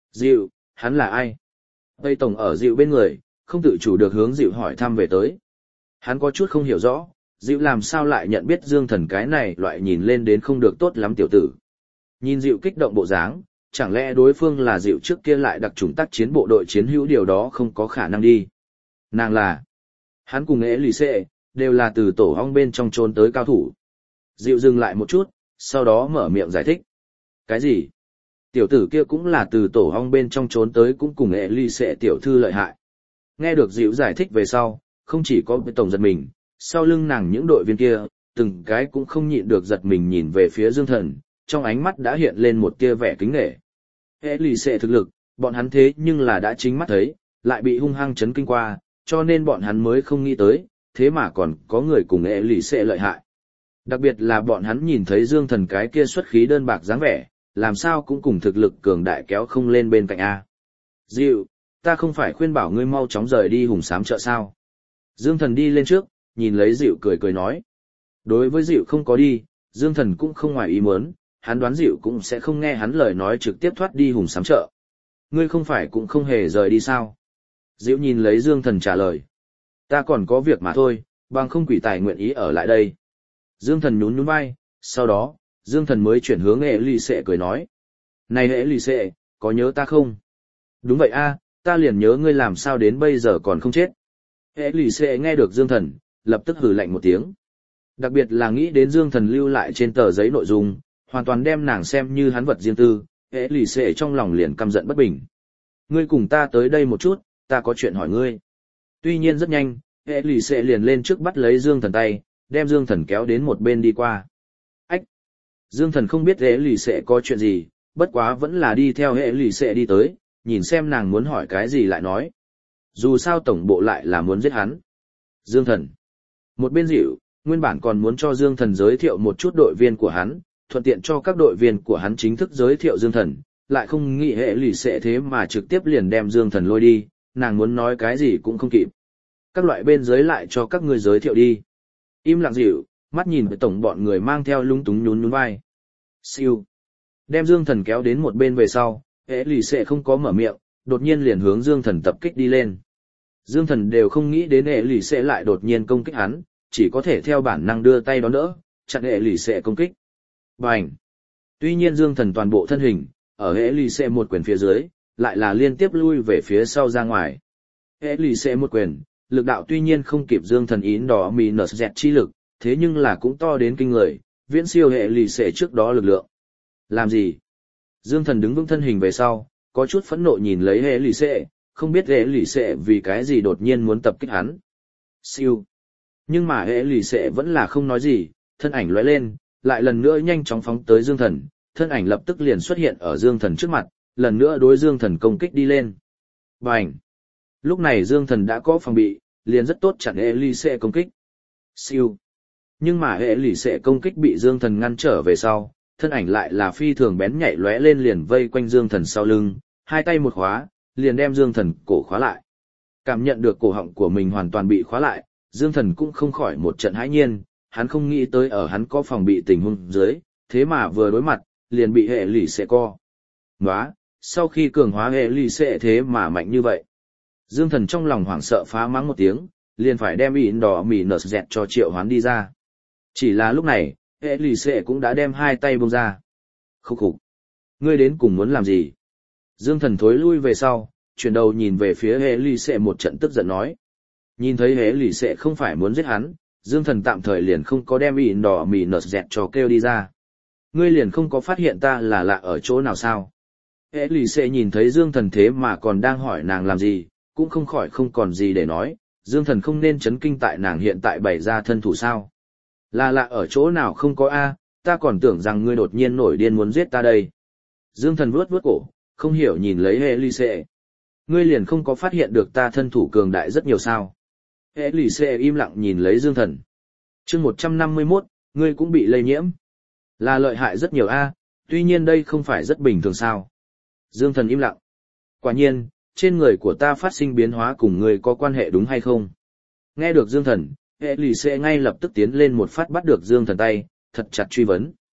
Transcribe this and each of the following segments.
Dịu, hắn là ai? Tây Tổng ở Dịu bên người, không tự chủ được hướng Dịu hỏi thăm về tới. Hắn có chút không hiểu rõ, Dịu làm sao lại nhận biết Dương Thần cái này loại nhìn lên đến không được tốt lắm tiểu tử. Nhìn Dịu kích động bộ dáng, chẳng lẽ đối phương là Dịu trước kia lại đặc trùng tác chiến bộ đội chiến hữu, điều đó không có khả năng đi. Nàng là, hắn cùng ế lì xệ, đều là từ tổ ong bên trong trốn tới cao thủ. Dịu dừng lại một chút, sau đó mở miệng giải thích. Cái gì? Tiểu tử kia cũng là từ tổ ong bên trong trốn tới, cũng cùng ế lì xệ tiểu thư lợi hại. Nghe được Dịu giải thích về sau, không chỉ có Tổng giật mình, sau lưng nàng những đội viên kia, từng cái cũng không nhịn được giật mình nhìn về phía Dương Thần, trong ánh mắt đã hiện lên một tia vẻ kính nể. Ế lì xệ thực lực, bọn hắn thế nhưng là đã chính mắt thấy, lại bị hung hăng chấn kinh qua, cho nên bọn hắn mới không nghĩ tới, thế mà còn có người cùng ế lì xệ lợi hại. Đặc biệt là bọn hắn nhìn thấy Dương Thần cái kia xuất khí đơn bạc dáng vẻ, làm sao cũng cùng thực lực cường đại kéo không lên bên cạnh A. Dịu, ta không phải khuyên bảo ngươi mau chóng rời đi hùng xám chợ sao? Dương Thần đi lên trước, nhìn lấy Dịu cười cười nói. Đối với Dịu không có đi, Dương Thần cũng không ngoài ý muốn, hắn đoán Dịu cũng sẽ không nghe hắn lời nói trực tiếp thoát đi hùng xám chợ. Ngươi không phải cũng không hề rời đi sao? Dịu nhìn lấy Dương Thần trả lời. Ta còn có việc mà thôi, bằng không quỷ tài nguyện ý ở lại đây. Dương Thần nhún nhún vai, sau đó, Dương Thần mới chuyển hướng ế lì xệ cười nói. Này ế lì xệ, có nhớ ta không? Đúng vậy a, ta liền nhớ ngươi làm sao đến bây giờ còn không chết. Ế lì xệ nghe được Dương Thần, lập tức hừ lạnh một tiếng. Đặc biệt là nghĩ đến Dương Thần lưu lại trên tờ giấy nội dung, hoàn toàn đem nàng xem như hắn vật riêng tư, ế lì xệ trong lòng liền căm giận bất bình. Ngươi cùng ta tới đây một chút, ta có chuyện hỏi ngươi. Tuy nhiên rất nhanh, ế lì xệ liền lên trước bắt lấy Dương Thần tay, đem Dương Thần kéo đến một bên đi qua. Ách! Dương Thần không biết ế lì xệ có chuyện gì, bất quá vẫn là đi theo ế lì xệ đi tới, nhìn xem nàng muốn hỏi cái gì lại nói. Dù sao tổng bộ lại là muốn giết hắn. Dương Thần. Một bên Dịu, nguyên bản còn muốn cho Dương Thần giới thiệu một chút đội viên của hắn, thuận tiện cho các đội viên của hắn chính thức giới thiệu Dương Thần, lại không nghĩ hệ lì xệ thế mà trực tiếp liền đem Dương Thần lôi đi, nàng muốn nói cái gì cũng không kịp. Các loại bên dưới lại cho các ngươi giới thiệu đi. Im lặng Dịu, mắt nhìn với tổng bọn người mang theo lung túng nhún nhún vai. Siêu. Đem Dương Thần kéo đến một bên về sau, hệ lì xệ không có mở miệng, đột nhiên liền hướng Dương Thần tập kích đi lên. Dương Thần đều không nghĩ đến hệ lì xệ lại đột nhiên công kích hắn, chỉ có thể theo bản năng đưa tay đón đỡ, chặn hệ lì xệ công kích. Bành! Tuy nhiên Dương Thần toàn bộ thân hình, ở hệ lì xệ một quyền phía dưới, lại là liên tiếp lui về phía sau ra ngoài. Hệ lì xệ một quyền, lực đạo tuy nhiên không kịp Dương Thần ín đỏ mì nở dẹt chi lực, thế nhưng là cũng to đến kinh người, viễn siêu hệ lì xệ trước đó lực lượng. Làm gì? Dương Thần đứng vững thân hình về sau, có chút phẫn nộ nhìn lấy hệ lì xệ, không biết hệ lì xệ vì cái gì đột nhiên muốn tập kích hắn. Siêu. Nhưng mà hệ lì xệ vẫn là không nói gì, thân ảnh lóe lên, lại lần nữa nhanh chóng phóng tới Dương Thần, thân ảnh lập tức liền xuất hiện ở Dương Thần trước mặt, lần nữa đối Dương Thần công kích đi lên. Bành! Lúc này Dương Thần đã có phòng bị, liền rất tốt chặn hệ lì xệ công kích. Siêu. Nhưng mà hệ lì xệ công kích bị Dương Thần ngăn trở về sau, thân ảnh lại là phi thường bén nhạy lóe lên liền vây quanh Dương Thần sau lưng, hai tay một khóa, liền đem Dương Thần cổ khóa lại. Cảm nhận được cổ họng của mình hoàn toàn bị khóa lại, Dương Thần cũng không khỏi một trận hãi nhiên, hắn không nghĩ tới ở hắn có phòng bị tình huống dưới, thế mà vừa đối mặt, liền bị hệ lì xệ co. Nóa, sau khi cường hóa hệ lì xệ thế mà mạnh như vậy. Dương Thần trong lòng hoảng sợ phá mắng một tiếng, liền phải đem ỉn đỏ mì nở dẹt cho triệu hoán đi ra. Chỉ là lúc này, hệ lì xệ cũng đã đem hai tay buông ra. Khúc khục. Ngươi đến cùng muốn làm gì? Dương Thần thối lui về sau, chuyển đầu nhìn về phía hệ lì xệ một trận tức giận nói. Nhìn thấy hệ lì xệ không phải muốn giết hắn, Dương Thần tạm thời liền không có đem ỉn đỏ mì nở dẹt cho kêu đi ra. Ngươi liền không có phát hiện ta là lạ ở chỗ nào sao? Hệ lì xệ nhìn thấy Dương Thần thế mà còn đang hỏi nàng làm gì, cũng không khỏi không còn gì để nói, Dương Thần không nên chấn kinh tại nàng hiện tại bày ra thân thủ sao. Là lạ ở chỗ nào không có a, ta còn tưởng rằng ngươi đột nhiên nổi điên muốn giết ta đây. Dương Thần vuốt vuốt cổ, không hiểu nhìn lấy hệ lì xệ. Ngươi liền không có phát hiện được ta thân thủ cường đại rất nhiều sao. Hệ lì xệ im lặng nhìn lấy Dương Thần. Chương 151, ngươi cũng bị lây nhiễm. Là lợi hại rất nhiều a, tuy nhiên đây không phải rất bình thường sao. Dương Thần im lặng. Quả nhiên, trên người của ta phát sinh biến hóa cùng ngươi có quan hệ đúng hay không? Nghe được Dương Thần, hệ lì xệ ngay lập tức tiến lên một phát bắt được Dương Thần tay, thật chặt truy vấn.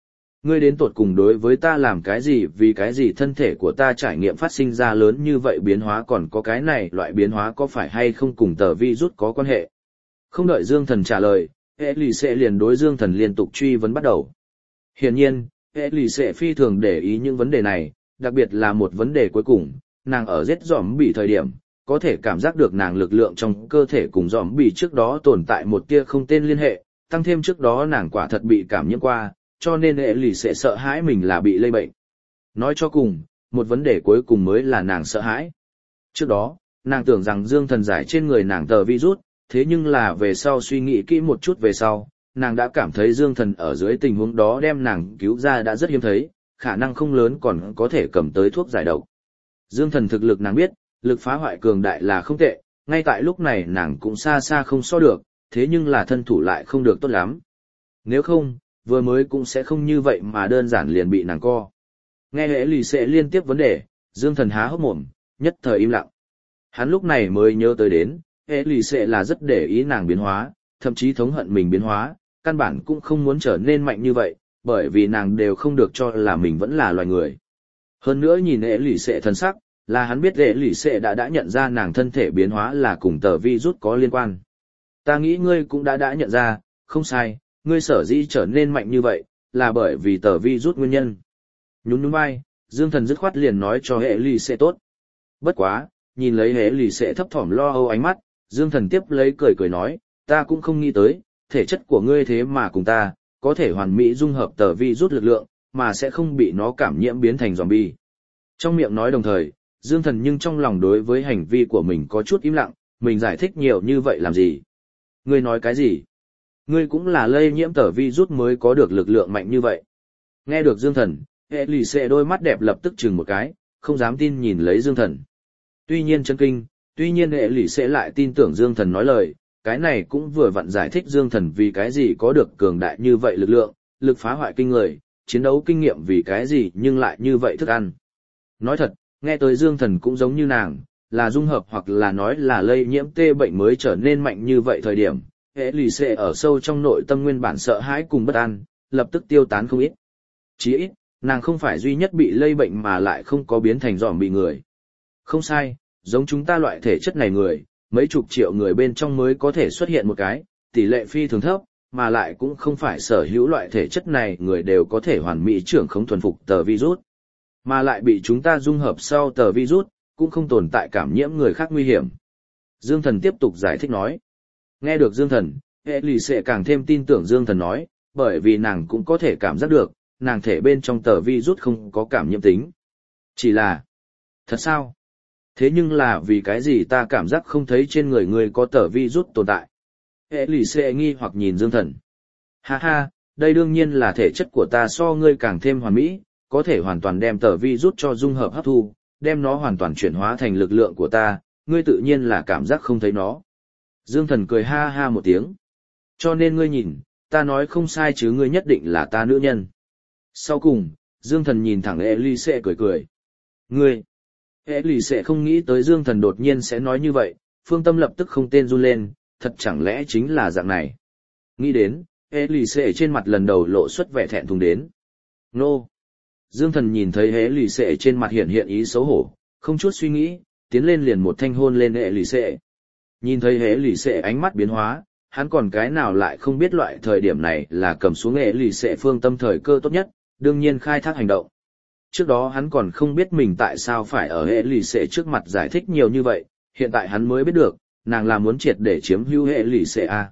Ngươi đến tột cùng đối với ta làm cái gì, vì cái gì thân thể của ta trải nghiệm phát sinh ra lớn như vậy biến hóa, còn có cái này loại biến hóa có phải hay không cùng tờ virus có quan hệ? Không đợi Dương Thần trả lời, Elise liền đối Dương Thần liên tục truy vấn bắt đầu. Hiển nhiên, Elise phi thường để ý những vấn đề này, đặc biệt là một vấn đề cuối cùng, nàng ở giết zombie thời điểm, có thể cảm giác được nàng lực lượng trong cơ thể cùng zombie trước đó tồn tại một tia không tên liên hệ, tăng thêm trước đó nàng quả thật bị cảm nhiễm qua, cho nên Elise sợ hãi mình là bị lây bệnh. Nói cho cùng, một vấn đề cuối cùng mới là nàng sợ hãi. Trước đó, nàng tưởng rằng Dương Thần giải trên người nàng tờ virus, thế nhưng là về sau suy nghĩ kỹ một chút về sau, nàng đã cảm thấy Dương Thần ở dưới tình huống đó đem nàng cứu ra đã rất hiếm thấy, khả năng không lớn còn có thể cầm tới thuốc giải độc. Dương Thần thực lực nàng biết, lực phá hoại cường đại là không tệ, ngay tại lúc này nàng cũng xa xa không so được, thế nhưng là thân thủ lại không được tốt lắm. Nếu không, vừa mới cũng sẽ không như vậy mà đơn giản liền bị nàng co. Nghe hệ lì xệ liên tiếp vấn đề, Dương Thần há hốc mồm, nhất thời im lặng. Hắn lúc này mới nhớ tới đến, hệ lì xệ là rất để ý nàng biến hóa, thậm chí thống hận mình biến hóa, căn bản cũng không muốn trở nên mạnh như vậy, bởi vì nàng đều không được cho là mình vẫn là loài người. Hơn nữa nhìn hệ lì xệ thân sắc, là hắn biết hệ lì xệ đã nhận ra nàng thân thể biến hóa là cùng tờ virus có liên quan. Ta nghĩ ngươi cũng đã nhận ra, không sai, ngươi sở dĩ trở nên mạnh như vậy, là bởi vì tờ virus nguyên nhân. Nhún vai, Dương Thần dứt khoát liền nói cho hệ lì xệ tốt. Bất quá, nhìn lấy hệ lì xệ thấp thỏm lo âu ánh mắt, Dương Thần tiếp lấy cười nói, ta cũng không nghĩ tới, thể chất của ngươi thế mà cùng ta, có thể hoàn mỹ dung hợp tờ virus lực lượng, mà sẽ không bị nó cảm nhiễm biến thành zombie. Trong miệng nói đồng thời, Dương Thần nhưng trong lòng đối với hành vi của mình có chút im lặng, mình giải thích nhiều như vậy làm gì? Ngươi nói cái gì? Ngươi cũng là lây nhiễm tờ virus mới có được lực lượng mạnh như vậy. Nghe được Dương Thần, hệ lì xệ đôi mắt đẹp lập tức chừng một cái, không dám tin nhìn lấy Dương Thần. Tuy nhiên chấn kinh, tuy nhiên hệ lì xệ lại tin tưởng Dương Thần nói lời, cái này cũng vừa vặn giải thích Dương Thần vì cái gì có được cường đại như vậy lực lượng, lực phá hoại kinh người, chiến đấu kinh nghiệm vì cái gì nhưng lại như vậy thức ăn. Nói thật, nghe tới Dương Thần cũng giống như nàng, là dung hợp hoặc là nói là lây nhiễm tê bệnh mới trở nên mạnh như vậy thời điểm, hệ lì xệ ở sâu trong nội tâm nguyên bản sợ hãi cùng bất an, lập tức tiêu tán không ít. Chỉ ít, nàng không phải duy nhất bị lây bệnh mà lại không có biến thành zombie người. Không sai, giống chúng ta loại thể chất này người, mấy chục triệu người bên trong mới có thể xuất hiện một cái, tỷ lệ phi thường thấp, mà lại cũng không phải sở hữu loại thể chất này người đều có thể hoàn mỹ trưởng khống thuần phục tờ virus. Mà lại bị chúng ta dung hợp sau tờ virus, cũng không tồn tại cảm nhiễm người khác nguy hiểm. Dương Thần tiếp tục giải thích nói. Nghe được Dương Thần, hệ lì xệ càng thêm tin tưởng Dương Thần nói, bởi vì nàng cũng có thể cảm giác được, nàng thể bên trong tờ virus không có cảm nhiễm tính. Chỉ là, thật sao? Thế nhưng là vì cái gì ta cảm giác không thấy trên người ngươi có tờ virus tồn tại? Hệ lì xệ nghi hoặc nhìn Dương Thần. Ha ha, đây đương nhiên là thể chất của ta so ngươi càng thêm hoàn mỹ, có thể hoàn toàn đem tờ virus cho dung hợp hấp thu, đem nó hoàn toàn chuyển hóa thành lực lượng của ta, ngươi tự nhiên là cảm giác không thấy nó. Dương Thần cười ha ha một tiếng. Cho nên ngươi nhìn, ta nói không sai chứ, ngươi nhất định là ta nữ nhân. Sau cùng, Dương Thần nhìn thẳng Elise cười. Ngươi! Elise không nghĩ tới Dương Thần đột nhiên sẽ nói như vậy, phương tâm lập tức không tên run lên, thật chẳng lẽ chính là dạng này. Nghĩ đến, Elise trên mặt lần đầu lộ xuất vẻ thẹn thùng đến. Nô! Dương Thần nhìn thấy Elise trên mặt hiện ý xấu hổ, không chút suy nghĩ, tiến lên liền một thanh hôn lên Elise. Nhìn thấy Elise ánh mắt biến hóa, hắn còn cái nào lại không biết loại thời điểm này là cầm xuống Elise phương tâm thời cơ tốt nhất, đương nhiên khai thác hành động. Trước đó hắn còn không biết mình tại sao phải ở Elise trước mặt giải thích nhiều như vậy, hiện tại hắn mới biết được, nàng là muốn triệt để chiếm hữu Elise a.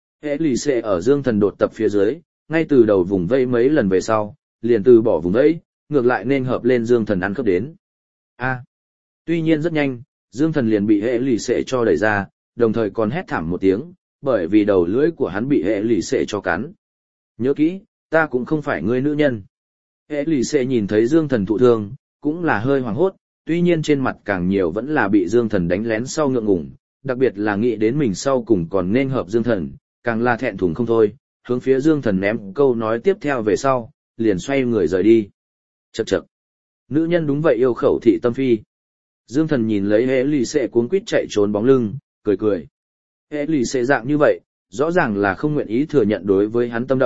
Elise ở Dương Thần đột tập phía dưới, ngay từ đầu vùng vây mấy lần về sau, liền từ bỏ vùng vây, ngược lại nên hợp lên Dương Thần ăn cướp đến. A. Tuy nhiên rất nhanh, Dương Thần liền bị Elise cho đẩy ra, đồng thời còn hét thảm một tiếng, bởi vì đầu lưỡi của hắn bị Elise cho cắn. Nhớ kỹ, ta cũng không phải ngươi nữ nhân. Elise nhìn thấy Dương Thần thụ thương, cũng là hơi hoảng hốt, tuy nhiên trên mặt càng nhiều vẫn là bị Dương Thần đánh lén sau ngượng ngùng, đặc biệt là nghĩ đến mình sau cùng còn nên hợp Dương Thần, càng là thẹn thùng không thôi, hướng phía Dương Thần ném câu nói tiếp theo về sau, liền xoay người rời đi. Chậc chậc. Nữ nhân đúng vậy yêu khẩu thị tâm phi. Dương Thần nhìn lấy Elise cuống quýt chạy trốn bóng lưng, cười. Elise dạng như vậy, rõ ràng là không nguyện ý thừa nhận đối với hắn tâm động,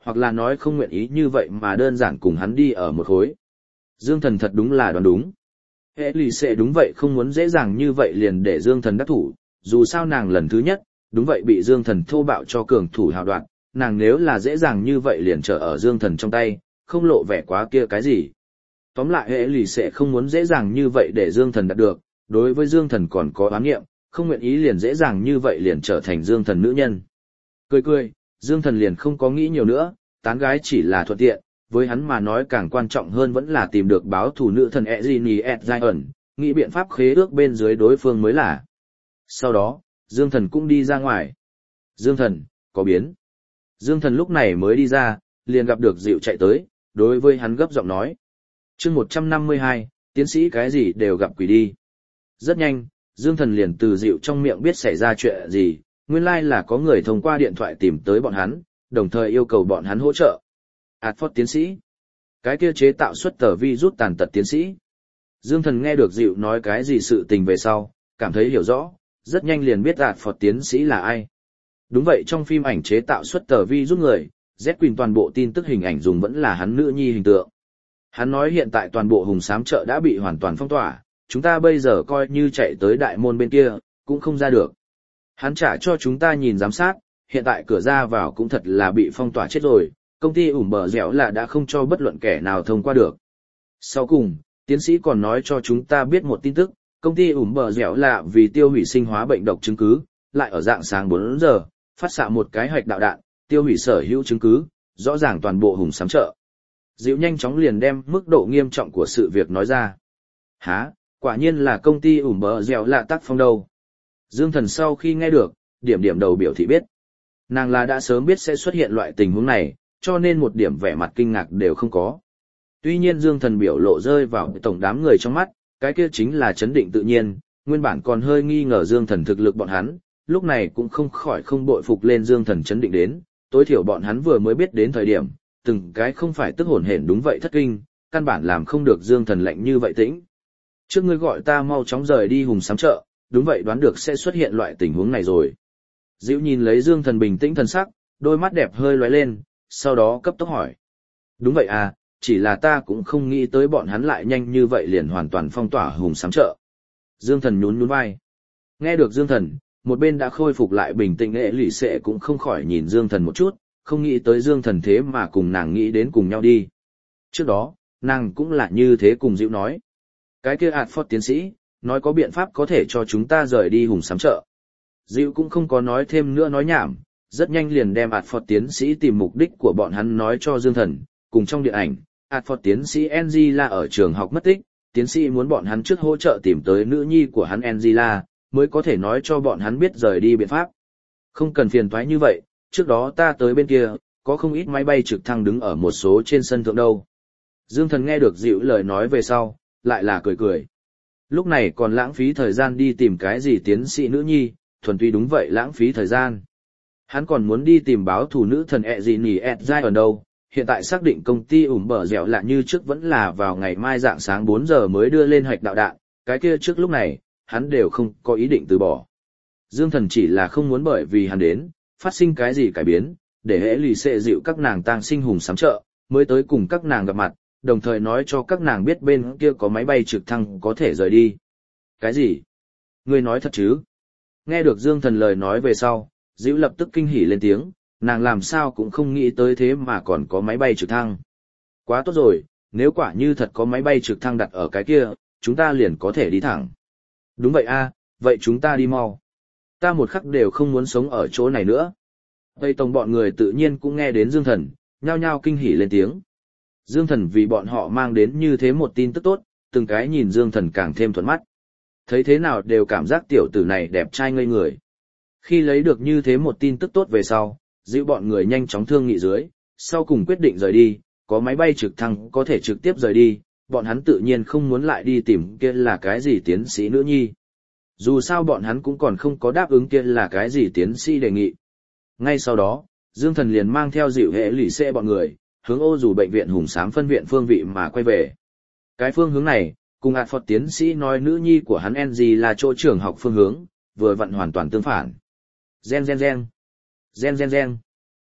hoặc là nói không nguyện ý như vậy mà đơn giản cùng hắn đi ở một khối. Dương Thần thật đúng là đoán đúng. Hệ lì sẽ đúng vậy không muốn dễ dàng như vậy liền để Dương Thần đắc thủ, dù sao nàng lần thứ nhất, đúng vậy bị Dương Thần thô bạo cho cường thủ hào đoạn, nàng nếu là dễ dàng như vậy liền trở ở Dương Thần trong tay, không lộ vẻ quá kia cái gì. Tóm lại hệ lì sẽ không muốn dễ dàng như vậy để Dương Thần đạt được, đối với Dương Thần còn có oán nghiệm, không nguyện ý liền dễ dàng như vậy liền trở thành Dương Thần nữ nhân. Cười cười, Dương Thần liền không có nghĩ nhiều nữa, tán gái chỉ là thuận tiện, với hắn mà nói càng quan trọng hơn vẫn là tìm được báo thù nữ thần Ezini Zion, nghĩ biện pháp khế ước bên dưới đối phương mới là. Sau đó, Dương Thần cũng đi ra ngoài. Dương Thần, có biến. Dương Thần lúc này mới đi ra, liền gặp được Dịu chạy tới, đối với hắn gấp giọng nói. Chương 152, tiến sĩ cái gì đều gặp quỷ đi. Rất nhanh, Dương Thần liền từ Dịu trong miệng biết xảy ra chuyện gì, nguyên lai là có người thông qua điện thoại tìm tới bọn hắn, đồng thời yêu cầu bọn hắn hỗ trợ. Adford tiến sĩ. Cái kia chế tạo xuất tờ virus tàn tật tiến sĩ. Dương Thần nghe được Dịu nói cái gì sự tình về sau, cảm thấy hiểu rõ, rất nhanh liền biết Adford tiến sĩ là ai. Đúng vậy, trong phim ảnh chế tạo xuất tờ virus người, Z Quỳnh toàn bộ tin tức hình ảnh dùng vẫn là hắn nữ nhi hình tượng. Hắn nói hiện tại toàn bộ hùng xám chợ đã bị hoàn toàn phong tỏa, chúng ta bây giờ coi như chạy tới đại môn bên kia, cũng không ra được. Hắn trả cho chúng ta nhìn giám sát, hiện tại cửa ra vào cũng thật là bị phong tỏa chết rồi, công ty ủm bờ dẻo là đã không cho bất luận kẻ nào thông qua được. Sau cùng, tiến sĩ còn nói cho chúng ta biết một tin tức, công ty ủm bờ dẻo là vì tiêu hủy sinh hóa bệnh độc chứng cứ, lại ở dạng sáng 4 giờ, phát xạ một cái hạch đạo đạn, tiêu hủy sở hữu chứng cứ, rõ ràng toàn bộ hùng xám chợ. Dịu nhanh chóng liền đem mức độ nghiêm trọng của sự việc nói ra. Hả, quả nhiên là công ty ủm bờ dẻo là tác phong đâu. Dương Thần sau khi nghe được, điểm đầu biểu thị biết. Nàng là đã sớm biết sẽ xuất hiện loại tình huống này, cho nên một điểm vẻ mặt kinh ngạc đều không có. Tuy nhiên Dương Thần biểu lộ rơi vào tổng đám người trong mắt, cái kia chính là chấn định tự nhiên, nguyên bản còn hơi nghi ngờ Dương Thần thực lực bọn hắn, lúc này cũng không khỏi không bội phục lên Dương Thần chấn định đến, tối thiểu bọn hắn vừa mới biết đến thời điểm, từng cái không phải tức hổn hển đúng vậy thất kinh, căn bản làm không được Dương Thần lạnh như vậy tĩnh. Trước ngươi gọi ta mau chóng rời đi hùng xám chợ, đúng vậy đoán được sẽ xuất hiện loại tình huống này rồi. Dịu nhìn lấy Dương Thần bình tĩnh thần sắc, đôi mắt đẹp hơi lóe lên, sau đó cấp tốc hỏi. Đúng vậy à, chỉ là ta cũng không nghĩ tới bọn hắn lại nhanh như vậy liền hoàn toàn phong tỏa hùng xám chợ. Dương Thần nhún vai. Nghe được Dương Thần, một bên đã khôi phục lại bình tĩnh Ệ lì xệ cũng không khỏi nhìn Dương Thần một chút, không nghĩ tới Dương Thần thế mà cùng nàng nghĩ đến cùng nhau đi. Trước đó, nàng cũng là như thế cùng Dịu nói. Cái kia Adford tiến sĩ, nói có biện pháp có thể cho chúng ta rời đi hùng xám chợ. Dịu cũng không có nói thêm nữa nói nhảm, rất nhanh liền đem Adford tiến sĩ tìm mục đích của bọn hắn nói cho Dương Thần, cùng trong điện ảnh, Adford tiến sĩ Angela ở trường học mất tích, tiến sĩ muốn bọn hắn trước hỗ trợ tìm tới nữ nhi của hắn Angela, mới có thể nói cho bọn hắn biết rời đi biện pháp. Không cần phiền toái như vậy, trước đó ta tới bên kia, có không ít máy bay trực thăng đứng ở một số trên sân thượng đâu. Dương Thần nghe được Dịu lời nói về sau, lại là cười cười. Lúc này còn lãng phí thời gian đi tìm cái gì tiến sĩ nữ nhi, thuần túy đúng vậy lãng phí thời gian. Hắn còn muốn đi tìm báo thù nữ thần Ezini Zion đâu, hiện tại xác định công ty ủm bờ dẻo là như trước vẫn là vào ngày mai dạng sáng 4 giờ mới đưa lên hạch đạo đạn, cái kia trước lúc này, hắn đều không có ý định từ bỏ. Dương Thần chỉ là không muốn bởi vì hắn đến, phát sinh cái gì cải biến, để hễ lì xệ dịu các nàng tang sinh hùng sắm chợ, mới tới cùng các nàng gặp mặt, đồng thời nói cho các nàng biết bên kia có máy bay trực thăng có thể rời đi. Cái gì? Ngươi nói thật chứ? Nghe được Dương Thần lời nói về sau, Dĩu lập tức kinh hỉ lên tiếng, nàng làm sao cũng không nghĩ tới thế mà còn có máy bay trực thăng. Quá tốt rồi, nếu quả như thật có máy bay trực thăng đặt ở cái kia, chúng ta liền có thể đi thẳng. Đúng vậy a, vậy chúng ta đi mau. Ta một khắc đều không muốn sống ở chỗ này nữa. Tây Tông bọn người tự nhiên cũng nghe đến Dương Thần, nhao nhao kinh hỉ lên tiếng. Dương Thần vì bọn họ mang đến như thế một tin tức tốt, từng cái nhìn Dương Thần càng thêm thuận mắt. Thấy thế nào đều cảm giác tiểu tử này đẹp trai ngây người. Khi lấy được như thế một tin tức tốt về sau, dịu bọn người nhanh chóng thương nghị dưới, sau cùng quyết định rời đi, có máy bay trực thăng có thể trực tiếp rời đi, bọn hắn tự nhiên không muốn lại đi tìm kia là cái gì tiến sĩ nữ nhi. Dù sao bọn hắn cũng còn không có đáp ứng kia là cái gì tiến sĩ đề nghị. Ngay sau đó, Dương Thần liền mang theo dịu hệ lì xê bọn người, hướng ô dù bệnh viện Hùng Xám phân viện phương vị mà quay về. Cái phương hướng này, cùng Adford tiến sĩ nói nữ nhi của hắn NG là chỗ trường học phương hướng, vừa vặn hoàn toàn tương phản. Gen gen gen. Gen gen gen.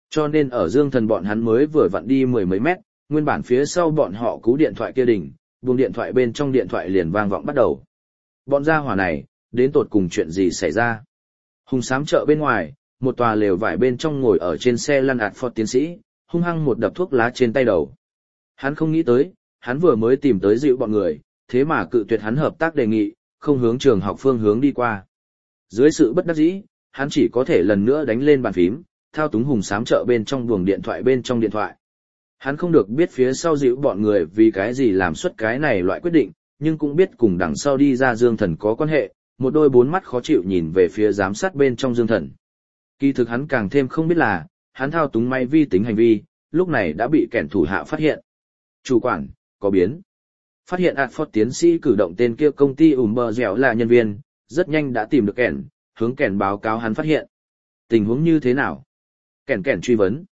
Cho nên ở Dương Thần bọn hắn mới vừa vặn đi mười mấy mét, nguyên bản phía sau bọn họ cú điện thoại kia đỉnh, buông điện thoại bên trong điện thoại liền vang vọng bắt đầu. Bọn gia hỏa này, đến tột cùng chuyện gì xảy ra? Hùng xám chợ bên ngoài, một tòa lều vải bên trong ngồi ở trên xe lăn Phật tiến sĩ, hung hăng một đập thuốc lá trên tay đầu. Hắn không nghĩ tới, hắn vừa mới tìm tới dịu bọn người, thế mà cự tuyệt hắn hợp tác đề nghị, không hướng trường học phương hướng đi qua. Dưới sự bất đắc dĩ, hắn chỉ có thể lần nữa đánh lên bàn phím, thao túng hùng xám chợ bên trong buồng điện thoại bên trong điện thoại. Hắn không được biết phía sau dịu bọn người vì cái gì làm xuất cái này loại quyết định, nhưng cũng biết cùng đằng sau đi ra Dương Thần có quan hệ, một đôi bốn mắt khó chịu nhìn về phía giám sát bên trong Dương Thần. Kỳ thực hắn càng thêm không biết là, hắn thao túng máy vi tính hành vi, lúc này đã bị kẻn thủ hạ phát hiện. Chủ quản, có biến. Phát hiện Phật tiến sĩ cử động tên kia công ty bờ dẻo là nhân viên, rất nhanh đã tìm được kẻn, hướng kẻn báo cáo hắn phát hiện. Tình huống như thế nào? Kẻn truy vấn.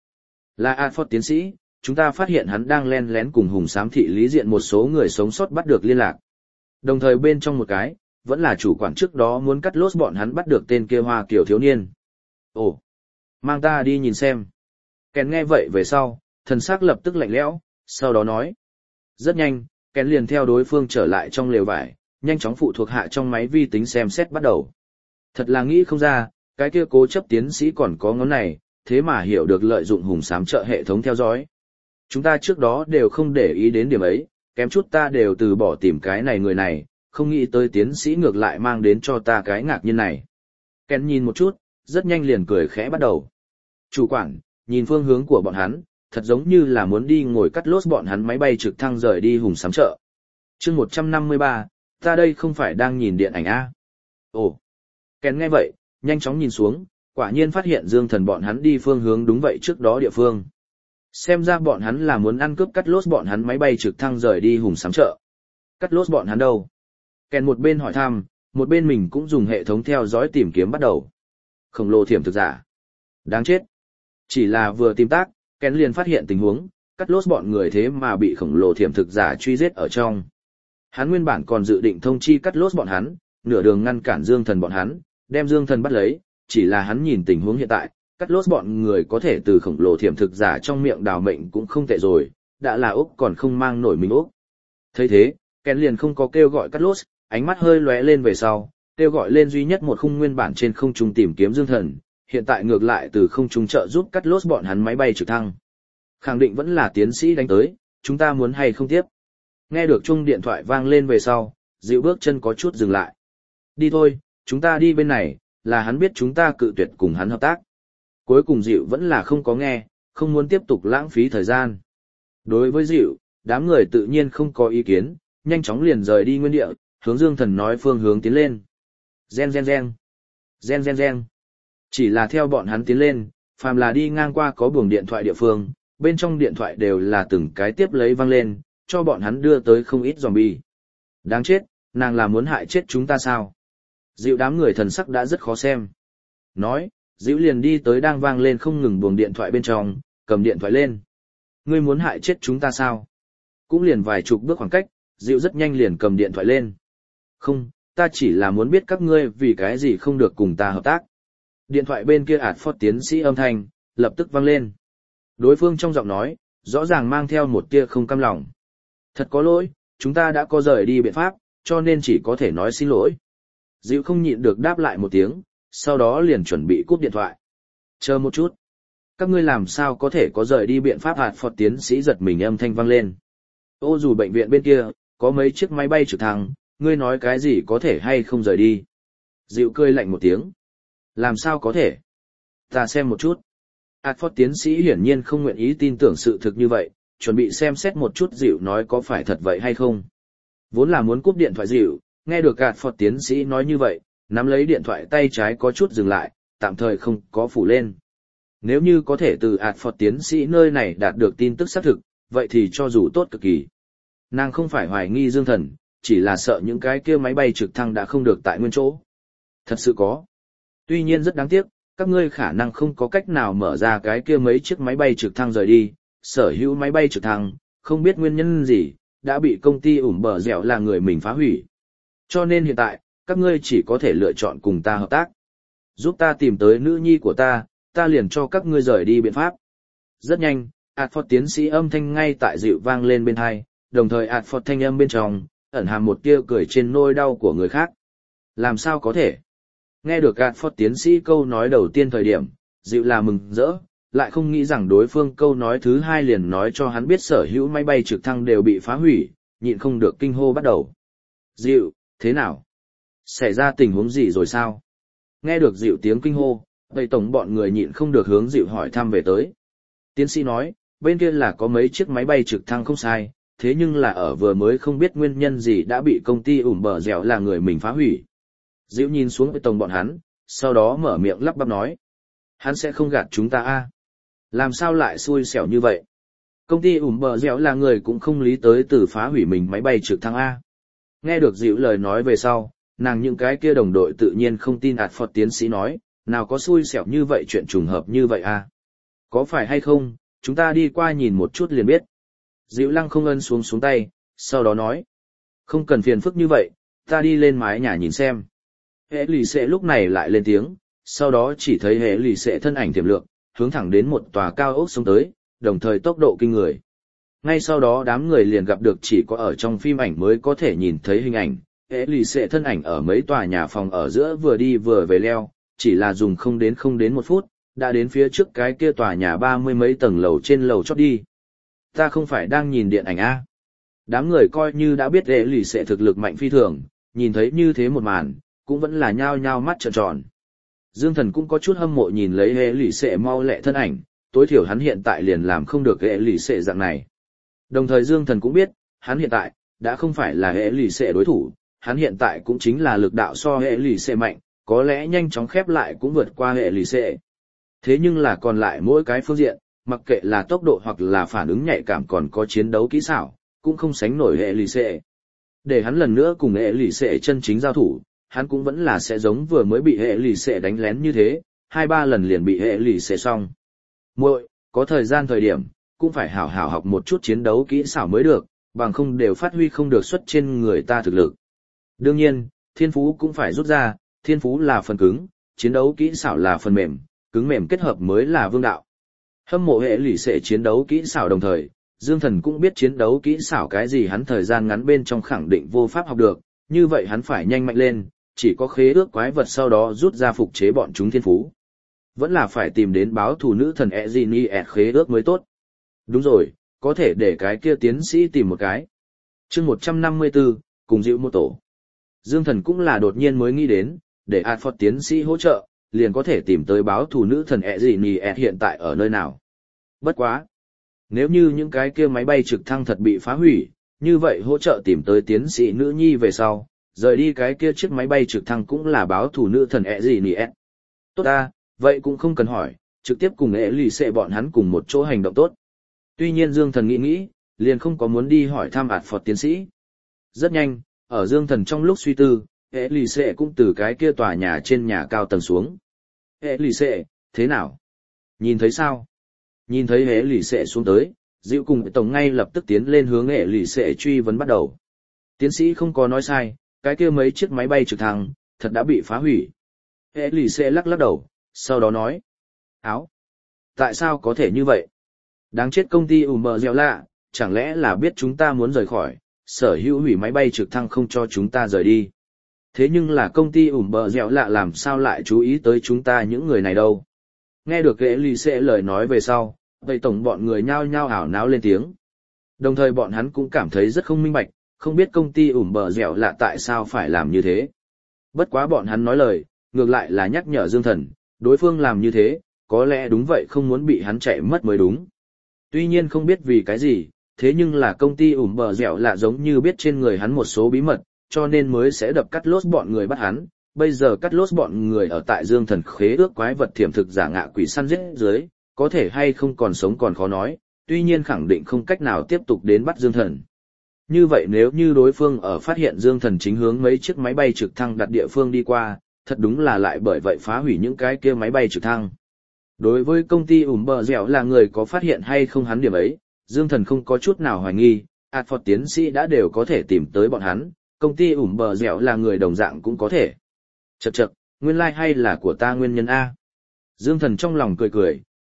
Là Phật tiến sĩ, chúng ta phát hiện hắn đang len lén cùng hùng xám thị lý diện một số người sống sót bắt được liên lạc. Đồng thời bên trong một cái, vẫn là chủ quản trước đó muốn cắt lốt bọn hắn bắt được tên kia Hoa Kiều thiếu niên. Ồ, mang ta đi nhìn xem. Kẻn nghe vậy về sau, thần sắc lập tức lạnh lẽo, sau đó nói. Rất nhanh, Kẻn liền theo đối phương trở lại trong lều vải, nhanh chóng phụ thuộc hạ trong máy vi tính xem xét bắt đầu. Thật là nghĩ không ra, cái kia cố chấp tiến sĩ còn có ngón này, thế mà hiểu được lợi dụng hùng xám trợ hệ thống theo dõi. Chúng ta trước đó đều không để ý đến điểm ấy, kém chút ta đều từ bỏ tìm cái này người này, không nghĩ tới tiến sĩ ngược lại mang đến cho ta cái ngạc nhiên này. Kẻn nhìn một chút, rất nhanh liền cười khẽ bắt đầu. Chủ quản, nhìn phương hướng của bọn hắn, thật giống như là muốn đi ngồi cắt lốt bọn hắn máy bay trực thăng rời đi hùng xám chợ. Chương 153, ta đây không phải đang nhìn điện ảnh A. Ồ, Kẻn nghe vậy, nhanh chóng nhìn xuống, quả nhiên phát hiện Dương Thần bọn hắn đi phương hướng đúng vậy trước đó địa phương. Xem ra bọn hắn là muốn ăn cướp cắt lốt bọn hắn máy bay trực thăng rời đi hùng xám chợ. Cắt lốt bọn hắn đâu? Kẻn một bên hỏi thăm, một bên mình cũng dùng hệ thống theo dõi tìm kiếm bắt đầu. Khổng lồ thiểm thực giả. Đáng chết. Chỉ là vừa tìm tác, Kẻn liền phát hiện tình huống, cắt lốt bọn người thế mà bị khổng lồ thiểm thực giả truy giết ở trong. Hắn nguyên bản còn dự định thông chi cắt lốt bọn hắn, nửa đường ngăn cản Dương Thần bọn hắn, đem Dương Thần bắt lấy, chỉ là hắn nhìn tình huống hiện tại, cắt lốt bọn người có thể từ khổng lồ thiểm thực giả trong miệng đào mệnh cũng không tệ rồi, đã là Úc còn không mang nổi mình Úc. Thấy thế, Kẻn liền không có kêu gọi cắt lốt, ánh mắt hơi lóe lên về sau, kêu gọi lên duy nhất một khung nguyên bản trên không trung tìm kiếm Dương Thần, hiện tại ngược lại từ không trung trợ giúp cắt lốt bọn hắn máy bay trực thăng. Khẳng định vẫn là tiến sĩ đánh tới, chúng ta muốn hay không tiếp. Nghe được chuông điện thoại vang lên về sau, dịu bước chân có chút dừng lại. Đi thôi, chúng ta đi bên này, là hắn biết chúng ta cự tuyệt cùng hắn hợp tác. Cuối cùng dịu vẫn là không có nghe, không muốn tiếp tục lãng phí thời gian. Đối với dịu, đám người tự nhiên không có ý kiến, nhanh chóng liền rời đi nguyên địa, hướng Dương Thần nói phương hướng tiến lên. Gen gen gen. Gen gen gen. Chỉ là theo bọn hắn tiến lên, phàm là đi ngang qua có buồng điện thoại địa phương, bên trong điện thoại đều là từng cái tiếp lấy vang lên, cho bọn hắn đưa tới không ít zombie. Đáng chết, nàng là muốn hại chết chúng ta sao? Dịu đám người thần sắc đã rất khó xem. Nói, Dịu liền đi tới đang vang lên không ngừng buồng điện thoại bên trong, cầm điện thoại lên. Ngươi muốn hại chết chúng ta sao? Cũng liền vài chục bước khoảng cách, Dịu rất nhanh liền cầm điện thoại lên. Không, ta chỉ là muốn biết các ngươi vì cái gì không được cùng ta hợp tác. Điện thoại bên kia Phật tiến sĩ âm thanh, lập tức vang lên. Đối phương trong giọng nói, rõ ràng mang theo một tia không cam lòng. Thật có lỗi, chúng ta đã có rời đi biện pháp, cho nên chỉ có thể nói xin lỗi. Dịu không nhịn được đáp lại một tiếng, sau đó liền chuẩn bị cúp điện thoại. Chờ một chút. Các ngươi làm sao có thể có rời đi biện pháp? Phật tiến sĩ giật mình âm thanh vang lên. Ô dù bệnh viện bên kia, có mấy chiếc máy bay trực thăng, ngươi nói cái gì có thể hay không rời đi. Dịu cười lạnh một tiếng. Làm sao có thể? Ta xem một chút. Phật tiến sĩ hiển nhiên không nguyện ý tin tưởng sự thực như vậy, chuẩn bị xem xét một chút Dịu nói có phải thật vậy hay không. Vốn là muốn cúp điện thoại Dịu, nghe được Phật tiến sĩ nói như vậy, nắm lấy điện thoại tay trái có chút dừng lại, tạm thời không có phủ lên. Nếu như có thể từ Phật tiến sĩ nơi này đạt được tin tức xác thực, vậy thì cho dù tốt cực kỳ. Nàng không phải hoài nghi Dương Thần, chỉ là sợ những cái kia máy bay trực thăng đã không được tại nguyên chỗ. Thật sự có. Tuy nhiên rất đáng tiếc, các ngươi khả năng không có cách nào mở ra cái kia mấy chiếc máy bay trực thăng rời đi, sở hữu máy bay trực thăng, không biết nguyên nhân gì, đã bị công ty bờ dẻo là người mình phá hủy. Cho nên hiện tại, các ngươi chỉ có thể lựa chọn cùng ta hợp tác. Giúp ta tìm tới nữ nhi của ta liền cho các ngươi rời đi biện pháp. Rất nhanh, Adford tiến sĩ âm thanh ngay tại dịu vang lên bên tai, đồng thời Adford thanh âm bên trong, ẩn hàm một tia cười trên nỗi đau của người khác. Làm sao có thể? Nghe được Adford tiến sĩ câu nói đầu tiên thời điểm, dịu là mừng rỡ, lại không nghĩ rằng đối phương câu nói thứ hai liền nói cho hắn biết sở hữu máy bay trực thăng đều bị phá hủy, nhịn không được kinh hô bắt đầu. Dịu, thế nào? Xảy ra tình huống gì rồi sao? Nghe được dịu tiếng kinh hô, Tây tổng bọn người nhịn không được hướng dịu hỏi thăm về tới. Tiến sĩ nói, bên kia là có mấy chiếc máy bay trực thăng không sai, thế nhưng là ở vừa mới không biết nguyên nhân gì đã bị công ty ủm bờ dẻo là người mình phá hủy. Dịu nhìn xuống Tây tổng bọn hắn, sau đó mở miệng lắp bắp nói. Hắn sẽ không gạt chúng ta a? Làm sao lại xui xẻo như vậy? Công ty ủm bờ dẻo là người cũng không lý tới từ phá hủy mình máy bay trực thăng A. Nghe được dịu lời nói về sau, nàng những cái kia đồng đội tự nhiên không tin Adford tiến sĩ nói, nào có xui xẻo như vậy chuyện trùng hợp như vậy a? Có phải hay không, chúng ta đi qua nhìn một chút liền biết. Dịu lăng không ân xuống tay, sau đó nói. Không cần phiền phức như vậy, ta đi lên mái nhà nhìn xem. Hệ lì xệ lúc này lại lên tiếng, sau đó chỉ thấy hệ lì xệ thân ảnh tiềm lượng, hướng thẳng đến một tòa cao ốc xông tới, đồng thời tốc độ kinh người. Ngay sau đó đám người liền gặp được chỉ có ở trong phim ảnh mới có thể nhìn thấy hình ảnh, hệ lì xệ thân ảnh ở mấy tòa nhà phòng ở giữa vừa đi vừa về leo, chỉ là dùng không đến 1 phút, đã đến phía trước cái kia tòa nhà 30 mấy tầng lầu trên lầu chót đi. Ta không phải đang nhìn điện ảnh A. Đám người coi như đã biết hệ lì xệ thực lực mạnh phi thường, nhìn thấy như thế một màn, cũng vẫn là nhao nhao mắt trợn tròn. Dương Thần cũng có chút hâm mộ nhìn lấy hệ lì xệ mau lẹ thân ảnh, tối thiểu hắn hiện tại liền làm không được hệ lì xệ dạng này. Đồng thời Dương Thần cũng biết, hắn hiện tại, đã không phải là hệ lì xệ đối thủ, hắn hiện tại cũng chính là lực đạo so hệ lì xệ mạnh, có lẽ nhanh chóng khép lại cũng vượt qua hệ lì xệ. Thế nhưng là còn lại mỗi cái phương diện, mặc kệ là tốc độ hoặc là phản ứng nhạy cảm còn có chiến đấu kỹ xảo, cũng không sánh nổi hệ lì xệ. Để hắn lần nữa cùng hệ lì xệ chân chính giao thủ, hắn cũng vẫn là sẽ giống vừa mới bị hệ lì xệ đánh lén như thế, 2-3 lần liền bị hệ lì xệ xong. Muội, có thời điểm, cũng phải hảo hảo học một chút chiến đấu kỹ xảo mới được, bằng không đều phát huy không được xuất trên người ta thực lực. Đương nhiên, thiên phú cũng phải rút ra, thiên phú là phần cứng, chiến đấu kỹ xảo là phần mềm, cứng mềm kết hợp mới là vương đạo. Hâm mộ hệ lì xệ chiến đấu kỹ xảo đồng thời, Dương Thần cũng biết chiến đấu kỹ xảo cái gì hắn thời gian ngắn bên trong khẳng định vô pháp học được, như vậy hắn phải nhanh mạnh lên, chỉ có khế ước quái vật sau đó rút ra phục chế bọn chúng thiên phú. Vẫn là phải tìm đến báo thù nữ thần Ezini khế ước mới tốt. Đúng rồi, có thể để cái kia tiến sĩ tìm một cái. Chương 154, cùng dịu một tổ. Dương Thần cũng là đột nhiên mới nghĩ đến, để Adford tiến sĩ hỗ trợ, liền có thể tìm tới báo thù nữ thần Ezini hiện tại ở nơi nào. Bất quá. Nếu như những cái kia máy bay trực thăng thật bị phá hủy, như vậy hỗ trợ tìm tới tiến sĩ nữ nhi về sau, rời đi cái kia chiếc máy bay trực thăng cũng là báo thù nữ thần Ezini. Tốt ta, vậy cũng không cần hỏi, trực tiếp cùng lì xệ bọn hắn cùng một chỗ hành động tốt. Tuy nhiên Dương Thần nghĩ, liền không có muốn đi hỏi thăm Adford tiến sĩ. Rất nhanh, ở Dương Thần trong lúc suy tư, lì xệ cũng từ cái kia tòa nhà trên nhà cao tầng xuống. Lì xệ, thế nào? Nhìn thấy sao? Nhìn thấy lì xệ xuống tới, dịu cùng tổng ngay lập tức tiến lên hướng lì xệ truy vấn bắt đầu. Tiến sĩ không có nói sai, cái kia mấy chiếc máy bay trực thăng, thật đã bị phá hủy. Lì xệ lắc đầu, sau đó nói. Tại sao có thể như vậy? Đáng chết công ty Uber Gieo lạ, chẳng lẽ là biết chúng ta muốn rời khỏi, sở hữu hủy máy bay trực thăng không cho chúng ta rời đi. Thế nhưng là công ty Uber Gieo lạ làm sao lại chú ý tới chúng ta những người này đâu? Nghe được lì xệ lời nói về sau, vậy tổng bọn người nhao nhao ảo náo lên tiếng. Đồng thời bọn hắn cũng cảm thấy rất không minh bạch, không biết công ty Uber Gieo lạ tại sao phải làm như thế. Bất quá bọn hắn nói lời, ngược lại là nhắc nhở Dương Thần, đối phương làm như thế, có lẽ đúng vậy không muốn bị hắn chạy mất mới đúng. Tuy nhiên không biết vì cái gì, thế nhưng là công ty bờ dẻo lạ giống như biết trên người hắn một số bí mật, cho nên mới sẽ đập cắt lốt bọn người bắt hắn. Bây giờ cắt lốt bọn người ở tại Dương Thần khế ước quái vật thiểm thực giả ngạ quỷ săn giết dưới, có thể hay không còn sống còn khó nói, tuy nhiên khẳng định không cách nào tiếp tục đến bắt Dương Thần. Như vậy nếu như đối phương ở phát hiện Dương Thần chính hướng mấy chiếc máy bay trực thăng đặt địa phương đi qua, thật đúng là lại bởi vậy phá hủy những cái kia máy bay trực thăng. Đối với công ty bờ dẻo là người có phát hiện hay không hắn điểm ấy, Dương Thần không có chút nào hoài nghi, Adford tiến sĩ đã đều có thể tìm tới bọn hắn, công ty bờ dẻo là người đồng dạng cũng có thể. Chậc, nguyên lai hay là của ta nguyên nhân A. Dương Thần trong lòng cười,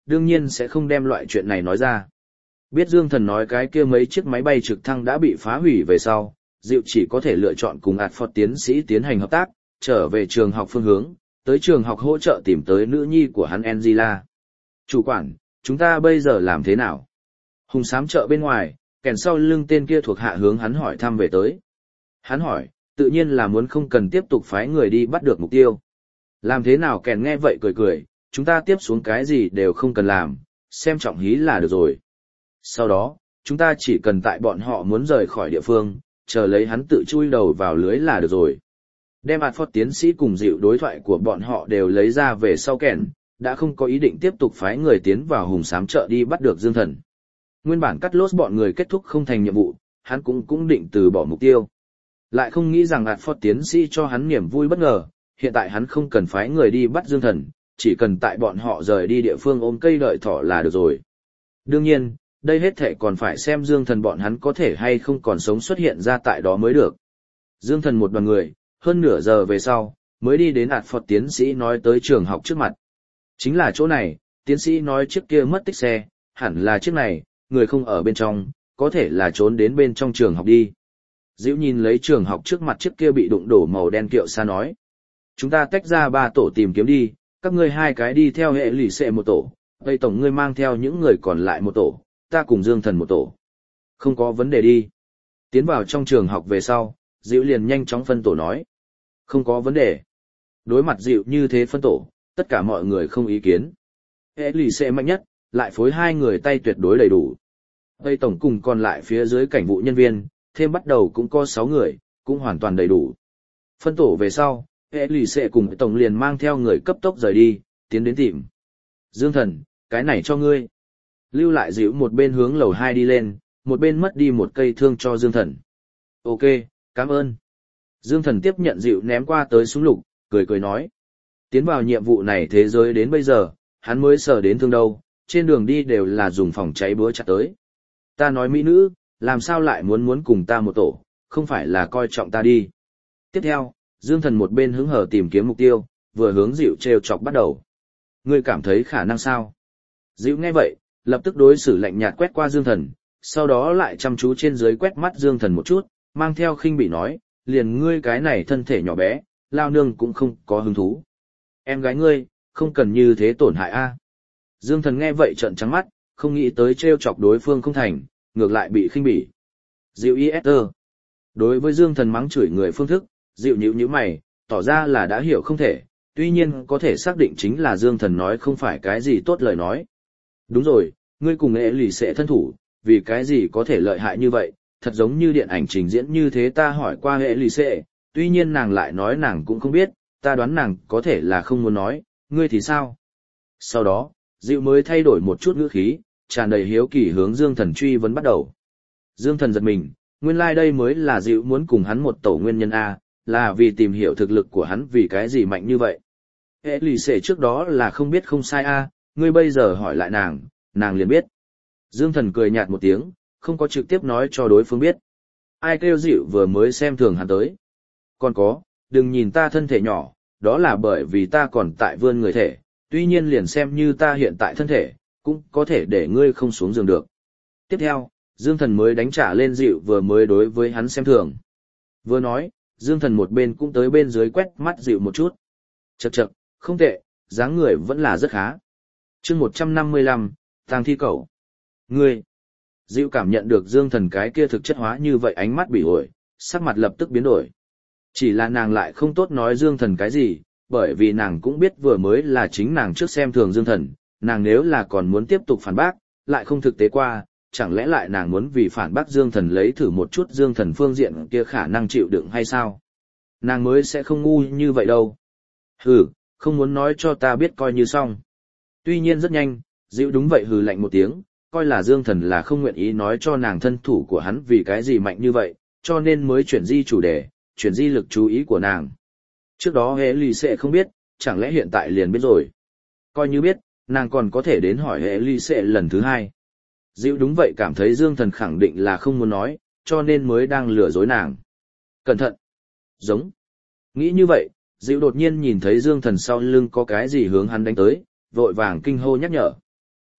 đương nhiên sẽ không đem loại chuyện này nói ra. Biết Dương Thần nói cái kia mấy chiếc máy bay trực thăng đã bị phá hủy về sau, Diệu chỉ có thể lựa chọn cùng Adford tiến sĩ tiến hành hợp tác, trở về trường học phương hướng, tới trường học hỗ trợ tìm tới nữ nhi của hắn Angela. Chủ quản, chúng ta bây giờ làm thế nào? Hùng xám chợ bên ngoài, kèn sau lưng tên kia thuộc hạ hướng hắn hỏi thăm về tới. Hắn hỏi, tự nhiên là muốn không cần tiếp tục phái người đi bắt được mục tiêu. Làm thế nào kèn nghe vậy cười cười, chúng ta tiếp xuống cái gì đều không cần làm, xem trọng hí là được rồi. Sau đó, chúng ta chỉ cần tại bọn họ muốn rời khỏi địa phương, chờ lấy hắn tự chui đầu vào lưới là được rồi. Đem Adford tiến sĩ cùng dịu đối thoại của bọn họ đều lấy ra về sau kèn, đã không có ý định tiếp tục phái người tiến vào hùng xám chợ đi bắt được Dương Thần. Nguyên bản cắt lốt bọn người kết thúc không thành nhiệm vụ, hắn cũng định từ bỏ mục tiêu. Lại không nghĩ rằng Adford tiến sĩ cho hắn niềm vui bất ngờ, hiện tại hắn không cần phái người đi bắt Dương Thần, chỉ cần tại bọn họ rời đi địa phương ôm cây đợi thỏ là được rồi. Đương nhiên, đây hết thể còn phải xem Dương Thần bọn hắn có thể hay không còn sống xuất hiện ra tại đó mới được. Dương Thần một đoàn người, hơn nửa giờ về sau, mới đi đến Adford tiến sĩ nói tới trường học trước mặt. Chính là chỗ này, tiến sĩ nói chiếc kia mất tích xe, hẳn là chiếc này, người không ở bên trong, có thể là trốn đến bên trong trường học đi. Diệu nhìn lấy trường học trước mặt chiếc kia bị đụng đổ màu đen kiệu xa nói. Chúng ta tách ra 3 tổ tìm kiếm đi, các ngươi 2 cái đi theo hệ lì xệ một tổ, vậy tổng ngươi mang theo những người còn lại một tổ, ta cùng Dương Thần một tổ. Không có vấn đề đi. Tiến vào trong trường học về sau, Diệu liền nhanh chóng phân tổ nói. Không có vấn đề. Đối mặt Diệu như thế phân tổ, tất cả mọi người không ý kiến. Hệ lì xệ mạnh nhất, lại phối 2 người tay tuyệt đối đầy đủ. Vậy tổng cùng còn lại phía dưới cảnh vụ nhân viên, thêm bắt đầu cũng có 6 người, cũng hoàn toàn đầy đủ. Phân tổ về sau, hệ lì xệ cùng tổng liền mang theo người cấp tốc rời đi, tiến đến tìm. Dương Thần, cái này cho ngươi. Lưu lại Diệu một bên hướng lầu 2 đi lên, một bên mất đi một cây thương cho Dương Thần. Ok, cảm ơn. Dương Thần tiếp nhận Diệu ném qua tới súng lục, cười cười nói. Tiến vào nhiệm vụ này thế giới đến bây giờ, hắn mới sờ đến thương đâu, trên đường đi đều là dùng phòng cháy búa chặt tới. Ta nói mỹ nữ, làm sao lại muốn cùng ta một tổ, không phải là coi trọng ta đi. Tiếp theo, Dương Thần một bên hứng hở tìm kiếm mục tiêu, vừa hướng Diệu trêu chọc bắt đầu. Ngươi cảm thấy khả năng sao? Diệu nghe vậy, lập tức đối xử lạnh nhạt quét qua Dương Thần, sau đó lại chăm chú trên dưới quét mắt Dương Thần một chút, mang theo khinh bỉ nói, liền ngươi cái này thân thể nhỏ bé, lao nương cũng không có hứng thú. Em gái ngươi, không cần như thế tổn hại a. Dương Thần nghe vậy trợn trắng mắt, không nghĩ tới trêu chọc đối phương không thành, ngược lại bị khinh bỉ. Diệu ISR. Đối với Dương Thần mắng chửi người phương thức, Diệu nhíu mày, tỏ ra là đã hiểu không thể, tuy nhiên có thể xác định chính là Dương Thần nói không phải cái gì tốt lời nói. Đúng rồi, ngươi cùng hệ lì xệ thân thủ, vì cái gì có thể lợi hại như vậy, thật giống như điện ảnh trình diễn như thế. Ta hỏi qua hệ lì xệ, tuy nhiên nàng lại nói nàng cũng không biết, ta đoán nàng có thể là không muốn nói, ngươi thì sao? Sau đó, Diệu mới thay đổi một chút ngữ khí, tràn đầy hiếu kỳ hướng Dương Thần truy vấn bắt đầu. Dương Thần giật mình, nguyên lai đây mới là Diệu muốn cùng hắn một tổ nguyên nhân A, là vì tìm hiểu thực lực của hắn vì cái gì mạnh như vậy. Hệ lì xệ trước đó là không biết không sai A, ngươi bây giờ hỏi lại nàng liền biết. Dương Thần cười nhạt một tiếng, không có trực tiếp nói cho đối phương biết. Ai kêu Diệu vừa mới xem thường hắn tới. Còn có, đừng nhìn ta thân thể nhỏ, đó là bởi vì ta còn tại vươn người thể, tuy nhiên liền xem như ta hiện tại thân thể, cũng có thể để ngươi không xuống giường được. Tiếp theo, Dương Thần mới đánh trả lên Diệu vừa mới đối với hắn xem thường. Vừa nói, Dương Thần một bên cũng tới bên dưới quét mắt Diệu một chút. Chậc chậc, không tệ, dáng người vẫn là rất khá. Chương 155, tang thi cẩu. Ngươi. Diệu cảm nhận được Dương Thần cái kia thực chất hóa như vậy ánh mắt bị ổi, sắc mặt lập tức biến đổi. Chỉ là nàng lại không tốt nói Dương Thần cái gì, bởi vì nàng cũng biết vừa mới là chính nàng trước xem thường Dương Thần, nàng nếu là còn muốn tiếp tục phản bác, lại không thực tế qua, chẳng lẽ lại nàng muốn vì phản bác Dương Thần lấy thử một chút Dương Thần phương diện kia khả năng chịu đựng hay sao? Nàng mới sẽ không ngu như vậy đâu. Hừ, không muốn nói cho ta biết coi như xong. Tuy nhiên rất nhanh, Diệu đúng vậy hừ lạnh một tiếng, coi là Dương Thần là không nguyện ý nói cho nàng thân thủ của hắn vì cái gì mạnh như vậy, cho nên mới chuyển di chủ đề, chuyển di lực chú ý của nàng. Trước đó hệ lì xệ không biết, chẳng lẽ hiện tại liền biết rồi. Coi như biết, nàng còn có thể đến hỏi hệ lì xệ lần thứ 2. Diệu đúng vậy cảm thấy Dương Thần khẳng định là không muốn nói, cho nên mới đang lừa dối nàng. Cẩn thận! Giống! Nghĩ như vậy, Diệu đột nhiên nhìn thấy Dương Thần sau lưng có cái gì hướng hắn đánh tới, vội vàng kinh hô nhắc nhở.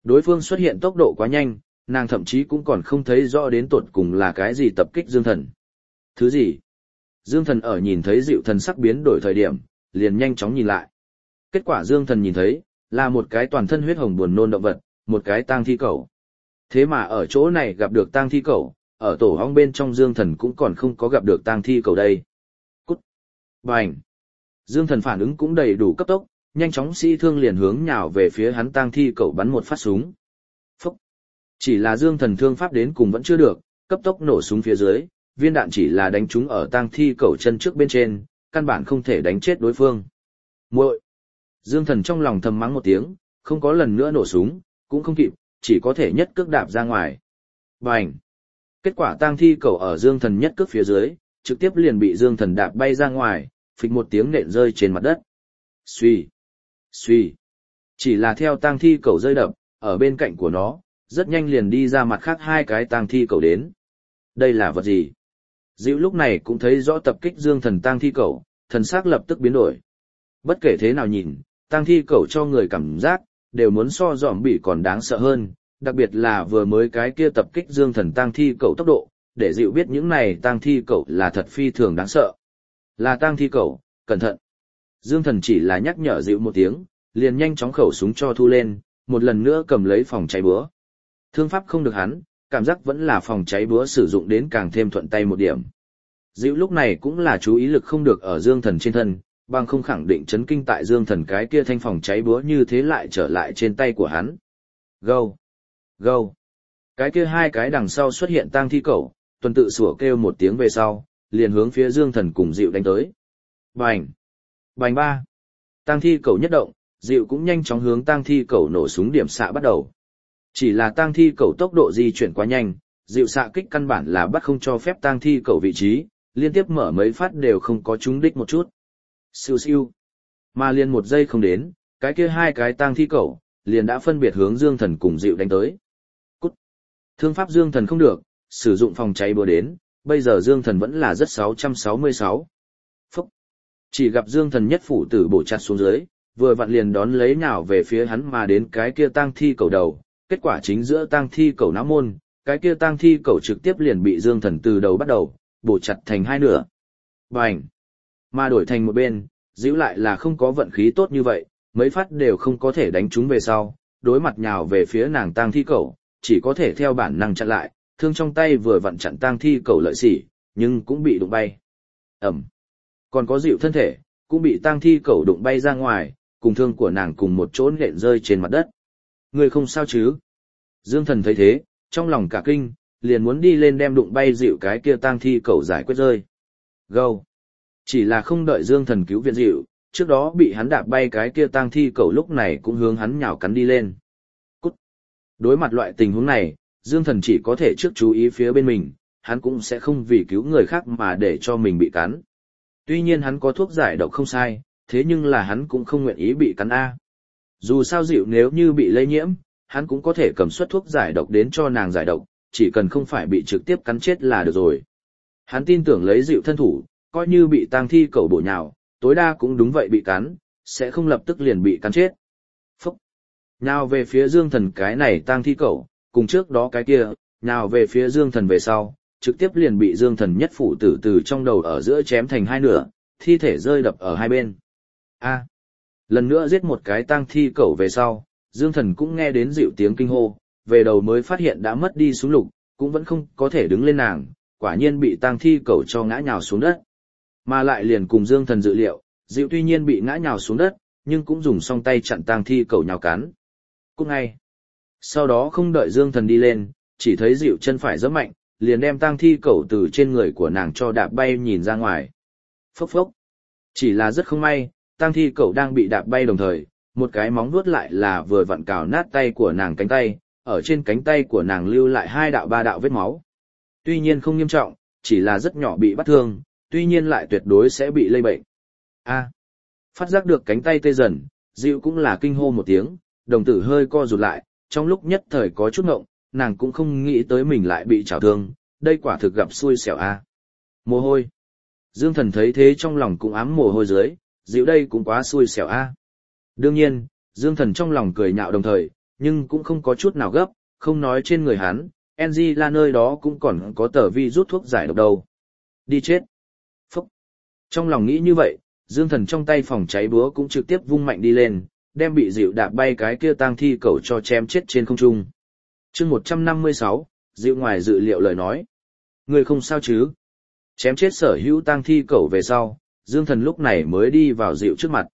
Đối phương xuất hiện tốc độ quá nhanh, nàng thậm chí cũng còn không thấy rõ đến tột cùng là cái gì tập kích Dương Thần. Thứ gì? Dương Thần ở nhìn thấy Dịu thần sắc biến đổi thời điểm, liền nhanh chóng nhìn lại. Kết quả Dương Thần nhìn thấy, là một cái toàn thân huyết hồng buồn nôn động vật, một cái tang thi cẩu. Thế mà ở chỗ này gặp được tang thi cẩu, ở tổ ong bên trong Dương Thần cũng còn không có gặp được tang thi cẩu đây. Cút! Bành! Dương Thần phản ứng cũng đầy đủ cấp tốc, nhanh chóng sĩ thương liền hướng nhào về phía hắn tang thi cẩu bắn một phát súng. Phúc! Chỉ là Dương Thần thương pháp đến cùng vẫn chưa được, cấp tốc nổ súng phía dưới, viên đạn chỉ là đánh trúng ở tang thi cẩu chân trước bên trên, căn bản không thể đánh chết đối phương. Muội! Dương Thần trong lòng thầm mắng một tiếng, không có lần nữa nổ súng, cũng không kịp, chỉ có thể nhất cước đạp ra ngoài. Bành! Kết quả tang thi cẩu ở Dương Thần nhất cước phía dưới, trực tiếp liền bị Dương Thần đạp bay ra ngoài, phịch một tiếng nện rơi trên mặt đất. Xuy! Xuy! Chỉ là theo tang thi cẩu rơi đập, ở bên cạnh của nó, rất nhanh liền đi ra mặt khác hai cái tang thi cẩu đến. Đây là vật gì? Dịu lúc này cũng thấy rõ tập kích Dương Thần tang thi cẩu, thần sắc lập tức biến đổi. Bất kể thế nào nhìn, tang thi cẩu cho người cảm giác, đều muốn so dòm bị còn đáng sợ hơn, đặc biệt là vừa mới cái kia tập kích Dương Thần tang thi cẩu tốc độ, để Dịu biết những này tang thi cẩu là thật phi thường đáng sợ. Là tang thi cẩu, cẩn thận. Dương Thần chỉ là nhắc nhở Dịu một tiếng, liền nhanh chóng khẩu súng cho thu lên, một lần nữa cầm lấy phòng cháy búa. Thương pháp không được hắn, cảm giác vẫn là phòng cháy búa sử dụng đến càng thêm thuận tay một điểm. Dịu lúc này cũng là chú ý lực không được ở Dương Thần trên thân, bằng không khẳng định chấn kinh tại Dương Thần cái kia thanh phòng cháy búa như thế lại trở lại trên tay của hắn. Gâu! Gâu! Cái kia hai cái đằng sau xuất hiện tang thi cẩu, tuần tự sủa kêu một tiếng về sau, liền hướng phía Dương Thần cùng Dịu đánh tới. Bành! Bành ba! Tang thi cẩu nhất động, Dịu cũng nhanh chóng hướng tang thi cẩu nổ súng điểm xạ bắt đầu. Chỉ là tang thi cẩu tốc độ di chuyển quá nhanh, Dịu xạ kích căn bản là bắt không cho phép tang thi cẩu vị trí, liên tiếp mở mấy phát đều không có trúng đích một chút. Siêu siêu. Mà liền một giây không đến, cái kia hai cái tang thi cẩu, liền đã phân biệt hướng Dương Thần cùng Dịu đánh tới. Cút. Thương pháp Dương Thần không được, sử dụng phòng cháy búa đến, bây giờ Dương Thần vẫn là rất 666. Phúc. Chỉ gặp Dương Thần nhất phủ tử bổ chặt xuống dưới, vừa vặn liền đón lấy nhào về phía hắn mà đến cái kia tang thi cẩu đầu, kết quả chính giữa tang thi cẩu não môn, cái kia tang thi cẩu trực tiếp liền bị Dương Thần từ đầu bắt đầu, bổ chặt thành hai nửa. Bành! Mà đổi thành một bên, Dĩu lại là không có vận khí tốt như vậy, mấy phát đều không có thể đánh trúng về sau, đối mặt nhào về phía nàng tang thi cẩu, chỉ có thể theo bản năng chặn lại, thương trong tay vừa vặn chặn tang thi cẩu lợi xỉ, nhưng cũng bị đụng bay. Ẩm! Còn có Dịu thân thể, cũng bị tang thi cẩu đụng bay ra ngoài, cùng thương của nàng cùng một chỗ nện rơi trên mặt đất. Người không sao chứ? Dương Thần thấy thế, trong lòng cả kinh, liền muốn đi lên đem đụng bay Dịu cái kia tang thi cẩu giải quyết rơi. Gâu! Chỉ là không đợi Dương Thần cứu viện Dịu, trước đó bị hắn đạp bay cái kia tang thi cẩu lúc này cũng hướng hắn nhào cắn đi lên. Cút! Đối mặt loại tình huống này, Dương Thần chỉ có thể trước chú ý phía bên mình, hắn cũng sẽ không vì cứu người khác mà để cho mình bị cắn. Tuy nhiên hắn có thuốc giải độc không sai, thế nhưng là hắn cũng không nguyện ý bị cắn A. Dù sao Dịu nếu như bị lây nhiễm, hắn cũng có thể cầm suất thuốc giải độc đến cho nàng giải độc, chỉ cần không phải bị trực tiếp cắn chết là được rồi. Hắn tin tưởng lấy Dịu thân thủ, coi như bị tang thi cẩu bổ nhào, tối đa cũng đúng vậy bị cắn, sẽ không lập tức liền bị cắn chết. Phúc! Nhào về phía Dương Thần cái này tang thi cẩu, cùng trước đó cái kia, nhào về phía Dương Thần về sau, trực tiếp liền bị Dương Thần nhất phủ tử từ trong đầu ở giữa chém thành hai nửa, thi thể rơi đập ở hai bên. A! Lần nữa giết một cái tang thi cẩu về sau, Dương Thần cũng nghe đến Dịu tiếng kinh hô, về đầu mới phát hiện đã mất đi súng lục, cũng vẫn không có thể đứng lên nàng, quả nhiên bị tang thi cẩu cho ngã nhào xuống đất. Mà lại liền cùng Dương Thần dự liệu, Dịu tuy nhiên bị ngã nhào xuống đất, nhưng cũng dùng song tay chặn tang thi cẩu nhào cắn. Cút ngay. Sau đó không đợi Dương Thần đi lên, chỉ thấy Dịu chân phải giẫm mạnh, liền đem tang thi cẩu từ trên người của nàng cho đạp bay nhìn ra ngoài. Phốc phốc. Chỉ là rất không may, tang thi cẩu đang bị đạp bay đồng thời, một cái móng vuốt lại là vừa vặn cào nát tay của nàng cánh tay, ở trên cánh tay của nàng lưu lại 2 đạo 3 đạo vết máu. Tuy nhiên không nghiêm trọng, chỉ là rất nhỏ bị bắt thương, tuy nhiên lại tuyệt đối sẽ bị lây bệnh. A. Phát giác được cánh tay tê dần, Dịu cũng là kinh hô một tiếng, đồng tử hơi co rụt lại, trong lúc nhất thời có chút ngộng, nàng cũng không nghĩ tới mình lại bị chảo thương, đây quả thực gặp xui xẻo a. Mồ hôi. Dương Thần thấy thế trong lòng cũng ám mồ hôi dưới, Dịu đây cũng quá xui xẻo a. Đương nhiên, Dương Thần trong lòng cười nhạo đồng thời, nhưng cũng không có chút nào gấp, không nói trên người hắn, Angela nơi đó cũng còn có tờ vi rút thuốc giải độc đâu. Đi chết. Phúc. Trong lòng nghĩ như vậy, Dương Thần trong tay phòng cháy búa cũng trực tiếp vung mạnh đi lên, đem bị dịu đạp bay cái kia tang thi cẩu cho chém chết trên không trung. Chương 156, dịu ngoài dự liệu lời nói. Người không sao chứ? Chém chết sở hữu tang thi cẩu về sau, Dương Thần lúc này mới đi vào dịu trước mặt.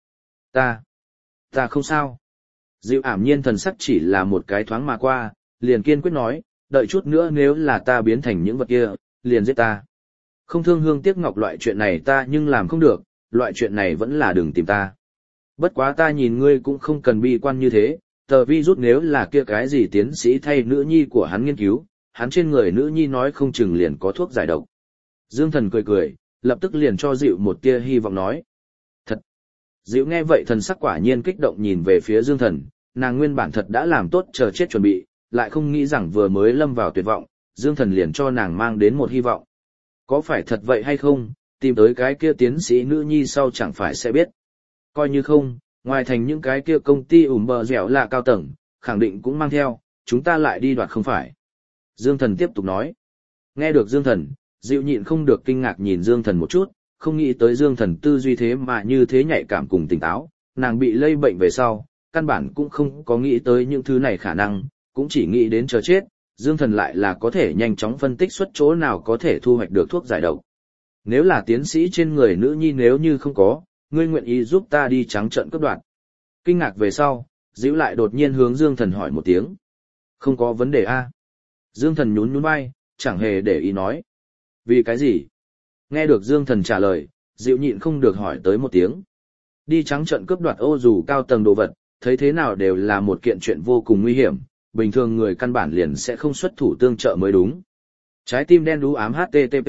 Ta không sao. Dịu ảm nhiên thần sắc chỉ là một cái thoáng mà qua, liền kiên quyết nói, đợi chút nữa nếu là ta biến thành những vật kia, liền giết ta. Không thương hương tiếc ngọc loại chuyện này ta nhưng làm không được, loại chuyện này vẫn là đừng tìm ta. Bất quá ta nhìn ngươi cũng không cần bi quan như thế, tờ vi rút nếu là kia cái gì tiến sĩ thay nữ nhi của hắn nghiên cứu, hắn trên người nữ nhi nói không chừng liền có thuốc giải độc. Dương Thần cười cười, lập tức liền cho Dịu một tia hy vọng nói. Thật! Dịu nghe vậy thần sắc quả nhiên kích động nhìn về phía Dương Thần, nàng nguyên bản thật đã làm tốt chờ chết chuẩn bị, lại không nghĩ rằng vừa mới lâm vào tuyệt vọng, Dương Thần liền cho nàng mang đến một hy vọng. Có phải thật vậy hay không, tìm tới cái kia tiến sĩ nữ nhi sau chẳng phải sẽ biết. Coi như không, ngoài thành những cái kia công ty bờ dẻo là cao tầng, khẳng định cũng mang theo, chúng ta lại đi đoạt không phải. Dương Thần tiếp tục nói. Nghe được Dương Thần, Dịu nhịn không được kinh ngạc nhìn Dương Thần một chút, không nghĩ tới Dương Thần tư duy thế mà như thế nhạy cảm cùng tỉnh táo, nàng bị lây bệnh về sau, căn bản cũng không có nghĩ tới những thứ này khả năng, cũng chỉ nghĩ đến chờ chết, Dương Thần lại là có thể nhanh chóng phân tích xuất chỗ nào có thể thu hoạch được thuốc giải độc. Nếu là tiến sĩ trên người nữ nhi nếu như không có, ngươi nguyện ý giúp ta đi trắng trợn cướp đoạt. Kinh ngạc về sau, Dĩu lại đột nhiên hướng Dương Thần hỏi một tiếng. Không có vấn đề a. Dương Thần nhún nhún vai, chẳng hề để ý nói. Vì cái gì? Nghe được Dương Thần trả lời, Dịu nhịn không được hỏi tới một tiếng. Đi trắng trợn cướp đoạt ô dù cao tầng đồ vật, thấy thế nào đều là một kiện chuyện vô cùng nguy hiểm, bình thường người căn bản liền sẽ không xuất thủ tương trợ mới đúng. Trái tim đen đú ám HTTP.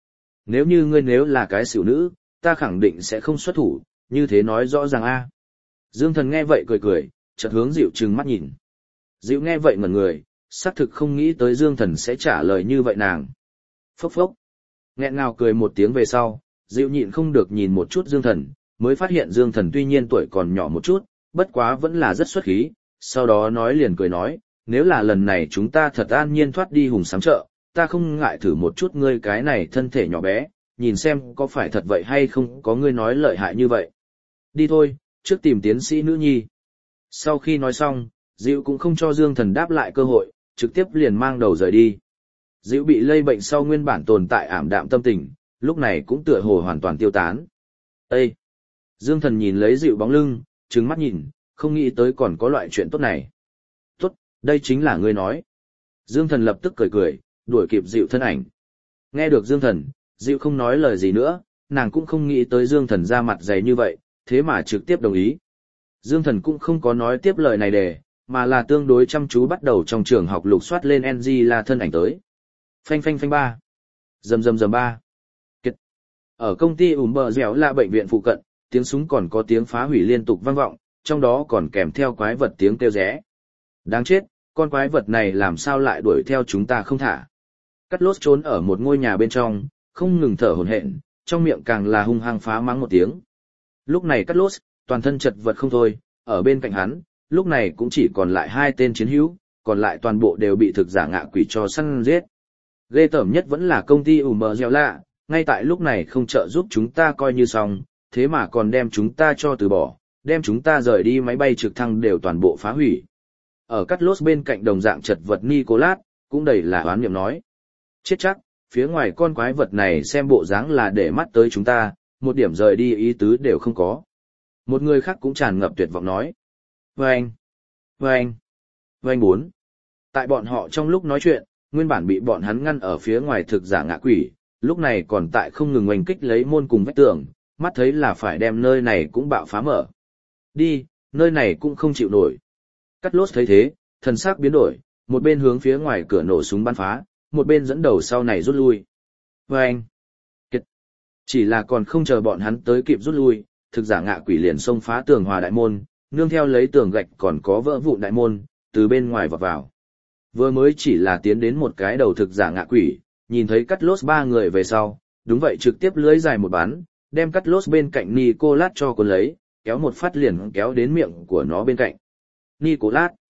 Nếu như ngươi nếu là cái xỉu nữ, ta khẳng định sẽ không xuất thủ, như thế nói rõ ràng a. Dương Thần nghe vậy cười cười, chợt hướng Dịu trừng mắt nhìn. Dịu nghe vậy ngẩn người, xác thực không nghĩ tới Dương Thần sẽ trả lời như vậy nàng. Phốc phốc. Nghẹn ngào cười một tiếng về sau, Dịu nhịn không được nhìn một chút Dương Thần, mới phát hiện Dương Thần tuy nhiên tuổi còn nhỏ một chút, bất quá vẫn là rất xuất khí, sau đó liền cười nói, nếu là lần này chúng ta thật an nhiên thoát đi hùng sám chợ, ta không ngại thử một chút ngươi cái này thân thể nhỏ bé, nhìn xem có phải thật vậy hay không có ngươi nói lợi hại như vậy. Đi thôi, trước tìm tiến sĩ nữ nhi. Sau khi nói xong, Dịu cũng không cho Dương Thần đáp lại cơ hội, trực tiếp liền mang đầu rời đi. Dịu bị lây bệnh sau nguyên bản tồn tại ảm đạm tâm tình, lúc này cũng tựa hồ hoàn toàn tiêu tán. Ê! Dương Thần nhìn lấy Dịu bóng lưng, trừng mắt nhìn, không nghĩ tới còn có loại chuyện tốt này. Tốt, đây chính là ngươi nói. Dương Thần lập tức cười cười, đuổi kịp Dịu thân ảnh. Nghe được Dương Thần, Dịu không nói lời gì nữa, nàng cũng không nghĩ tới Dương Thần ra mặt dày như vậy, thế mà trực tiếp đồng ý. Dương Thần cũng không có nói tiếp lời này mà là tương đối chăm chú bắt đầu trong trường học lục soát lên NG là thân ảnh tới. Phanh phanh phanh ba. Rầm rầm rầm ba. Kiệt. Ở công ty bờ dẻo là bệnh viện phụ cận, tiếng súng còn có tiếng phá hủy liên tục vang vọng, trong đó còn kèm theo quái vật tiếng kêu rẽ. Đáng chết, con quái vật này làm sao lại đuổi theo chúng ta không thả. Cắt Lốt trốn ở một ngôi nhà bên trong, không ngừng thở hổn hển, trong miệng càng là hung hăng phá mắng một tiếng. Lúc này Cắt Lốt, toàn thân chật vật không thôi, ở bên cạnh hắn, lúc này cũng chỉ còn lại 2 tên chiến hữu, còn lại toàn bộ đều bị thực giả ngạ quỷ cho săn giết. Ghê tởm nhất vẫn là công ty bờ dẻo lạ, ngay tại lúc này không trợ giúp chúng ta coi như xong, thế mà còn đem chúng ta cho từ bỏ, đem chúng ta rời đi máy bay trực thăng đều toàn bộ phá hủy. Ở Cắt Lốt bên cạnh đồng dạng chật vật Nicolas, cũng đầy là oán niệm nói. Chết chắc, phía ngoài con quái vật này xem bộ dáng là để mắt tới chúng ta, một điểm rời đi ý tứ đều không có. Một người khác cũng tràn ngập tuyệt vọng nói. Vâng! Vâng! Vâng 4. Tại bọn họ trong lúc nói chuyện, nguyên bản bị bọn hắn ngăn ở phía ngoài thực giả ngạ quỷ, lúc này còn tại không ngừng oanh kích lấy môn cùng vách tường, mắt thấy là phải đem nơi này cũng bạo phá mở. Đi, nơi này cũng không chịu nổi. Cắt Lốt thấy thế, thần sắc biến đổi, một bên hướng phía ngoài cửa nổ súng bắn phá, một bên dẫn đầu sau này rút lui. Vâng! Kiệt! Chỉ là còn không chờ bọn hắn tới kịp rút lui, thực giả ngạ quỷ liền xông phá tường hòa đại môn, nương theo lấy tường gạch còn có vỡ vụn đại môn, từ bên ngoài vọt vào. Vừa mới chỉ là tiến đến một cái đầu thực giả ngạ quỷ, nhìn thấy Cắt Lốt 3 người về sau, đúng vậy trực tiếp lưới dài một bắn, đem Cắt Lốt bên cạnh Nicolas cho cuốn lấy, kéo một phát liền kéo đến miệng của nó bên cạnh. Nicolas!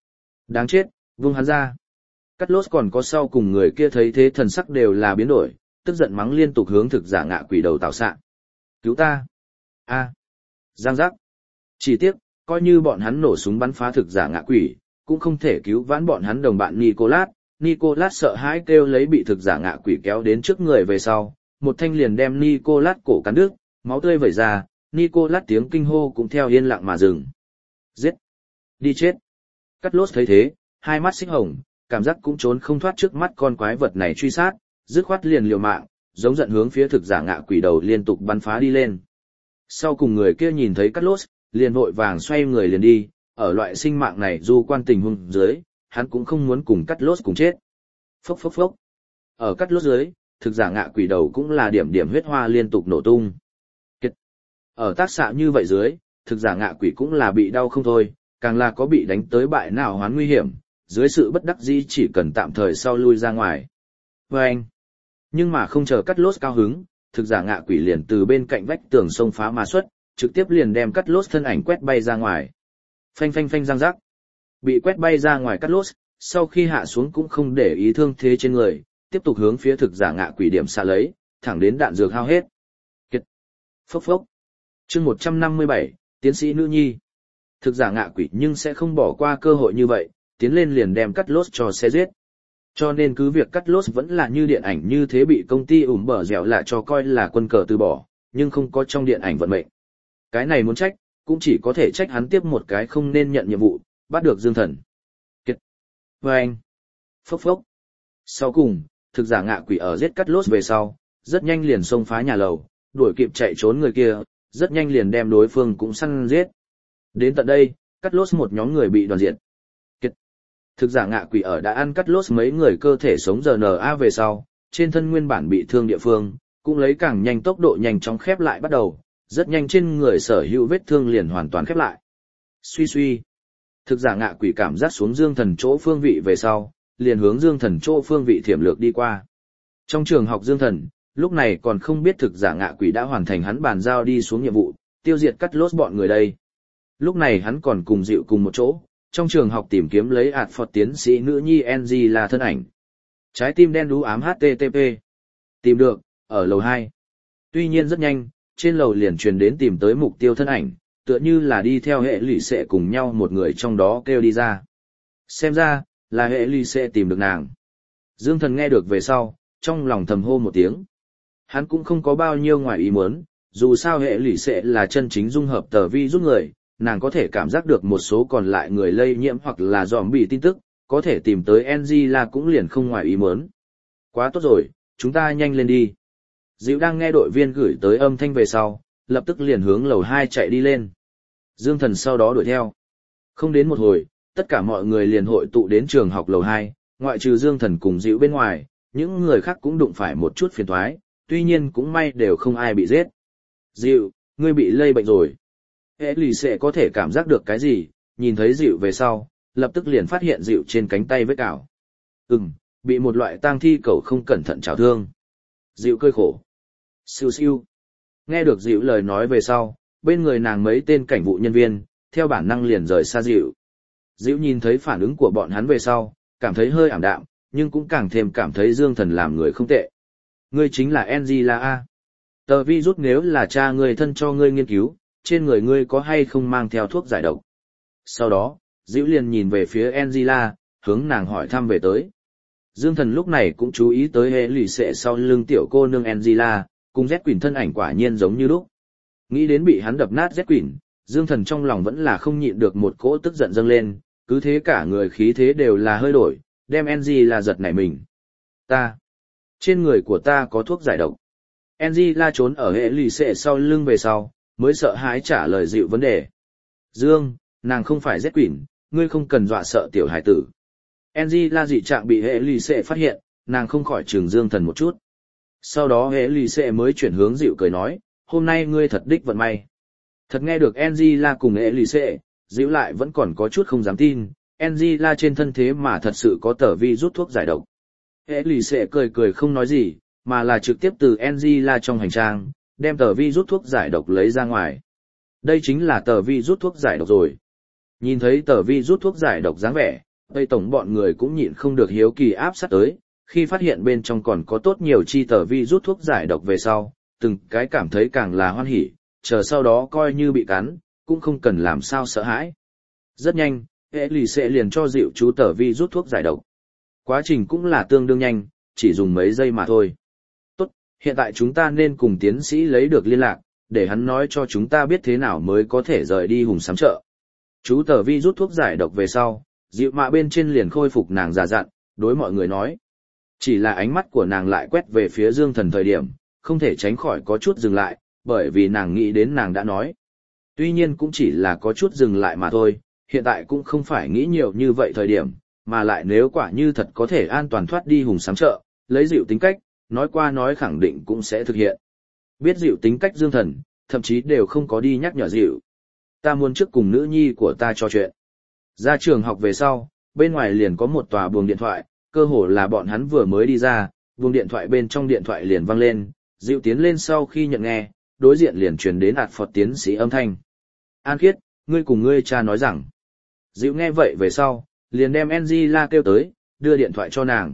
Đáng chết, vung hắn ra. Cắt lốt còn có sau cùng người kia thấy thế thần sắc đều là biến đổi, tức giận mắng liên tục hướng thực giả ngạ quỷ đầu tạo xạ. Cứu ta! A! Giang giác! Chỉ tiếc, coi như bọn hắn nổ súng bắn phá thực giả ngạ quỷ, cũng không thể cứu vãn bọn hắn đồng bạn Nicolas. Nicolas sợ hãi kêu lấy bị thực giả ngạ quỷ kéo đến trước người về sau, một thanh liền đem Nicolas cổ cắn đứt, máu tươi vẩy ra, Nicolas tiếng kinh hô cũng theo yên lặng mà dừng. Giết! Đi chết! Cắt lốt thấy thế, hai mắt xích hồng, cảm giác cũng trốn không thoát trước mắt con quái vật này truy sát, dứt khoát liền liều mạng, giống giận hướng phía thực giả ngạ quỷ đầu liên tục bắn phá đi lên. Sau cùng người kia nhìn thấy cắt lốt, liền vội vàng xoay người liền đi, ở loại sinh mạng này dù quan tình huống dưới, hắn cũng không muốn cùng cắt lốt cùng chết. Phốc phốc phốc. Ở cắt lốt dưới, thực giả ngạ quỷ đầu cũng là điểm điểm huyết hoa liên tục nổ tung. Kết. Ở tác xạ như vậy dưới, thực giả ngạ quỷ cũng là bị đau không thôi, càng là có bị đánh tới bại nào hoán nguy hiểm, dưới sự bất đắc dĩ chỉ cần tạm thời sau lui ra ngoài. Vâng! Nhưng mà không chờ cắt lốt cao hứng, thực giả ngạ quỷ liền từ bên cạnh vách tường xông phá mà xuất, trực tiếp liền đem cắt lốt thân ảnh quét bay ra ngoài. Phanh phanh phanh răng rắc. Bị quét bay ra ngoài cắt lốt, sau khi hạ xuống cũng không để ý thương thế trên người, tiếp tục hướng phía thực giả ngạ quỷ điểm xạ lấy, thẳng đến đạn dược hao hết. Kiệt. Phốc phốc. Chương 157, tiến sĩ nữ nhi. Thực giả ngạ quỷ nhưng sẽ không bỏ qua cơ hội như vậy, tiến lên liền đem cắt lốt cho xe giết. Cho nên cứ việc cắt lốt vẫn là như điện ảnh như thế bị công ty ủm bở dẻo lại cho coi là quân cờ từ bỏ, nhưng không có trong điện ảnh vận mệnh. Cái này muốn trách, cũng chỉ có thể trách hắn tiếp một cái không nên nhận nhiệm vụ, bắt được Dương Thần. Kiệt. Vâng. Phốc phốc. Sau cùng, thực giả ngạ quỷ ở giết cắt lốt về sau, rất nhanh liền xông phá nhà lầu, đuổi kịp chạy trốn người kia, rất nhanh liền đem đối phương cũng săn giết. Đến tận đây, cắt lốt một nhóm người bị đoàn diệt. Kiệt. Thực giả ngạ quỷ ở đã ăn cắt lốt mấy người cơ thể sống RNA về sau, trên thân nguyên bản bị thương địa phương, cũng lấy càng nhanh tốc độ nhanh chóng khép lại bắt đầu, rất nhanh trên người sở hữu vết thương liền hoàn toàn khép lại. Suy suy. Thực giả ngạ quỷ cảm giác xuống Dương Thần chỗ phương vị về sau, liền hướng Dương Thần chỗ phương vị thiểm lược đi qua. Trong trường học Dương Thần, lúc này còn không biết thực giả ngạ quỷ đã hoàn thành hắn bàn giao đi xuống nhiệm vụ, tiêu diệt cắt lốt bọn người đây. Lúc này hắn còn cùng Dịu cùng một chỗ, trong trường học tìm kiếm lấy ạt phọt tiến sĩ nữ nhi NG là thân ảnh. Trái tim đen đú ám HTTP. Tìm được, ở lầu 2. Tuy nhiên rất nhanh, trên lầu liền truyền đến tìm tới mục tiêu thân ảnh, tựa như là đi theo hệ lụy sẽ cùng nhau một người trong đó kêu đi ra. Xem ra, là hệ lụy sẽ tìm được nàng. Dương Thần nghe được về sau, trong lòng thầm hô một tiếng. Hắn cũng không có bao nhiêu ngoài ý muốn, dù sao hệ lụy sẽ là chân chính dung hợp tờ vi rút người, nàng có thể cảm giác được một số còn lại người lây nhiễm hoặc là zombie tin tức, có thể tìm tới NG là cũng liền không ngoài ý muốn. Quá tốt rồi, chúng ta nhanh lên đi. Dịu đang nghe đội viên gửi tới âm thanh về sau, lập tức liền hướng lầu 2 chạy đi lên. Dương Thần sau đó đuổi theo. Không đến một hồi, tất cả mọi người liền hội tụ đến trường học lầu 2, ngoại trừ Dương Thần cùng Dịu bên ngoài, những người khác cũng đụng phải một chút phiền toái, tuy nhiên cũng may đều không ai bị giết. Dịu, ngươi bị lây bệnh rồi. Hệ lì sẽ có thể cảm giác được cái gì, nhìn thấy Dịu về sau, lập tức liền phát hiện Dịu trên cánh tay vết cào. Bị một loại tang thi cầu không cẩn thận chảo thương. Dịu cơi khổ. Siêu siêu. Nghe được Dịu lời nói về sau, bên người nàng mấy tên cảnh vụ nhân viên, theo bản năng liền rời xa Dịu. Dịu nhìn thấy phản ứng của bọn hắn về sau, cảm thấy hơi ảm đạm, nhưng cũng càng thêm cảm thấy Dương Thần làm người không tệ. Ngươi chính là Angela A. Tờ virus nếu là cha ngươi thân cho ngươi nghiên cứu, trên người ngươi có hay không mang theo thuốc giải độc. Sau đó, Dịu liền nhìn về phía Angela, hướng nàng hỏi thăm về tới. Dương Thần lúc này cũng chú ý tới hệ lì xệ sau lưng tiểu cô nương Angela, cùng Z Quỷ thân ảnh quả nhiên giống như lúc. Nghĩ đến bị hắn đập nát Z Quỷ, Dương Thần trong lòng vẫn là không nhịn được một cỗ tức giận dâng lên, cứ thế cả người khí thế đều là hơi đổi, đem Angela giật nảy mình. Trên người của ta có thuốc giải độc. Angela trốn ở hệ lì xệ sau lưng về sau, mới sợ hãi trả lời Dịu vấn đề. Dương, nàng không phải Z Quỷ, ngươi không cần dọa sợ tiểu hải tử. Angela dị trạng bị hệ lì xệ phát hiện, nàng không khỏi trừng Dương Thần một chút. Sau đó hệ lì xệ mới chuyển hướng Dịu cười nói, hôm nay ngươi thật đích vận may. Thật nghe được Angela cùng hệ lì xệ, Dịu lại vẫn còn có chút không dám tin, Angela trên thân thế mà thật sự có tờ vi rút thuốc giải độc. Hệ lì xệ cười cười không nói gì, mà là trực tiếp từ Angela trong hành trang, đem tờ vi rút thuốc giải độc lấy ra ngoài. Đây chính là tờ vi rút thuốc giải độc rồi. Nhìn thấy tờ vi rút thuốc giải độc dáng vẻ, Tây tổng bọn người cũng nhịn không được hiếu kỳ áp sát tới, khi phát hiện bên trong còn có tốt nhiều chi tờ vi rút thuốc giải độc về sau, từng cái cảm thấy càng là hoan hỉ, chờ sau đó coi như bị cắn, cũng không cần làm sao sợ hãi. Rất nhanh, hệ lì sẽ liền cho dịu chú tờ vi rút thuốc giải độc. Quá trình cũng là tương đương nhanh, chỉ dùng mấy giây mà thôi. Tốt, hiện tại chúng ta nên cùng tiến sĩ lấy được liên lạc, để hắn nói cho chúng ta biết thế nào mới có thể rời đi hùng sám chợ. Chú tờ vi rút thuốc giải độc về sau, dịu mạ bên trên liền khôi phục nàng già dặn, đối mọi người nói. Chỉ là ánh mắt của nàng lại quét về phía Dương Thần thời điểm, không thể tránh khỏi có chút dừng lại, bởi vì nàng nghĩ đến nàng đã nói. Tuy nhiên cũng chỉ là có chút dừng lại mà thôi, hiện tại cũng không phải nghĩ nhiều như vậy thời điểm, mà lại nếu quả như thật có thể an toàn thoát đi hùng sám chợ, lấy dịu tính cách, nói qua nói khẳng định cũng sẽ thực hiện. Biết dịu tính cách Dương Thần, thậm chí đều không có đi nhắc nhở dịu. Ta muốn trước cùng nữ nhi của ta trò chuyện. Ra trường học về sau, bên ngoài liền có một tòa buồng điện thoại, cơ hồ là bọn hắn vừa mới đi ra, buồng điện thoại bên trong điện thoại liền vang lên, dịu tiến lên sau khi nhận nghe, đối diện liền truyền đến ạt phọt tiến sĩ âm thanh. An Khiết, ngươi cùng ngươi cha nói rằng. Dịu nghe vậy về sau, liền đem Angela kêu tới, đưa điện thoại cho nàng.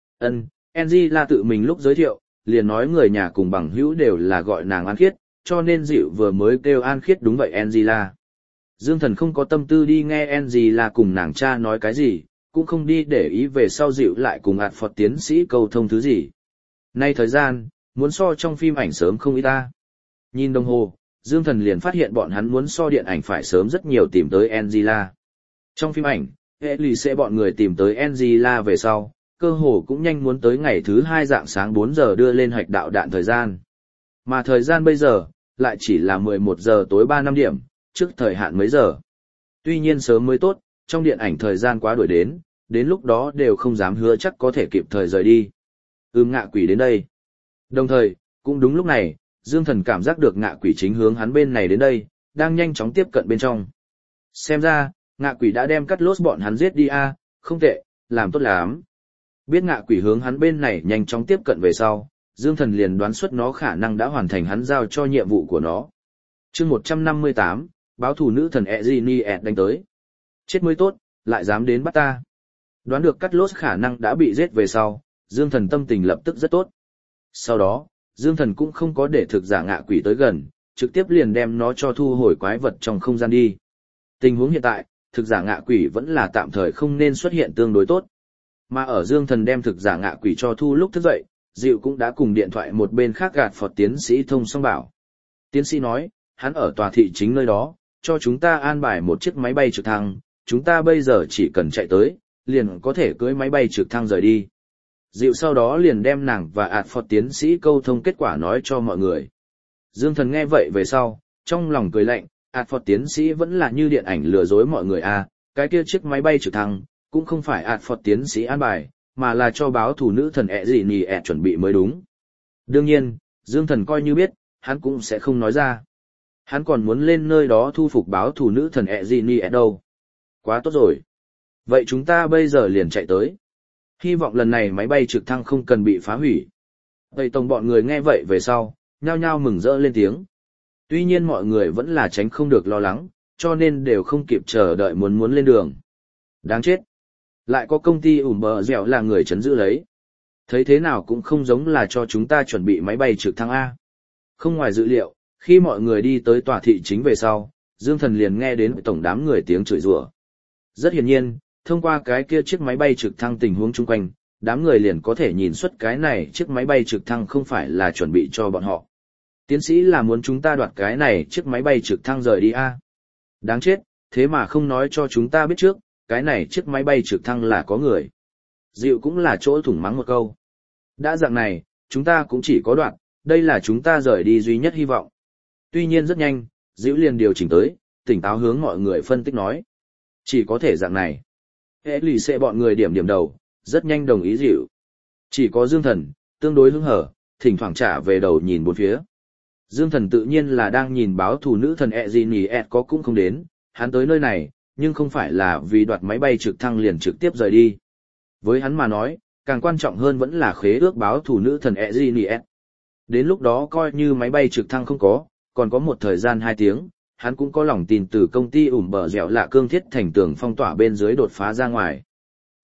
Angela tự mình lúc giới thiệu, liền nói người nhà cùng bằng hữu đều là gọi nàng An Khiết, cho nên dịu vừa mới kêu An Khiết đúng vậy Angela. Dương Thần không có tâm tư đi nghe Angela cùng nàng cha nói cái gì, cũng không đi để ý về sau dịu lại cùng ạt phọt tiến sĩ cầu thông thứ gì. Nay thời gian, muốn so trong phim ảnh sớm không ít ta. Nhìn đồng hồ, Dương Thần liền phát hiện bọn hắn muốn so điện ảnh phải sớm rất nhiều tìm tới Angela. Trong phim ảnh, hệ lì sẽ bọn người tìm tới Angela về sau, cơ hồ cũng nhanh muốn tới ngày thứ 2 dạng sáng 4 giờ đưa lên hạch đạo đạn thời gian. Mà thời gian bây giờ, lại chỉ là 11 giờ tối 3-5 điểm, trước thời hạn mấy giờ. Tuy nhiên sớm mới tốt, trong điện ảnh thời gian quá đuổi đến lúc đó đều không dám hứa chắc có thể kịp thời rời đi. Ngạ quỷ đến đây. Đồng thời, cũng đúng lúc này, Dương Thần cảm giác được ngạ quỷ chính hướng hắn bên này đến đây, đang nhanh chóng tiếp cận bên trong. Xem ra, ngạ quỷ đã đem cắt lốt bọn hắn giết đi a, không tệ, làm tốt lắm. Biết ngạ quỷ hướng hắn bên này nhanh chóng tiếp cận về sau, Dương Thần liền đoán xuất nó khả năng đã hoàn thành hắn giao cho nhiệm vụ của nó. Chương 158, báo thù nữ thần Eziniet đánh tới. Chết mới tốt, lại dám đến bắt ta. Đoán được cắt lốt khả năng đã bị giết về sau, Dương Thần tâm tình lập tức rất tốt. Sau đó, Dương Thần cũng không có để thực giả ngạ quỷ tới gần, trực tiếp liền đem nó cho thu hồi quái vật trong không gian đi. Tình huống hiện tại, thực giả ngạ quỷ vẫn là tạm thời không nên xuất hiện tương đối tốt. Mà ở Dương Thần đem thực giả ngạ quỷ cho thu lúc thức dậy, Dịu cũng đã cùng điện thoại một bên khác gạt phọt tiến sĩ thông xong bảo. Tiến sĩ nói, hắn ở tòa thị chính nơi đó, cho chúng ta an bài một chiếc máy bay trực thăng, chúng ta bây giờ chỉ cần chạy tới, liền có thể cưỡi máy bay trực thăng rời đi. Dịu sau đó liền đem nàng và ạt phọt tiến sĩ câu thông kết quả nói cho mọi người. Dương Thần nghe vậy về sau, trong lòng cười lạnh, ạt phọt tiến sĩ vẫn là như điện ảnh lừa dối mọi người à, cái kia chiếc máy bay trực thăng, cũng không phải ạt phọt tiến sĩ an bài, mà là cho báo thủ nữ thần Eziniet chuẩn bị mới đúng. Đương nhiên, Dương Thần coi như biết, hắn cũng sẽ không nói ra. Hắn còn muốn lên nơi đó thu phục báo thủ nữ thần Eziniet đâu. Quá tốt rồi. Vậy chúng ta bây giờ liền chạy tới. Hy vọng lần này máy bay trực thăng không cần bị phá hủy. Tây tổng bọn người nghe vậy về sau, nhao nhao mừng rỡ lên tiếng. Tuy nhiên mọi người vẫn là tránh không được lo lắng, cho nên đều không kịp chờ đợi muốn lên đường. Đáng chết. Lại có công ty ủm bờ dẻo là người chấn giữ lấy. Thấy thế nào cũng không giống là cho chúng ta chuẩn bị máy bay trực thăng A. Không ngoài dự liệu, khi mọi người đi tới tòa thị chính về sau, Dương Thần liền nghe đến tổng đám người tiếng chửi rủa. Rất hiển nhiên, thông qua cái kia chiếc máy bay trực thăng tình huống chung quanh, đám người liền có thể nhìn xuất cái này chiếc máy bay trực thăng không phải là chuẩn bị cho bọn họ. Tiến sĩ là muốn chúng ta đoạt cái này chiếc máy bay trực thăng rời đi A. Đáng chết, thế mà không nói cho chúng ta biết trước, cái này chiếc máy bay trực thăng là có người. Dịu cũng là chỗ thủng mắng một câu. Đã dạng này, chúng ta cũng chỉ có đoạt, đây là chúng ta rời đi duy nhất hy vọng. Tuy nhiên rất nhanh, Dịu liền điều chỉnh tới, tỉnh táo hướng mọi người phân tích nói. Chỉ có thể dạng này. Hệ lì xệ bọn người điểm đầu, rất nhanh đồng ý Dịu. Chỉ có Dương Thần, tương đối hứng hở, thỉnh thoảng trả về đầu nhìn bốn phía. Dương Thần tự nhiên là đang nhìn báo thù nữ thần Eziniet có cũng không đến, hắn tới nơi này, nhưng không phải là vì đoạt máy bay trực thăng liền trực tiếp rời đi. Với hắn mà nói, càng quan trọng hơn vẫn là khế ước báo thù nữ thần Eziniet. Đến lúc đó coi như máy bay trực thăng không có, còn có một thời gian 2 tiếng, hắn cũng có lòng tin từ công ty ủm bờ dẻo lạ cương thiết thành tường phong tỏa bên dưới đột phá ra ngoài.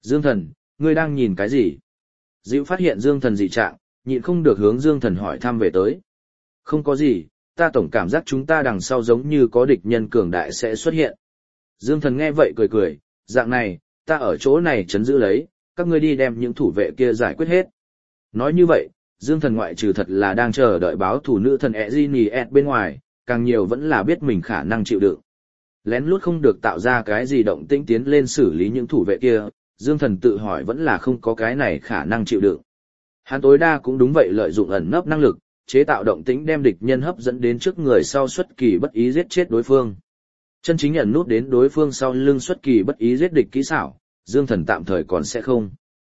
Dương Thần, ngươi đang nhìn cái gì? Dịu phát hiện Dương Thần dị trạng, nhịn không được hướng Dương Thần hỏi thăm về tới. Không có gì, ta tổng cảm giác chúng ta đằng sau giống như có địch nhân cường đại sẽ xuất hiện. Dương Thần nghe vậy cười cười, dạng này, ta ở chỗ này trấn giữ lấy, các ngươi đi đem những thủ vệ kia giải quyết hết. Nói như vậy, Dương Thần ngoại trừ thật là đang chờ đợi báo thủ nữ thần Eziniet bên ngoài, càng nhiều vẫn là biết mình khả năng chịu đựng. Lén lút không được tạo ra cái gì động tĩnh tiến lên xử lý những thủ vệ kia, Dương Thần tự hỏi vẫn là không có cái này khả năng chịu đựng. Hắn tối đa cũng đúng vậy lợi dụng ẩn nấp năng lực, chế tạo động tĩnh đem địch nhân hấp dẫn đến trước người sau xuất kỳ bất ý giết chết đối phương. Chân chính ẩn nút đến đối phương sau lưng xuất kỳ bất ý giết địch kỹ xảo, Dương Thần tạm thời còn sẽ không.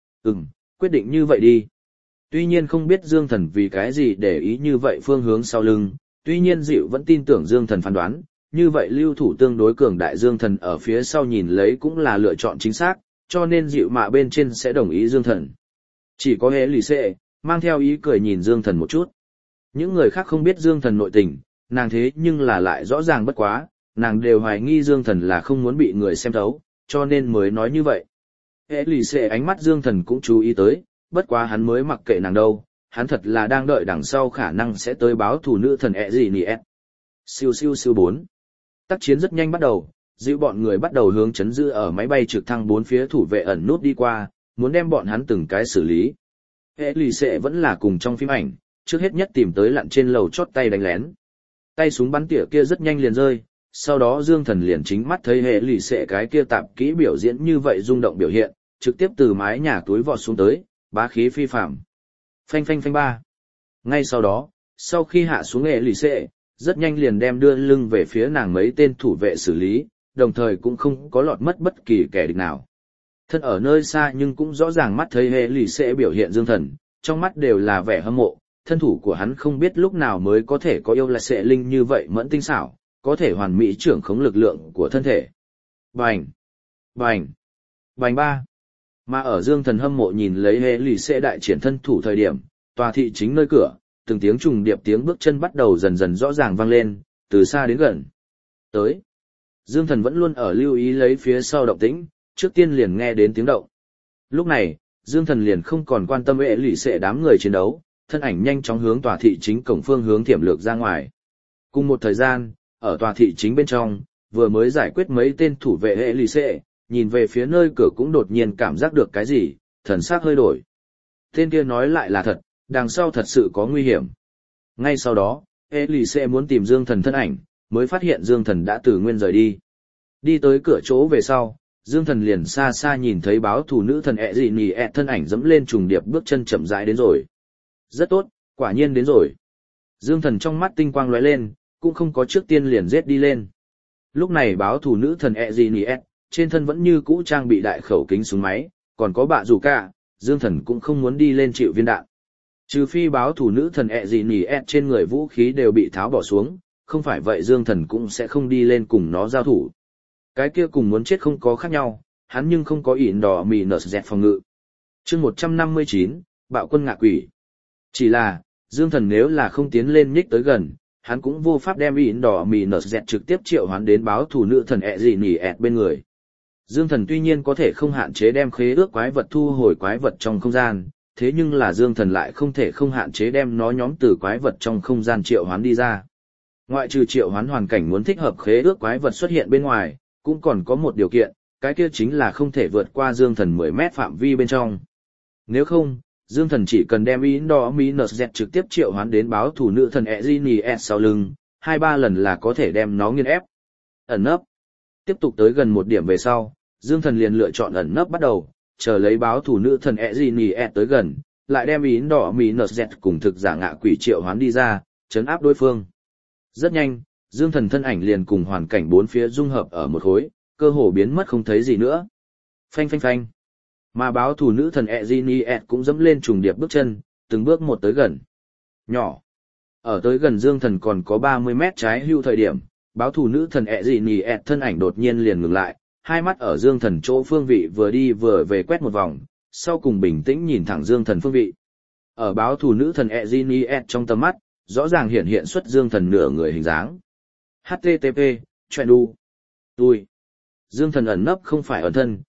Quyết định như vậy đi. Tuy nhiên không biết Dương Thần vì cái gì để ý như vậy phương hướng sau lưng, tuy nhiên Dịu vẫn tin tưởng Dương Thần phán đoán, như vậy lưu thủ tương đối cường đại Dương Thần ở phía sau nhìn lấy cũng là lựa chọn chính xác, cho nên Dịu mạ bên trên sẽ đồng ý Dương Thần. Chỉ có hễ lì xệ, mang theo ý cười nhìn Dương Thần một chút. Những người khác không biết Dương Thần nội tình, nàng thế nhưng là lại rõ ràng bất quá, nàng đều hoài nghi Dương Thần là không muốn bị người xem thấu, cho nên mới nói như vậy. Hễ lì xệ ánh mắt Dương Thần cũng chú ý tới, bất quá hắn mới mặc kệ nàng đâu, hắn thật là đang đợi đằng sau khả năng sẽ tới báo thủ nữ thần Eziniet. Siêu siêu siêu 4. Tác chiến rất nhanh bắt đầu, dịu bọn người bắt đầu hướng chấn giữ ở máy bay trực thăng bốn phía thủ vệ ẩn nút đi qua, muốn đem bọn hắn từng cái xử lý. Hệ lì xệ vẫn là cùng trong phim ảnh, trước hết nhất tìm tới lặn trên lầu chót tay đánh lén. Tay súng bắn tỉa kia rất nhanh liền rơi, sau đó Dương Thần liền chính mắt thấy hệ lì xệ cái kia tạp kỹ biểu diễn như vậy rung động biểu hiện, trực tiếp từ mái nhà túi vọt xuống tới, bá khí phi phàm. Phanh phanh phanh ba. Ngay sau đó, sau khi hạ xuống hệ lì xệ, rất nhanh liền đem đưa lưng về phía nàng mấy tên thủ vệ xử lý, đồng thời cũng không có lọt mất bất kỳ kẻ địch nào. Thân ở nơi xa nhưng cũng rõ ràng mắt thấy hệ lì xệ biểu hiện Dương Thần, trong mắt đều là vẻ hâm mộ, thân thủ của hắn không biết lúc nào mới có thể có yêu là xệ linh như vậy mẫn tinh xảo, có thể hoàn mỹ trưởng khống lực lượng của thân thể. Bành! Bành! Bành ba! Mà ở Dương Thần hâm mộ nhìn lấy hệ lì xệ đại triển thân thủ thời điểm, tòa thị chính nơi cửa, từng tiếng trùng điệp tiếng bước chân bắt đầu dần dần rõ ràng vang lên, từ xa đến gần. Tới. Dương Thần vẫn luôn ở lưu ý lấy phía sau động tĩnh, trước tiên liền nghe đến tiếng động. Lúc này, Dương Thần liền không còn quan tâm hệ lì xệ đám người chiến đấu, thân ảnh nhanh chóng hướng tòa thị chính cổng phương hướng tiềm lược ra ngoài. Cùng một thời gian, ở tòa thị chính bên trong, vừa mới giải quyết mấy tên thủ vệ hệ lì xệ, nhìn về phía nơi cửa cũng đột nhiên cảm giác được cái gì, thần sắc hơi đổi. Tên kia nói lại là thật, đằng sau thật sự có nguy hiểm. Ngay sau đó, Elise muốn tìm Dương Thần thân ảnh, mới phát hiện Dương Thần đã từ nguyên rời đi. Đi tới cửa chỗ về sau, Dương Thần liền xa xa nhìn thấy báo thủ nữ thần Eziniet thân ảnh dẫm lên trùng điệp bước chân chậm rãi đến rồi. Rất tốt, quả nhiên đến rồi. Dương Thần trong mắt tinh quang lóe lên, cũng không có trước tiên liền giết đi lên. Lúc này báo thủ nữ thần Eziniet, trên thân vẫn như cũ trang bị đại khẩu kính súng máy, còn có bạ dù cả, Dương Thần cũng không muốn đi lên chịu viên đạn. Trừ phi báo thủ nữ thần Eziniet trên người vũ khí đều bị tháo bỏ xuống, không phải vậy Dương Thần cũng sẽ không đi lên cùng nó giao thủ. Cái kia cùng muốn chết không có khác nhau, hắn nhưng không có ỉn đỏ mì nở dẹt phòng ngự. chương 159, bạo quân ngạ quỷ. Chỉ là, Dương Thần nếu là không tiến lên nhích tới gần, hắn cũng vô pháp đem ỉn đỏ mì nở dẹt trực tiếp triệu hoán đến báo thủ nữ thần Eziniet bên người. Dương Thần tuy nhiên có thể không hạn chế đem khế ước quái vật thu hồi quái vật trong không gian, thế nhưng là Dương Thần lại không thể không hạn chế đem nó nhóm từ quái vật trong không gian triệu hoán đi ra. Ngoại trừ triệu hoán hoàn cảnh muốn thích hợp khế ước quái vật xuất hiện bên ngoài, cũng còn có một điều kiện, cái kia chính là không thể vượt qua Dương Thần 10 mét phạm vi bên trong. Nếu không, Dương Thần chỉ cần đem Indominus Z trực tiếp triệu hoán đến báo thủ nữ thần Eziniet sau lưng, 2-3 lần là có thể đem nó nghiền ép. Ẩn nấp. Tiếp tục tới gần một điểm về sau, Dương Thần liền lựa chọn ẩn nấp bắt đầu, chờ lấy báo thủ nữ thần Eziniet tới gần, lại đem Indominus Z cùng thực giả ngạ quỷ triệu hoán đi ra, trấn áp đối phương. Rất nhanh, Dương Thần thân ảnh liền cùng hoàn cảnh bốn phía dung hợp ở một khối, cơ hồ biến mất không thấy gì nữa. Phanh phanh phanh. Mà báo thủ nữ thần Eziniet cũng dẫm lên trùng điệp bước chân, từng bước một tới gần. Nhỏ. Ở tới gần Dương Thần còn có 30 mét trái hưu thời điểm, báo thủ nữ thần Eziniet thân ảnh đột nhiên liền ngừng lại, hai mắt ở Dương Thần chỗ phương vị vừa đi vừa về quét một vòng, sau cùng bình tĩnh nhìn thẳng Dương Thần phương vị. Ở báo thủ nữ thần Eziniet trong tầm mắt, rõ ràng hiện xuất Dương Thần nửa người hình dáng. HTTP, chuyện đu. Dương Thần ẩn nấp không phải ẩn thân,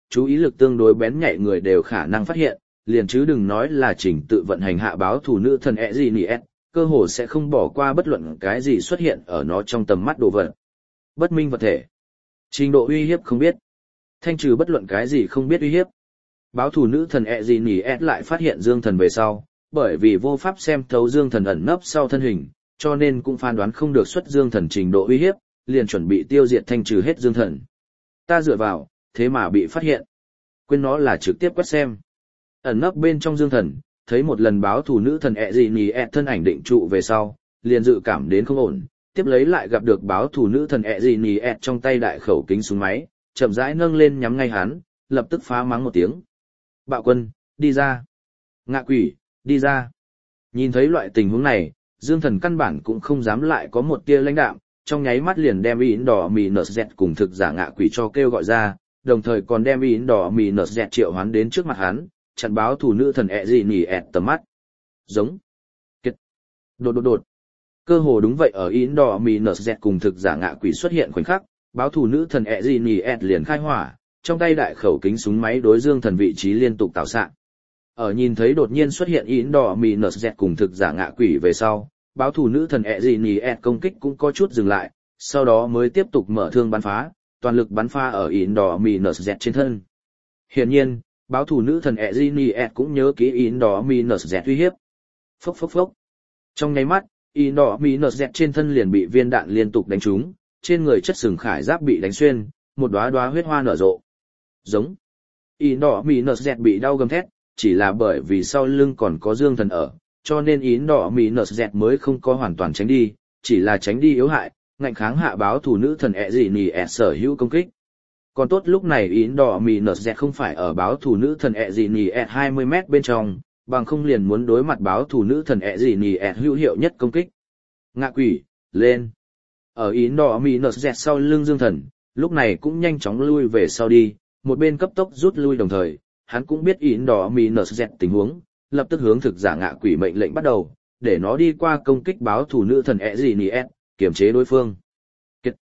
chú ý lực tương đối bén nhạy người đều khả năng phát hiện, liền chứ đừng nói là trình tự vận hành hạ báo thủ nữ thần Eziniet, cơ hồ sẽ không bỏ qua bất luận cái gì xuất hiện ở nó trong tầm mắt đồ vật. Bất minh vật thể. Trình độ uy hiếp không biết. Thanh trừ bất luận cái gì không biết uy hiếp. Báo thủ nữ thần Eziniet lại phát hiện Dương Thần về sau, bởi vì vô pháp xem thấu Dương Thần ẩn nấp sau thân hình, cho nên cũng phán đoán không được xuất Dương Thần trình độ uy hiếp, liền chuẩn bị tiêu diệt thanh trừ hết Dương Thần. Ta dựa vào, thế mà bị phát hiện. Quên nó là trực tiếp quét xem. Ẩn nấp bên trong Dương Thần, thấy một lần báo thủ nữ thần Eziniet thân ảnh định trụ về sau, liền dự cảm đến không ổn, tiếp lấy lại gặp được báo thủ nữ thần Eziniet trong tay đại khẩu kính súng máy, chậm rãi nâng lên nhắm ngay hắn, lập tức phá mắng một tiếng. Bạo quân, đi ra. Ngạ quỷ, đi ra. Nhìn thấy loại tình huống này, Dương Thần căn bản cũng không dám lại có một tia lãnh đạm, trong nháy mắt liền đem Yến đỏ mì nở dẹt cùng thực giả ngạ quỷ cho kêu gọi ra, đồng thời còn đem Yến đỏ mì nở dẹt triệu hoán đến trước mặt hắn, chặn báo thủ nữ thần Eziniet tầm mắt. Giống. Kết. Đột. Cơ hồ đúng vậy ở Yến đỏ mì nở dẹt cùng thực giả ngạ quỷ xuất hiện khoảnh khắc, báo thủ nữ thần Eziniet liền khai hỏa, trong tay đại khẩu kính súng máy đối Dương Thần vị trí liên tục tạo xạ. Ở nhìn thấy đột nhiên xuất hiện Yến đỏ mì nở dẹt cùng thực giả ngạ quỷ về sau, báo thủ nữ thần Eziniet công kích cũng có chút dừng lại, sau đó mới tiếp tục mở thương bắn phá, toàn lực bắn phá ở Yến đỏ mì nở dẹt trên thân. Hiển nhiên, báo thủ nữ thần Eziniet cũng nhớ kỹ Yến đỏ mì nở dẹt uy hiếp. Phốc. Trong nháy mắt, Yến đỏ mì nở dẹt trên thân liền bị viên đạn liên tục đánh trúng, trên người chất sừng khải giáp bị đánh xuyên, một đóa huyết hoa nở rộ. Giống. Yến đỏ mì nở dẹt bị đau gầm thét, chỉ là bởi vì sau lưng còn có Dương Thần ở, cho nên Yến đỏ mì nở dẹt mới không có hoàn toàn tránh đi, chỉ là tránh đi yếu hại, ngạnh kháng hạ báo thủ nữ thần Eziniet sở hữu công kích. Còn tốt lúc này Yến đỏ mì nở dẹt không phải ở báo thủ nữ thần Eziniet 20 mét bên trong, bằng không liền muốn đối mặt báo thủ nữ thần Eziniet hữu hiệu nhất công kích. Ngạ quỷ, lên. Ở Yến đỏ mì nở dẹt sau lưng Dương Thần, lúc này cũng nhanh chóng lui về sau đi, một bên cấp tốc rút lui đồng thời, hắn cũng biết Yến đỏ mì nở dẹt tình huống, lập tức hướng thực giả ngạ quỷ mệnh lệnh bắt đầu, để nó đi qua công kích báo thủ nữ thần Eziniet, kiềm chế đối phương. Kết.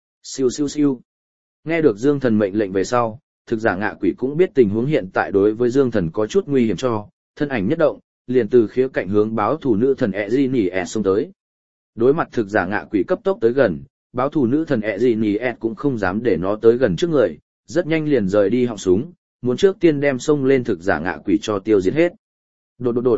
Siêu. Nghe được Dương Thần mệnh lệnh về sau, thực giả ngạ quỷ cũng biết tình huống hiện tại đối với Dương Thần có chút nguy hiểm cho, thân ảnh nhất động, liền từ khía cạnh hướng báo thủ nữ thần Eziniet xông tới. Đối mặt thực giả ngạ quỷ cấp tốc tới gần, báo thủ nữ thần Eziniet cũng không dám để nó tới gần trước người, rất nhanh liền rời đi họng súng, muốn trước tiên đem xông lên thực giả ngạ quỷ cho tiêu diệt hết. Đột.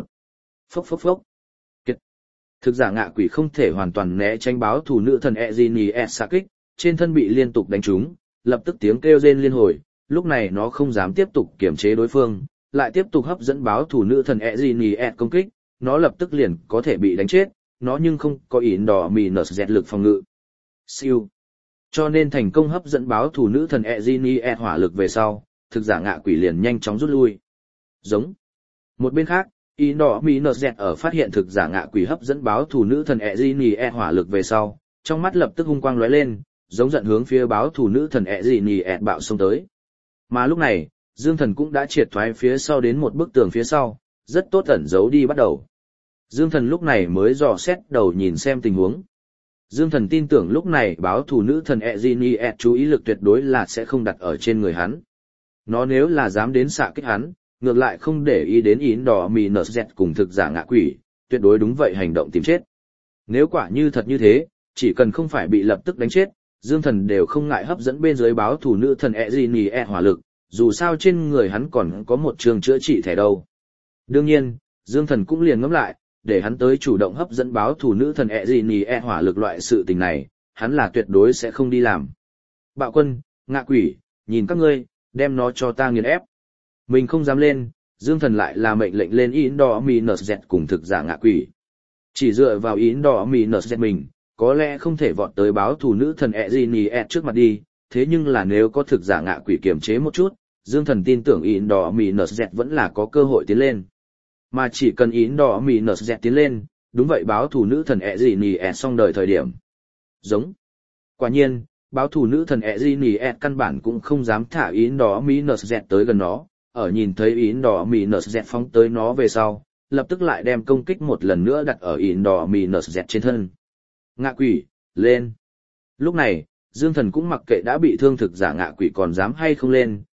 Phốc. Kết. Thực giả ngạ quỷ không thể hoàn toàn né tránh báo thủ nữ thần Eziniet xạ kích, trên thân bị liên tục đánh trúng, lập tức tiếng kêu rên liên hồi, lúc này nó không dám tiếp tục kiểm chế đối phương, lại tiếp tục hấp dẫn báo thủ nữ thần Eziniet công kích, nó lập tức liền có thể bị đánh chết, nó nhưng không có Yến đỏ mì nở dẹt lực phòng ngự. Siêu. Cho nên thành công hấp dẫn báo thủ nữ thần Eziniet hỏa lực về sau, thực giả ngạ quỷ liền nhanh chóng rút lui. Giống. Một bên khác, Yến đỏ mì nở dẹt ở phát hiện thực giả ngạ quỷ hấp dẫn báo thủ nữ thần Eziniet hỏa lực về sau, trong mắt lập tức hung quang lóe lên, giống giận hướng phía báo thủ nữ thần Eziniet bạo xông tới. Mà lúc này, Dương Thần cũng đã triệt thoái phía sau đến một bức tường phía sau, rất tốt ẩn giấu đi bắt đầu. Dương Thần lúc này mới dò xét đầu nhìn xem tình huống. Dương Thần tin tưởng lúc này báo thủ nữ thần Eziniet chú ý lực tuyệt đối là sẽ không đặt ở trên người hắn. Nó nếu là dám đến xạ kích hắn, ngược lại không để ý đến Yến đỏ mì nở dẹt cùng thực giả ngạ quỷ, tuyệt đối đúng vậy hành động tìm chết. Nếu quả như thật như thế, chỉ cần không phải bị lập tức đánh chết, Dương Thần đều không ngại hấp dẫn bên dưới báo thủ nữ thần Eziniet hỏa lực, dù sao trên người hắn còn có một trường chữa trị thẻ đâu. Đương nhiên, Dương Thần cũng liền ngẫm lại, để hắn tới chủ động hấp dẫn báo thủ nữ thần Eziniet hỏa lực loại sự tình này, hắn là tuyệt đối sẽ không đi làm. Bạo quân, ngạ quỷ, nhìn các ngươi, đem nó cho ta nghiền ép. Mình không dám lên, Dương Thần lại là mệnh lệnh lên Yến đỏ mì nở dẹt cùng thực giả ngạ quỷ. Chỉ dựa vào Yến đỏ mì nở dẹt mình, có lẽ không thể vọt tới báo thủ nữ thần Eziniet trước mặt đi, thế nhưng là nếu có thực giả ngạ quỷ kiềm chế một chút, Dương Thần tin tưởng Yến đỏ mì nở dẹt vẫn là có cơ hội tiến lên. Mà chỉ cần Yến đỏ mì nở dẹt tiến lên, đúng vậy báo thủ nữ thần Eziniet xong đời thời điểm. Giống. Quả nhiên, báo thủ nữ thần Eziniet căn bản cũng không dám thả Yến đỏ mì nở dẹt tới gần nó, ở nhìn thấy Yến đỏ mì nở dẹt phóng tới nó về sau, lập tức lại đem công kích một lần nữa đặt ở Yến đỏ mì nở dẹt trên thân. Ngạ quỷ, lên. Lúc này, Dương Thần cũng mặc kệ đã bị thương thực giả ngạ quỷ còn dám hay không lên,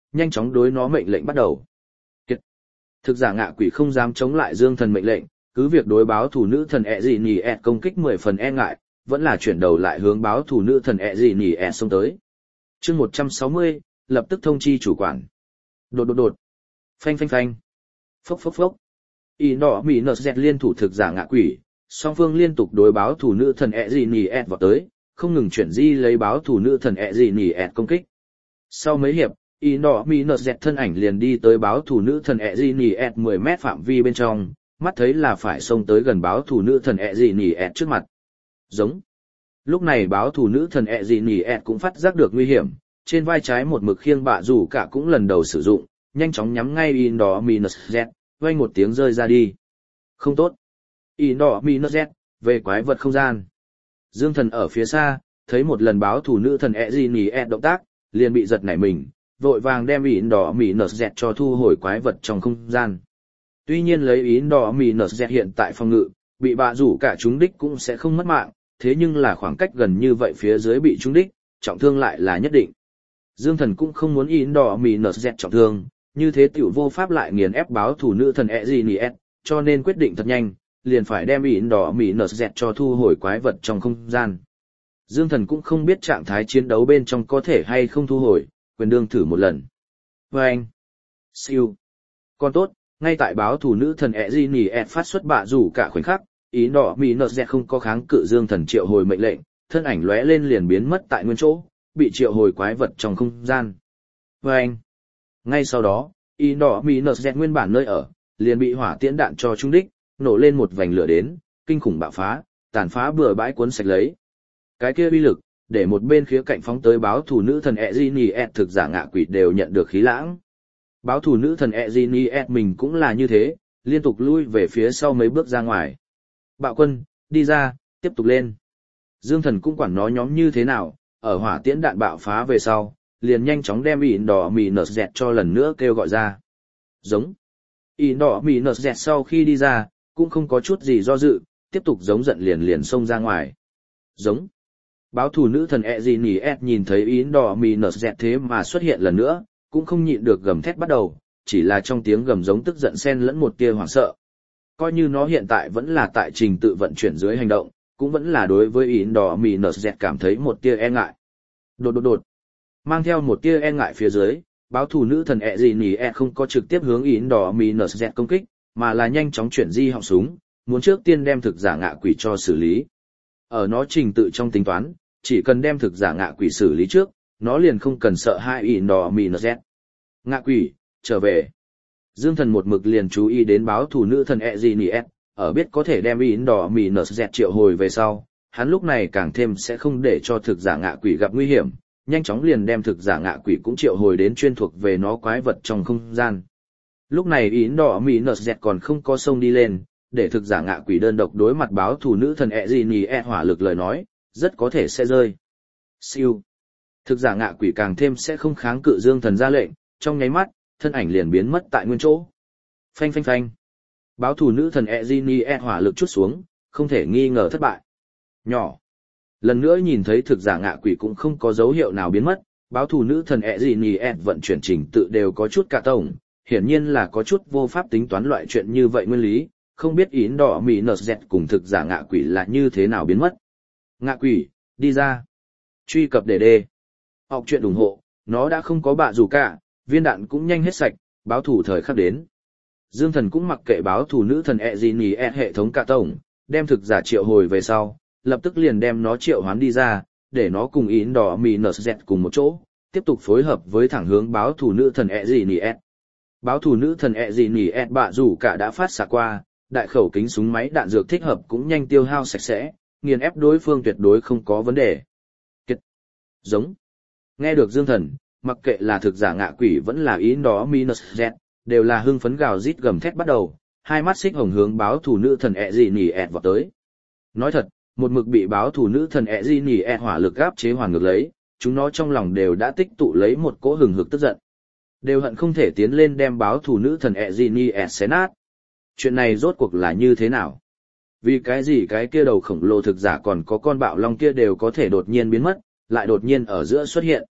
nhanh chóng đối nó mệnh lệnh bắt đầu. Kiệt. Thực giả ngạ quỷ không dám chống lại Dương Thần mệnh lệnh, cứ việc đối báo thủ nữ thần ẹ gì nhỉ ẹt công kích 10 phần e ngại, vẫn là chuyển đầu lại hướng báo thủ nữ thần ẹ gì nhỉ ẹt xông tới. Chương 160, lập tức thông chi chủ quản. Đột. Phanh phanh phanh. Phốc phốc phốc. Y nọ mỉ nợ dẹt liên thủ thực giả ngạ quỷ, song phương liên tục đối báo thủ nữ thần ẹ gì nhỉ ẹt vào tới, không ngừng chuyển di lấy báo thủ nữ thần ẹ gì nhỉ ẹt công kích. Sau mấy hiệp, Y nọ mỉ nợ dẹt thân ảnh liền đi tới báo thủ nữ thần ẹ gì nhỉ ẹt 10 mét phạm vi bên trong, mắt thấy là phải xông tới gần báo thủ nữ thần ẹ gì nhỉ ẹt trước mặt. Giống. Lúc này báo thủ nữ thần ẹ gì nhỉ ẹt cũng phát giác được nguy hiểm, trên vai trái một mực khiêng bạ rủ cả cũng lần đầu sử dụng, nhanh chóng nhắm ngay in đỏ minus z, vang một tiếng rơi ra đi. Không tốt. In đỏ minus z, về quái vật không gian. Dương Thần ở phía xa, thấy một lần báo thủ nữ thần ẹ gì nhỉ ẹt động tác, liền bị giật nảy mình, vội vàng đem in đỏ minus z cho thu hồi quái vật trong không gian. Tuy nhiên lấy in đỏ minus z hiện tại phòng ngự, bị bạ rủ cả trúng đích cũng sẽ không mất mạng, thế nhưng là khoảng cách gần như vậy phía dưới bị trúng đích, trọng thương lại là nhất định. Dương Thần cũng không muốn in đỏ minus z trọng thương, như thế tiểu vô pháp lại nghiền ép báo thủ nữ thần Eziniet, cho nên quyết định thật nhanh, liền phải đem in đỏ minus z cho thu hồi quái vật trong không gian. Dương Thần cũng không biết trạng thái chiến đấu bên trong có thể hay không thu hồi, quyền đương thử một lần. Vâng! Siêu! Còn tốt, ngay tại báo thủ nữ thần Eziniet phát xuất bạ rủ cả khoảnh khắc, in đỏ minus z không có kháng cự Dương Thần triệu hồi mệnh lệnh, thân ảnh lóe lên liền biến mất tại nguyên chỗ, bị triệu hồi quái vật trong không gian. Vâng! Ngay sau đó, in đỏ minus z nguyên bản nơi ở, liền bị hỏa tiễn đạn cho trúng đích, nổ lên một vành lửa đến, kinh khủng bạo phá, tàn phá bừa bãi cuốn sạch lấy. Cái kia uy lực, để một bên khía cạnh phóng tới báo thủ nữ thần Eziniet thực giả ngạ quỷ đều nhận được khí lãng. Báo thủ nữ thần Eziniet mình cũng là như thế, liên tục lui về phía sau mấy bước ra ngoài. Bạo quân, đi ra, tiếp tục lên. Dương Thần cũng quản nó nhóm như thế nào, ở hỏa tiễn đạn bạo phá về sau, liền nhanh chóng đem ỉn đỏ minus z cho lần nữa kêu gọi ra. Giống. Ỉn đỏ minus z sau khi đi ra, cũng không có chút gì do dự, tiếp tục giống giận liền xông ra ngoài. Giống. Báo thủ nữ thần Eziniet nhìn thấy ỉn đỏ minus z thế mà xuất hiện lần nữa, cũng không nhịn được gầm thét bắt đầu, chỉ là trong tiếng gầm giống tức giận xen lẫn một tia hoảng sợ. Coi như nó hiện tại vẫn là tại trình tự vận chuyển dưới hành động, cũng vẫn là đối với ỉn đỏ minus z cảm thấy một tia e ngại. Đột. Mang theo một tia e ngại phía dưới, báo thủ nữ thần Eziniet không có trực tiếp hướng ỉn đỏ minus z công kích, mà là nhanh chóng chuyển di họng súng, muốn trước tiên đem thực giả ngạ quỷ cho xử lý. Ở nó trình tự trong tính toán, chỉ cần đem thực giả ngạ quỷ xử lý trước, nó liền không cần sợ hai ỉn đỏ minus z. Ngạ quỷ, trở về. Dương Thần một mực liền chú ý đến báo thủ nữ thần Eziniet, ở biết có thể đem ỉn đỏ minus z triệu hồi về sau, hắn lúc này càng thêm sẽ không để cho thực giả ngạ quỷ gặp nguy hiểm, nhanh chóng liền đem thực giả ngạ quỷ cũng triệu hồi đến chuyên thuộc về nó quái vật trong không gian. Lúc này ỉn đỏ minus z còn không có sông đi lên, để thực giả ngạ quỷ đơn độc đối mặt báo thủ nữ thần Eziniet hỏa lực lời nói, rất có thể sẽ rơi. Siêu. Thực giả ngạ quỷ càng thêm sẽ không kháng cự Dương Thần ra lệnh, trong nháy mắt, thân ảnh liền biến mất tại nguyên chỗ. Phanh phanh phanh. Báo thủ nữ thần Eziniet hỏa lực chút xuống, không thể nghi ngờ thất bại. Nhỏ. Lần nữa nhìn thấy thực giả ngạ quỷ cũng không có dấu hiệu nào biến mất, báo thủ nữ thần Eziniet vận chuyển trình tự đều có chút cả tổng, hiển nhiên là có chút vô pháp tính toán loại chuyện như vậy nguyên lý, không biết ỉn đỏ minus z cùng thực giả ngạ quỷ là như thế nào biến mất. Ngạ quỷ, đi ra. Truy cập để đê. Học truyện ủng hộ, nó đã không có bạ dù cả, viên đạn cũng nhanh hết sạch, báo thủ thời khắc đến. Dương Thần cũng mặc kệ báo thủ nữ thần Eziniet hệ thống cả tổng, đem thực giả triệu hồi về sau, lập tức liền đem nó triệu hoán đi ra, để nó cùng ỉn đỏ minus z cùng một chỗ, tiếp tục phối hợp với thẳng hướng báo thủ nữ thần Eziniet. Báo thủ nữ thần Eziniet bạ rủ cả đã phát xạ qua, đại khẩu kính súng máy đạn dược thích hợp cũng nhanh tiêu hao sạch sẽ, nghiền ép đối phương tuyệt đối không có vấn đề. Kiệt. Giống. Nghe được Dương Thần, mặc kệ là thực giả ngạ quỷ vẫn là ỉn đỏ minus z, đều là hưng phấn gào rít gầm thét bắt đầu, hai mắt xích hồng hướng báo thủ nữ thần Eziniet vọt tới. Nói thật, một mực bị báo thủ nữ thần Eziniet hỏa lực áp chế hoàn ngược lấy, chúng nó trong lòng đều đã tích tụ lấy một cỗ hừng hực tức giận. Đều hận không thể tiến lên đem báo thủ nữ thần Eziniet xé nát. Chuyện này rốt cuộc là như thế nào? Vì cái gì cái kia đầu khổng lồ thực giả còn có con bạo long kia đều có thể đột nhiên biến mất, lại đột nhiên ở giữa xuất hiện.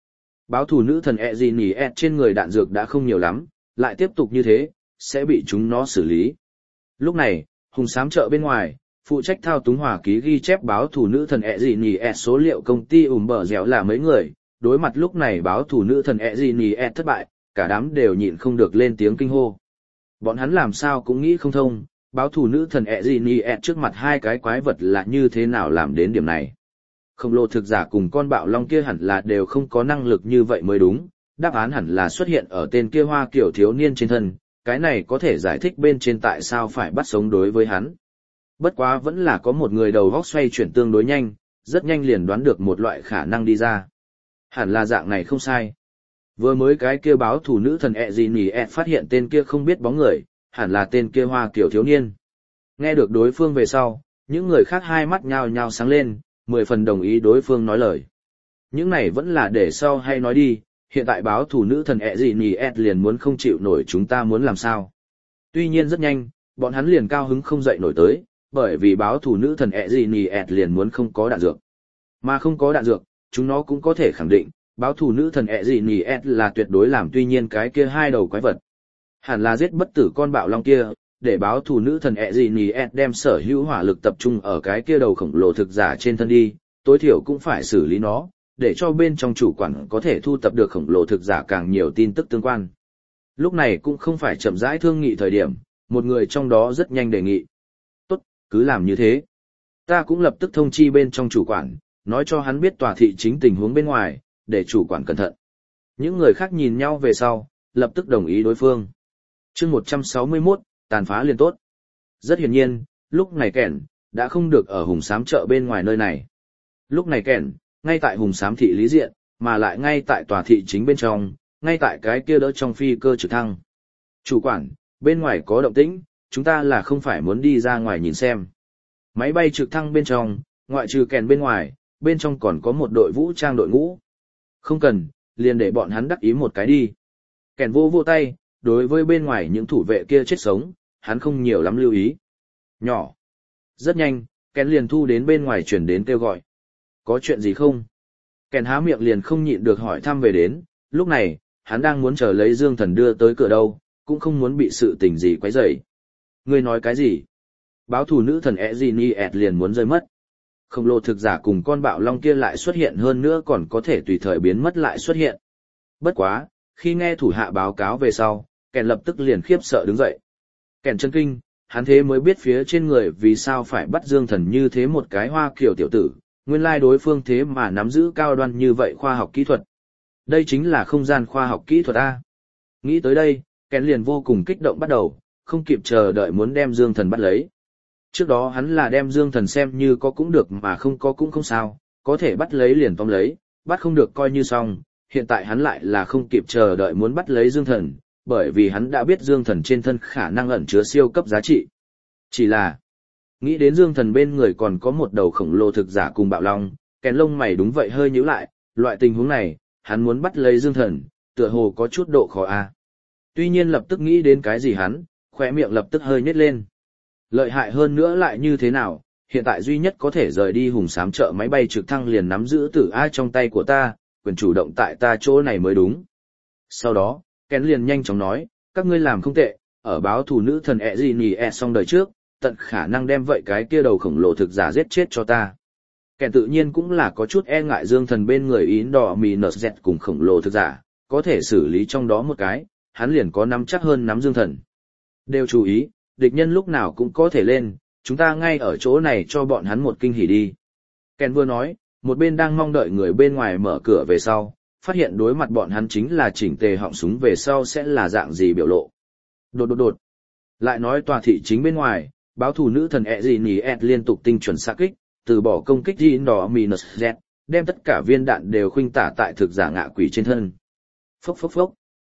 Báo thủ nữ thần Eziniet trên người đạn dược đã không nhiều lắm, lại tiếp tục như thế, sẽ bị chúng nó xử lý. Lúc này, hùng xám chợ bên ngoài, phụ trách thao túng hòa ký ghi chép báo thủ nữ thần Eziniet số liệu công ty bờ dẻo là mấy người, đối mặt lúc này báo thủ nữ thần Eziniet thất bại, cả đám đều nhịn không được lên tiếng kinh hô. Bọn hắn làm sao cũng nghĩ không thông, báo thủ nữ thần Eziniet trước mặt hai cái quái vật là như thế nào làm đến điểm này. Khổng lồ thực giả cùng con bạo long kia hẳn là đều không có năng lực như vậy mới đúng, đáp án hẳn là xuất hiện ở tên kia hoa kiểu thiếu niên trên thân, cái này có thể giải thích bên trên tại sao phải bắt sống đối với hắn. Bất quá vẫn là có một người đầu góc xoay chuyển tương đối nhanh, rất nhanh liền đoán được một loại khả năng đi ra. Hẳn là dạng này không sai. Vừa mới cái kia báo thủ nữ thần Eziniet phát hiện tên kia không biết bóng người, hẳn là tên kia hoa kiểu thiếu niên. Nghe được đối phương về sau, những người khác hai mắt nhao nhao sáng lên, 10 phần đồng ý đối phương nói lời. Những này vẫn là để sau hay nói đi, hiện tại báo thủ nữ thần Eziniet liền muốn không chịu nổi chúng ta muốn làm sao. Tuy nhiên rất nhanh, bọn hắn liền cao hứng không dậy nổi tới, bởi vì báo thủ nữ thần Eziniet liền muốn không có đạn dược. Mà không có đạn dược, chúng nó cũng có thể khẳng định, báo thủ nữ thần Eziniet là tuyệt đối làm tuy nhiên cái kia hai đầu quái vật. Hẳn là giết bất tử con bạo long kia, để báo thủ nữ thần Eziniet đem sở hữu hỏa lực tập trung ở cái kia đầu khổng lồ thực giả trên thân đi, tối thiểu cũng phải xử lý nó, để cho bên trong chủ quản có thể thu tập được khổng lồ thực giả càng nhiều tin tức tương quan. Lúc này cũng không phải chậm rãi thương nghị thời điểm, một người trong đó rất nhanh đề nghị. Tốt, cứ làm như thế. Ta cũng lập tức thông chi bên trong chủ quản, nói cho hắn biết tòa thị chính tình huống bên ngoài, để chủ quản cẩn thận. Những người khác nhìn nhau về sau, lập tức đồng ý đối phương. Chương 161, tàn phá liền tốt. Rất hiển nhiên, lúc này Kẻn đã không được ở hùng xám chợ bên ngoài nơi này. Lúc này Kẻn ngay tại hùng xám thị lý diện, mà lại ngay tại tòa thị chính bên trong, ngay tại cái kia đỡ trong phi cơ trực thăng. Chủ quản, bên ngoài có động tĩnh, chúng ta là không phải muốn đi ra ngoài nhìn xem. Máy bay trực thăng bên trong, ngoại trừ Kẻn bên ngoài, bên trong còn có một đội vũ trang đội ngũ. Không cần, liền để bọn hắn đắc ý một cái đi. Kẻn vô tay, đối với bên ngoài những thủ vệ kia chết sống, hắn không nhiều lắm lưu ý. Nhỏ. Rất nhanh, Kẻn liền thu đến bên ngoài chuyển đến kêu gọi. Có chuyện gì không? Kẻn há miệng liền không nhịn được hỏi thăm về đến, lúc này, hắn đang muốn chờ lấy Dương Thần đưa tới cửa đâu, cũng không muốn bị sự tình gì quấy rầy. Ngươi nói cái gì? Báo thủ nữ thần Eziniet liền muốn rơi mất. Khổng lồ thực giả cùng con bạo long kia lại xuất hiện hơn nữa còn có thể tùy thời biến mất lại xuất hiện. Bất quá, khi nghe thủ hạ báo cáo về sau, Kẻn lập tức liền khiếp sợ đứng dậy. Kẻn chân kinh, hắn thế mới biết phía trên người vì sao phải bắt Dương Thần như thế một cái hoa kiểu tiểu tử, nguyên lai đối phương thế mà nắm giữ cao đoan như vậy khoa học kỹ thuật. Đây chính là không gian khoa học kỹ thuật A. Nghĩ tới đây, Kẻn liền vô cùng kích động bắt đầu, không kịp chờ đợi muốn đem Dương Thần bắt lấy. Trước đó hắn là đem Dương Thần xem như có cũng được mà không có cũng không sao, có thể bắt lấy liền tóm lấy, bắt không được coi như xong, hiện tại hắn lại là không kịp chờ đợi muốn bắt lấy Dương Thần, bởi vì hắn đã biết Dương Thần trên thân khả năng ẩn chứa siêu cấp giá trị. Chỉ là, nghĩ đến Dương Thần bên người còn có một đầu khổng lồ thực giả cùng bạo long, Kẻn lông mày đúng vậy hơi nhíu lại, loại tình huống này, hắn muốn bắt lấy Dương Thần, tựa hồ có chút độ khó a. Tuy nhiên lập tức nghĩ đến cái gì hắn, khóe miệng lập tức hơi nhếch lên. Lợi hại hơn nữa lại như thế nào, hiện tại duy nhất có thể rời đi hùng xám chợ máy bay trực thăng liền nắm giữ tử ai trong tay của ta, quyền chủ động tại ta chỗ này mới đúng. Sau đó, Kẻn liền nhanh chóng nói, các ngươi làm không tệ, ở báo thủ nữ thần Eziniet xong đời trước, tận khả năng đem vậy cái kia đầu khổng lồ thực giả giết chết cho ta. Kẻn tự nhiên cũng là có chút e ngại Dương Thần bên người Ín Đỏ Mì Nợt Dẹt cùng khổng lồ thực giả, có thể xử lý trong đó một cái, hắn liền có nắm chắc hơn nắm Dương Thần. Đều chú ý, địch nhân lúc nào cũng có thể lên, chúng ta ngay ở chỗ này cho bọn hắn một kinh hỉ đi. Kẻn vừa nói, một bên đang mong đợi người bên ngoài mở cửa về sau, phát hiện đối mặt bọn hắn chính là chỉnh tề họng súng về sau sẽ là dạng gì biểu lộ. Đột. Lại nói tòa thị chính bên ngoài, báo thủ nữ thần Eziniet liên tục tinh chuẩn xạ kích, từ bỏ công kích Ín Đỏ Minus Z, đem tất cả viên đạn đều khuynh tả tại thực giả ngạ quỷ trên thân. Phốc.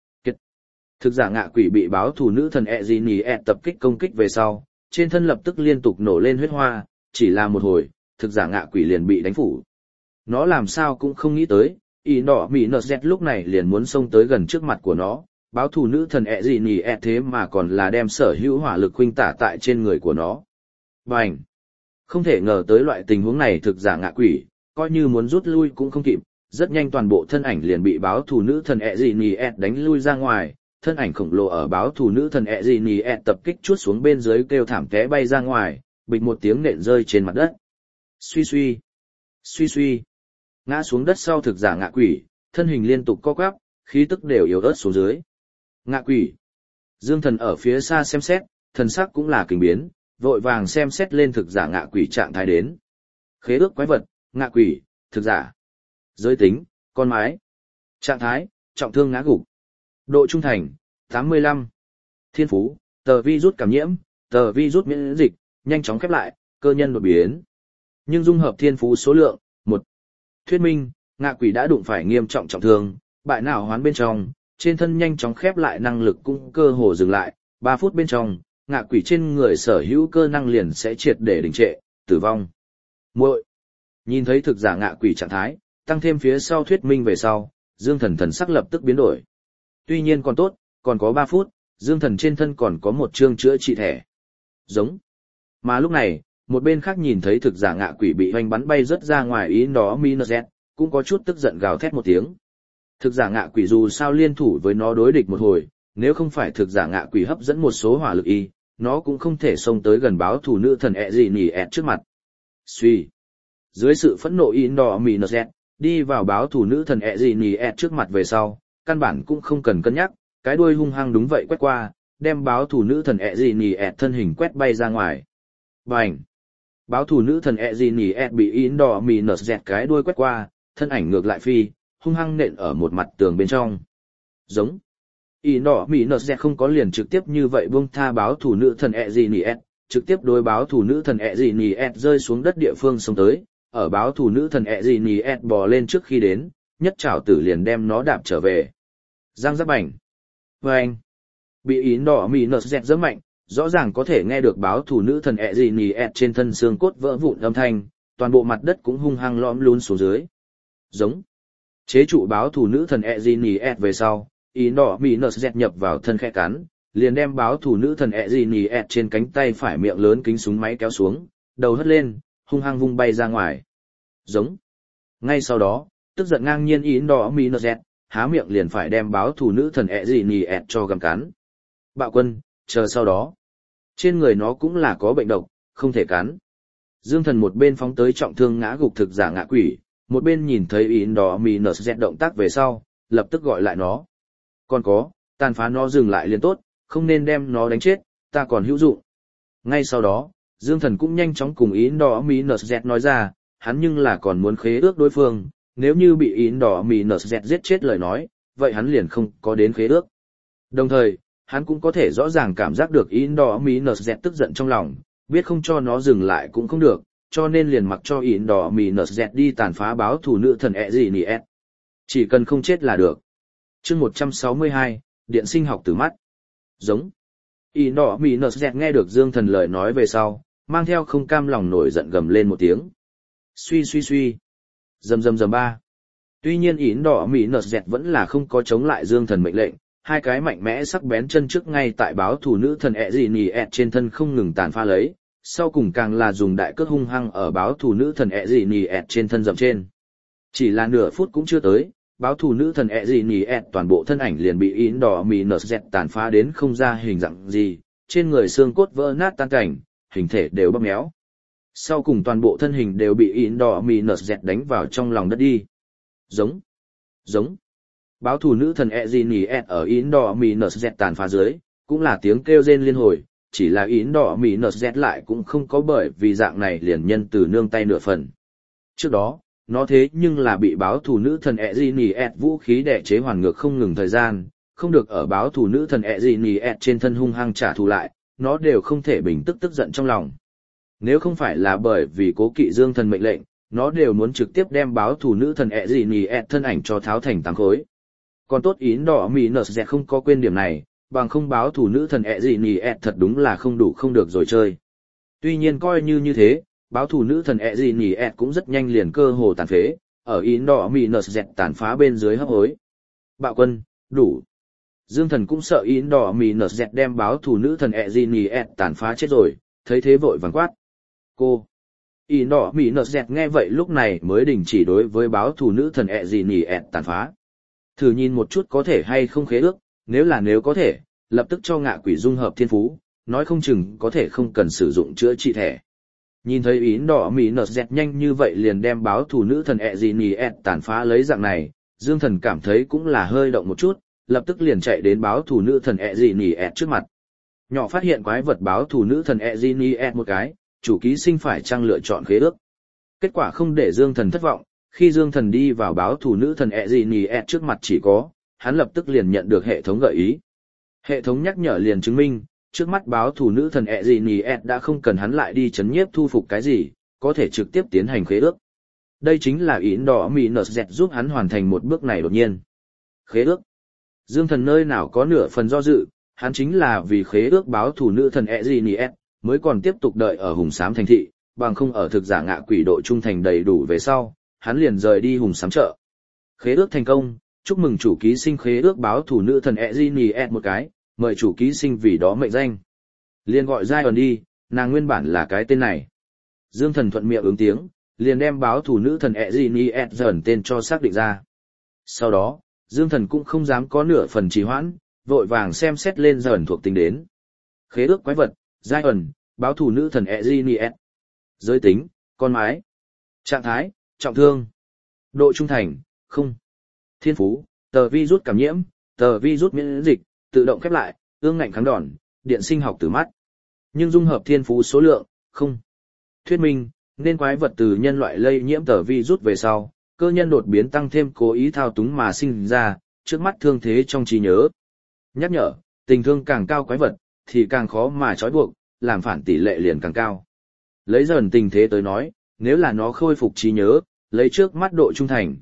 Thực giả ngạ quỷ bị báo thủ nữ thần Eziniet tập kích công kích về sau, trên thân lập tức liên tục nổ lên huyết hoa, chỉ là một hồi, thực giả ngạ quỷ liền bị đánh phủ. Nó làm sao cũng không nghĩ tới, Ín Đỏ Minus Z lúc này liền muốn xông tới gần trước mặt của nó, báo thủ nữ thần Eziniet thế mà còn là đem sở hữu hỏa lực khuynh tả tại trên người của nó. Bành! Không thể ngờ tới loại tình huống này thực giả ngạ quỷ, coi như muốn rút lui cũng không kịp, rất nhanh toàn bộ thân ảnh liền bị báo thù nữ thần Eziniet đánh lui ra ngoài, thân ảnh khổng lồ ở báo thù nữ thần Eziniet tập kích chuốt xuống bên dưới kêu thảm té bay ra ngoài, bịch một tiếng nện rơi trên mặt đất. Suy suy, suy suy, ngã xuống đất sau thực giả ngạ quỷ, thân hình liên tục co quắp, khí tức đều yếu ớt xuống dưới. Ngạ quỷ. Dương Thần ở phía xa xem xét, thần sắc cũng là kinh biến, vội vàng xem xét lên thực giả ngạ quỷ trạng thái đến. Khế ước quái vật, ngạ quỷ, thực giả. Giới tính, con mái. Trạng thái, trọng thương ngã gục. Độ trung thành, 85. Thiên phú, tờ virus cảm nhiễm, tờ virus miễn dịch, nhanh chóng khép lại, cơ nhân đột biến. Nhưng dung hợp thiên phú số lượng, 1. Thuyết minh, ngạ quỷ đã đụng phải nghiêm trọng trọng thương, bại não hoán bên trong, trên thân nhanh chóng khép lại năng lực cũng cơ hồ dừng lại, 3 phút bên trong, ngạ quỷ trên người sở hữu cơ năng liền sẽ triệt để đình trệ, tử vong. Muội. Nhìn thấy thực giả ngạ quỷ trạng thái, tăng thêm phía sau thuyết minh về sau, Dương Thần thần sắc lập tức biến đổi. Tuy nhiên còn tốt, còn có 3 phút, Dương Thần trên thân còn có một chương chữa trị thẻ. Giống. Mà lúc này, một bên khác nhìn thấy thực giả ngạ quỷ bị hoành bắn bay rất ra ngoài ý đó Minazet, cũng có chút tức giận gào thét một tiếng. Thực giả ngạ quỷ dù sao liên thủ với nó đối địch một hồi, nếu không phải thực giả ngạ quỷ hấp dẫn một số hỏa lực y, nó cũng không thể xông tới gần báo thủ nữ thần Eziniet trước mặt. Suy. Dưới sự phẫn nộ ý đó Minazet, đi vào báo thủ nữ thần Eziniet trước mặt về sau, căn bản cũng không cần cân nhắc, cái đuôi hung hăng đúng vậy quét qua, đem báo thủ nữ thần Eziniet thân hình quét bay ra ngoài. Bành! Báo thủ nữ thần Eziniet bị in đỏ mì nở dẹt cái đuôi quét qua, thân ảnh ngược lại phi, hung hăng nện ở một mặt tường bên trong. Giống! In đỏ mì nở dẹt không có liền trực tiếp như vậy buông tha báo thủ nữ thần Eziniet, trực tiếp đối báo thủ nữ thần Eziniet rơi xuống đất địa phương xông tới, ở báo thủ nữ thần Eziniet bò lên trước khi đến, nhất trảo tử liền đem nó đạp trở về. Giang giáp bành! Vâng! Bị in đỏ mì nở dẹt rất mạnh, rõ ràng có thể nghe được báo thủ nữ thần Eziniet trên thân xương cốt vỡ vụn âm thanh, toàn bộ mặt đất cũng hung hăng lõm lún xuống dưới. Giống. Chế trụ báo thủ nữ thần Eziniet về sau, ý đỏ bị nở dẹt nhập vào thân khẽ cắn, liền đem báo thủ nữ thần Eziniet trên cánh tay phải miệng lớn kính súng máy kéo xuống, đầu hất lên, hung hăng vung bay ra ngoài. Giống. Ngay sau đó, tức giận ngang nhiên ý đỏ bị nở dẹt, há miệng liền phải đem báo thủ nữ thần Eziniet cho gặm cắn. Bạo quân, chờ sau đó. Trên người nó cũng là có bệnh độc, không thể cắn. Dương Thần một bên phóng tới trọng thương ngã gục thực giả ngạ quỷ, một bên nhìn thấy in đỏ mì nở dẹt động tác về sau, lập tức gọi lại nó. Còn có, tàn phá nó dừng lại liền tốt, không nên đem nó đánh chết, ta còn hữu dụng. Ngay sau đó, Dương Thần cũng nhanh chóng cùng in đỏ mì nở dẹt nói ra, hắn nhưng là còn muốn khế ước đối phương, nếu như bị in đỏ mì nở dẹt giết chết lời nói, vậy hắn liền không có đến khế ước. Đồng thời, hắn cũng có thể rõ ràng cảm giác được in đỏ mì nở dẹt tức giận trong lòng, biết không cho nó dừng lại cũng không được, cho nên liền mặc cho in đỏ mì nở dẹt đi tàn phá báo thủ nữ thần Eziniet. Chỉ cần không chết là được. Chương 162, điện sinh học từ mắt. Giống. In đỏ mì nở dẹt nghe được Dương Thần lời nói về sau, mang theo không cam lòng nổi giận gầm lên một tiếng. Suy suy suy. Rầm rầm rầm ba. Tuy nhiên in đỏ mì nở dẹt vẫn là không có chống lại Dương Thần mệnh lệnh. Hai cái mạnh mẽ sắc bén chân trước ngay tại báo thủ nữ thần Eziniet trên thân không ngừng tàn phá lấy, sau cùng càng là dùng đại cước hung hăng ở báo thủ nữ thần Eziniet trên thân dầm trên. Chỉ là nửa phút cũng chưa tới, báo thủ nữ thần Eziniet toàn bộ thân ảnh liền bị in đỏ mì nở dẹt tàn phá đến không ra hình dạng gì, trên người xương cốt vỡ nát tan cảnh, hình thể đều bóp méo. Sau cùng toàn bộ thân hình đều bị in đỏ mì nở dẹt đánh vào trong lòng đất đi. Giống. Giống. Báo thủ nữ thần Eziniet ở in đỏ mì nở dẹt tàn phá dưới, cũng là tiếng kêu rên liên hồi, chỉ là in đỏ mì nở dẹt lại cũng không có bởi vì dạng này liền nhân từ nương tay nửa phần. Trước đó, nó thế nhưng là bị báo thủ nữ thần Eziniet vũ khí đè chế hoàn ngược không ngừng thời gian, không được ở báo thủ nữ thần Eziniet trên thân hung hăng trả thù lại, nó đều không thể bình tức giận trong lòng. Nếu không phải là bởi vì cố kỵ Dương Thần mệnh lệnh, nó đều muốn trực tiếp đem báo thủ nữ thần Eziniet thân ảnh cho tháo thành tám khối. Còn tốt in đỏ mì nở dẹt không có quên điểm này, bằng không báo thủ nữ thần Eziniet thật đúng là không đủ không được rồi chơi. Tuy nhiên coi như thế, báo thủ nữ thần Eziniet cũng rất nhanh liền cơ hồ tàn phế, ở in đỏ mì nở dẹt tàn phá bên dưới hấp hối. Bạo quân, đủ. Dương Thần cũng sợ in đỏ mì nở dẹt đem báo thủ nữ thần Eziniet tàn phá chết rồi, thấy thế vội vàng quát. Cô. Ý đỏ mỉ nợ dẹt nghe vậy lúc này mới đình chỉ đối với báo thù nữ thần ẹ gì nỉ ẹt tàn phá. Thử nhìn một chút có thể hay không khế ước, nếu có thể, lập tức cho ngạ quỷ dung hợp thiên phú, nói không chừng có thể không cần sử dụng chữa trị thẻ. Nhìn thấy ý đỏ mỉ nợ dẹt nhanh như vậy liền đem báo thù nữ thần ẹ gì nỉ ẹt tàn phá lấy dạng này, Dương Thần cảm thấy cũng là hơi động một chút, lập tức liền chạy đến báo thù nữ thần ẹ gì nỉ ẹt trước mặt. Nhỏ phát hiện quái vật báo thù nữ thần ẹ gì nỉ ẹt một cái, chủ ký sinh phải chăng lựa chọn khế ước. Kết quả không để Dương Thần thất vọng, khi Dương Thần đi vào báo thù nữ thần ẹ gì nỉ ẹt trước mặt chỉ có, hắn lập tức liền nhận được hệ thống gợi ý. Hệ thống nhắc nhở liền chứng minh, trước mắt báo thù nữ thần ẹ gì nỉ ẹt đã không cần hắn lại đi chấn nhiếp thu phục cái gì, có thể trực tiếp tiến hành khế ước. Đây chính là ý đỏ mỉ nợ dẹt giúp hắn hoàn thành một bước này đột nhiên. Khế ước. Dương Thần nơi nào có nửa phần do dự, hắn chính là vì khế ước báo thù nữ thần ẹ gì nỉ ẹt, mới còn tiếp tục đợi ở Hùng Xám thành thị, bằng không ở thực giả ngạ quỷ độ trung thành đầy đủ về sau, hắn liền rời đi Hùng Xám chợ. Khế ước thành công, chúc mừng chủ ký sinh khế ước báo thù nữ thần Ezini một cái, mời chủ ký sinh vì đó mệnh danh. Liền gọi Zion đi, nàng nguyên bản là cái tên này. Dương Thần thuận miệng ứng tiếng, liền đem báo thù nữ thần Ezini dần tên cho xác định ra. Sau đó, Dương Thần cũng không dám có nửa phần trì hoãn, vội vàng xem xét lên dần thuộc tính đến. Khế ước quái vật, Zion, báo thù nữ thần Ezini. Giới tính, con mái. Trạng thái, trọng thương. Độ trung thành, không. Thiên phú, tờ virus cảm nhiễm, tờ virus miễn dịch, tự động khép lại, ương ngạnh kháng đòn, điện sinh học từ mắt. Nhưng dung hợp thiên phú số lượng, không. Thuyết minh, nên quái vật từ nhân loại lây nhiễm tờ virus về sau, cơ nhân đột biến tăng thêm cố ý thao túng mà sinh ra, trước mắt thương thế trong trí nhớ. Nhắc nhở, tình thương càng cao quái vật, thì càng khó mà trói buộc, làm phản tỷ lệ liền càng cao. Lấy dần tình thế tới nói, nếu là nó khôi phục trí nhớ, lấy trước mắt độ trung thành,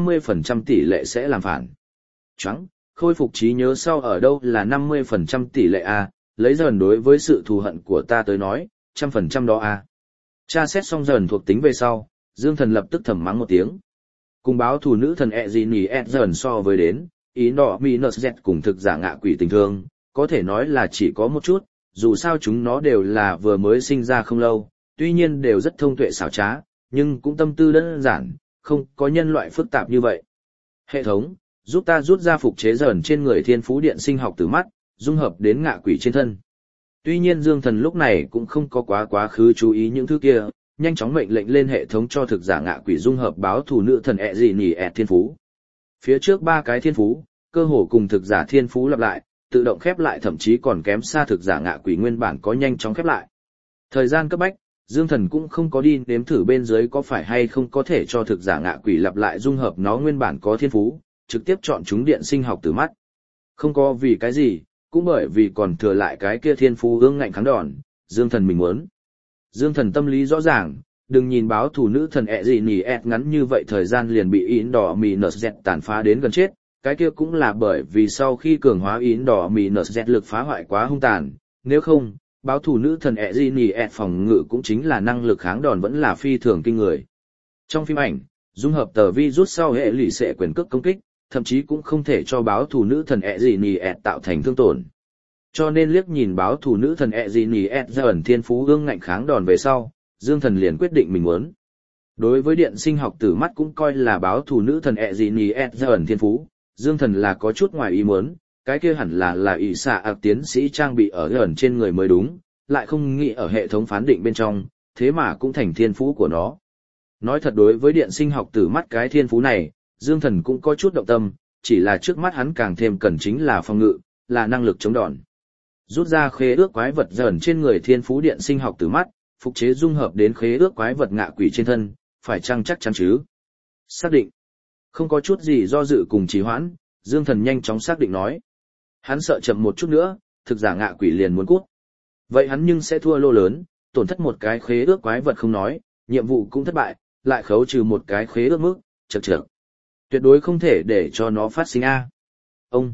50% tỷ lệ sẽ làm phản. Choáng, khôi phục trí nhớ sau ở đâu là 50% tỷ lệ A, lấy dần đối với sự thù hận của ta tới nói, 100% đó A. Tra xét xong dần thuộc tính về sau, Dương Thần lập tức thầm mắng một tiếng. Cùng báo thù nữ thần Ezini dần so với đến, ý đỏ minus z cùng thực giả ngạ quỷ tình thương, có thể nói là chỉ có một chút, dù sao chúng nó đều là vừa mới sinh ra không lâu, tuy nhiên đều rất thông tuệ xảo trá, nhưng cũng tâm tư đơn giản, không có nhân loại phức tạp như vậy. Hệ thống, giúp ta rút ra phục chế dần trên người thiên phú điện sinh học từ mắt, dung hợp đến ngạ quỷ trên thân. Tuy nhiên Dương Thần lúc này cũng không có quá khứ chú ý những thứ kia, nhanh chóng mệnh lệnh lên hệ thống cho thực giả ngạ quỷ dung hợp báo thù nữ thần Ezini thiên phú. Phía trước 3 cái thiên phú, cơ hồ cùng thực giả thiên phú lặp lại, tự động khép lại thậm chí còn kém xa thực giả ngạ quỷ nguyên bản có nhanh chóng khép lại. Thời gian cấp bách, Dương Thần cũng không có đi nếm thử bên dưới có phải hay không có thể cho thực giả ngạ quỷ lặp lại dung hợp nó nguyên bản có thiên phú, trực tiếp chọn chúng điện sinh học từ mắt. Không có vì cái gì, cũng bởi vì còn thừa lại cái kia thiên phú ương ngạnh kháng đòn, Dương Thần mình muốn. Dương Thần tâm lý rõ ràng, đừng nhìn báo thù nữ thần Ezini ngắn như vậy thời gian liền bị Yến đỏ mì nợ dẹt tàn phá đến gần chết, cái kia cũng là bởi vì sau khi cường hóa Yến đỏ mì nợ dẹt lực phá hoại quá hung tàn, nếu không, báo thù nữ thần Ezini phòng ngự cũng chính là năng lực kháng đòn vẫn là phi thường kinh người. Trong phim ảnh, dung hợp tờ virus sau hệ lụy sẽ quyền cước công kích, thậm chí cũng không thể cho báo thù nữ thần Ezini tạo thành thương tổn. Cho nên liếc nhìn báo thù nữ thần Ezini ra ẩn thiên phú ương ngạnh kháng đòn về sau, Dương Thần liền quyết định mình muốn. Đối với điện sinh học tử mắt cũng coi là báo thù nữ thần Ezini ra ẩn thiên phú, Dương Thần là có chút ngoài ý muốn, cái kia hẳn là ỷ xạ ạc tiến sĩ trang bị ở ẩn trên người mới đúng, lại không nghĩ ở hệ thống phán định bên trong, thế mà cũng thành thiên phú của nó. Nói thật đối với điện sinh học tử mắt cái thiên phú này, Dương Thần cũng có chút động tâm, chỉ là trước mắt hắn càng thêm cần chính là phòng ngự, là năng lực chống đòn. Rút ra khế ước quái vật dần trên người thiên phú điện sinh học tử mắt, phục chế dung hợp đến khế ước quái vật ngạ quỷ trên thân, phải chăng chắc chắn chứ? Xác định. Không có chút gì do dự cùng trì hoãn, Dương Thần nhanh chóng xác định nói. Hắn sợ chậm một chút nữa, thực giả ngạ quỷ liền muốn cút. Vậy hắn nhưng sẽ thua lô lớn, tổn thất một cái khế ước quái vật không nói, nhiệm vụ cũng thất bại, lại khấu trừ một cái khế ước mức, chậc. Tuyệt đối không thể để cho nó phát sinh A. Ông.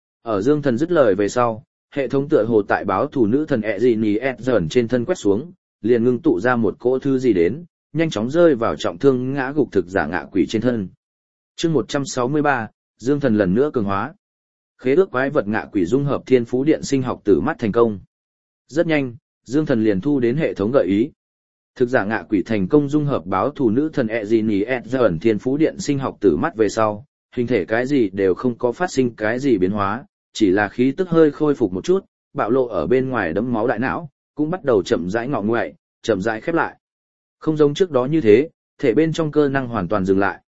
Ở Dương Thần dứt lời về sau, hệ thống tựa hồ tại báo thủ nữ thần Ezini dần trên thân quét xuống, liền ngưng tụ ra một cỗ thư gì đến, nhanh chóng rơi vào trọng thương ngã gục thực giả ngạ quỷ trên thân. Chương 163, Dương Thần lần nữa cường hóa. Khế ước quái vật ngạ quỷ dung hợp thiên phú điện sinh học tử mắt thành công. Rất nhanh, Dương Thần liền thu đến hệ thống gợi ý. Thực giả ngạ quỷ thành công dung hợp báo thù nữ thần Ezini ra ẩn thiên phú điện sinh học tử mắt về sau, hình thể cái gì đều không có phát sinh cái gì biến hóa, chỉ là khí tức hơi khôi phục một chút, bạo lộ ở bên ngoài đấm máu đại não, cũng bắt đầu chậm rãi ngọ ngoại, chậm rãi khép lại. Không giống trước đó như thế, thể bên trong cơ năng hoàn toàn dừng lại.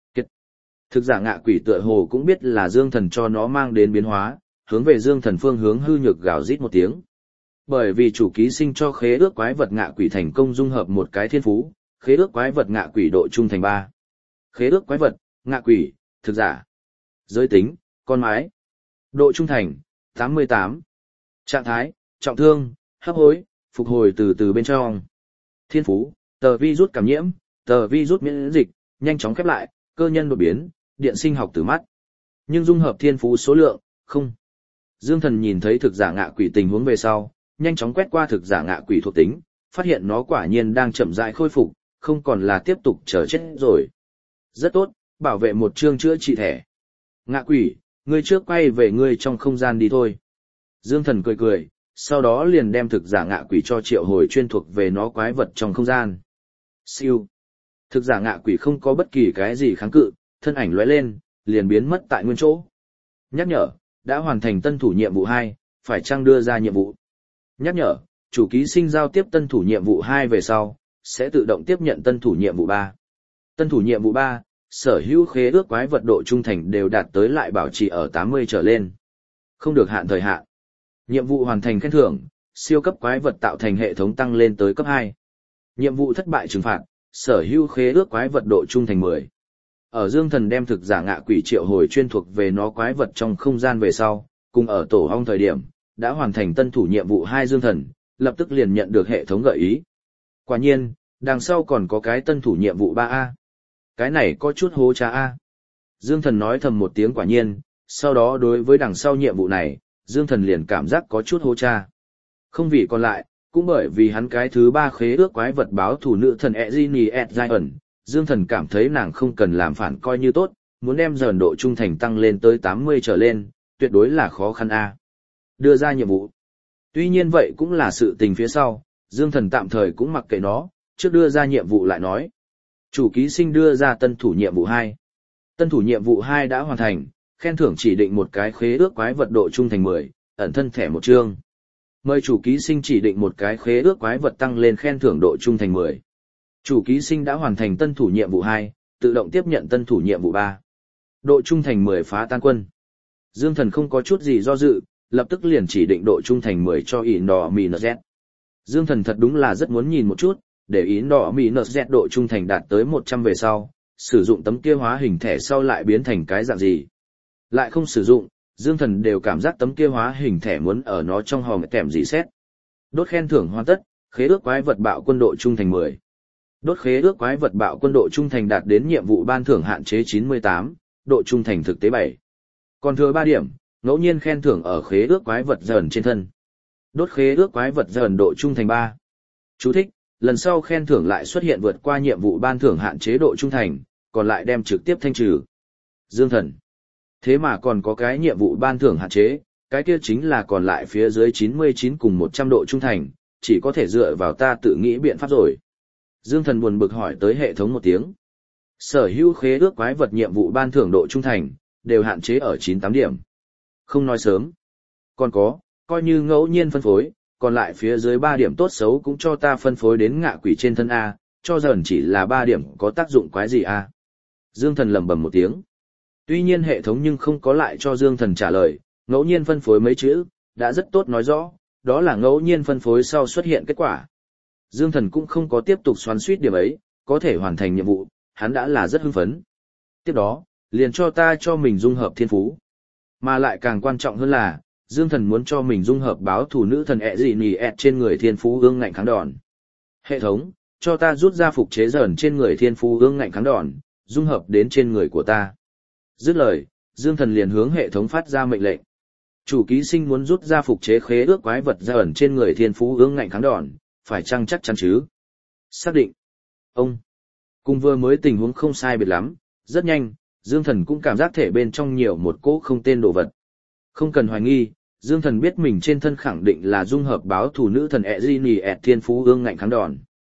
Thực giả ngạ quỷ tựa hồ cũng biết là Dương Thần cho nó mang đến biến hóa, hướng về Dương Thần phương hướng hư nhược gào rít một tiếng. Bởi vì chủ ký sinh cho khế ước quái vật ngạ quỷ thành công dung hợp một cái thiên phú, khế ước quái vật ngạ quỷ độ trung thành 3. Khế ước quái vật, ngạ quỷ, thực giả. Giới tính, con mái. Độ trung thành, 88. Trạng thái, trọng thương, hấp hối, phục hồi từ từ bên trong. Thiên phú, tờ virus cảm nhiễm, tờ virus miễn dịch, nhanh chóng khép lại, cơ nhân đột biến, điện sinh học từ mắt. Nhưng dung hợp thiên phú số lượng, không. Dương Thần nhìn thấy thực giả ngạ quỷ tình huống về sau, nhanh chóng quét qua thực giả ngạ quỷ thuộc tính, phát hiện nó quả nhiên đang chậm rãi khôi phục, không còn là tiếp tục chờ chết rồi. Rất tốt, bảo vệ một chương chữa trị thẻ. Ngạ quỷ, ngươi trước quay về ngươi trong không gian đi thôi. Dương Thần cười cười, sau đó liền đem thực giả ngạ quỷ cho triệu hồi chuyên thuộc về nó quái vật trong không gian. Siêu. Thực giả ngạ quỷ không có bất kỳ cái gì kháng cự, thân ảnh lóe lên, liền biến mất tại nguyên chỗ. Nhắc nhở, đã hoàn thành tân thủ nhiệm vụ 2, phải chăng đưa ra nhiệm vụ. Nhắc nhở, chủ ký sinh giao tiếp tân thủ nhiệm vụ 2 về sau, sẽ tự động tiếp nhận tân thủ nhiệm vụ 3. Tân thủ nhiệm vụ 3, sở hữu khế ước quái vật độ trung thành đều đạt tới lại bảo trì ở 80 trở lên. Không được hạn thời hạn. Nhiệm vụ hoàn thành khen thưởng, siêu cấp quái vật tạo thành hệ thống tăng lên tới cấp 2. Nhiệm vụ thất bại trừng phạt, sở hữu khế ước quái vật độ trung thành 10. Ở Dương Thần đem thực giả ngạ quỷ triệu hồi chuyên thuộc về nó quái vật trong không gian về sau, cùng ở tổ ong thời điểm, đã hoàn thành tân thủ nhiệm vụ 2 Dương Thần, lập tức liền nhận được hệ thống gợi ý. Quả nhiên, đằng sau còn có cái tân thủ nhiệm vụ 3A. Cái này có chút hố cha A. Dương Thần nói thầm một tiếng quả nhiên, sau đó đối với đằng sau nhiệm vụ này, Dương Thần liền cảm giác có chút hố cha. Không vì còn lại, cũng bởi vì hắn cái thứ 3 khế ước quái vật báo thủ nữ thần Ezini Zion, Dương Thần cảm thấy nàng không cần làm phản coi như tốt, muốn đem dần độ trung thành tăng lên tới 80 trở lên, tuyệt đối là khó khăn A. Đưa ra nhiệm vụ. Tuy nhiên vậy cũng là sự tình phía sau, Dương Thần tạm thời cũng mặc kệ nó, trước đưa ra nhiệm vụ lại nói. Chủ ký sinh đưa ra tân thủ nhiệm vụ 2. Tân thủ nhiệm vụ 2 đã hoàn thành, khen thưởng chỉ định một cái khế ước quái vật độ trung thành 10, ẩn thân thẻ một chương. Mời chủ ký sinh chỉ định một cái khế ước quái vật tăng lên khen thưởng độ trung thành 10. Chủ ký sinh đã hoàn thành tân thủ nhiệm vụ 2, tự động tiếp nhận tân thủ nhiệm vụ 3. Độ trung thành 10 phá tan quân. Dương Thần không có chút gì do dự, lập tức liền chỉ định độ trung thành 10 cho ỉn đỏ mì nợ Z. Dương Thần thật đúng là rất muốn nhìn một chút, để ỉn đỏ mì nợ Z độ trung thành đạt tới 100 về sau, sử dụng tấm kia hóa hình thẻ sau lại biến thành cái dạng gì. Lại không sử dụng, Dương Thần đều cảm giác tấm kia hóa hình thẻ muốn ở nó trong hòm kèm gì xét. Đốt khen thưởng hoàn tất, khế ước quái vật bạo quân độ trung thành 10. Đốt khế ước quái vật bạo quân độ trung thành đạt đến nhiệm vụ ban thưởng hạn chế 98, độ trung thành thực tế 7. Còn thừa 3 điểm, ngẫu nhiên khen thưởng ở khế ước quái vật dần trên thân. Đốt khế ước quái vật dần độ trung thành 3. Chú thích, lần sau khen thưởng lại xuất hiện vượt qua nhiệm vụ ban thưởng hạn chế độ trung thành, còn lại đem trực tiếp thanh trừ. Dương Thần. Thế mà còn có cái nhiệm vụ ban thưởng hạn chế, cái kia chính là còn lại phía dưới 99 cùng 100 độ trung thành, chỉ có thể dựa vào ta tự nghĩ biện pháp rồi. Dương Thần buồn bực hỏi tới hệ thống một tiếng. Sở hữu khế ước quái vật nhiệm vụ ban thưởng độ trung thành, đều hạn chế ở 98 điểm. Không nói sớm. Còn có, coi như ngẫu nhiên phân phối, còn lại phía dưới 3 điểm tốt xấu cũng cho ta phân phối đến ngạ quỷ trên thân A, cho dần chỉ là 3 điểm có tác dụng quái gì A. Dương Thần lẩm bẩm một tiếng. Tuy nhiên hệ thống nhưng không có lại cho Dương Thần trả lời, ngẫu nhiên phân phối mấy chữ, đã rất tốt nói rõ, đó là ngẫu nhiên phân phối sau xuất hiện kết quả. Dương Thần cũng không có tiếp tục xoắn suýt điểm ấy, có thể hoàn thành nhiệm vụ, hắn đã là rất hưng phấn. Tiếp đó, liền cho ta cho mình dung hợp thiên phú. Mà lại càng quan trọng hơn là, Dương Thần muốn cho mình dung hợp báo thủ nữ thần Ezini trên người thiên phú ương ngạnh kháng đòn. Hệ thống, cho ta rút ra phục chế dần trên người thiên phú ương ngạnh kháng đòn, dung hợp đến trên người của ta. Dứt lời, Dương Thần liền hướng hệ thống phát ra mệnh lệnh. Chủ ký sinh muốn rút ra phục chế khế ước quái vật ra ẩn trên người thiên phú ương ngạnh kháng đòn, phải chăng chắc chắn chứ? Xác định. Ông. Cùng vừa mới tình huống không sai biệt lắm, rất nhanh, Dương Thần cũng cảm giác thể bên trong nhiều một cỗ không tên đồ vật. Không cần hoài nghi, Dương Thần biết mình trên thân khẳng định là dung hợp báo thủ nữ thần Ezini thiên phú ương ngạnh kháng đòn.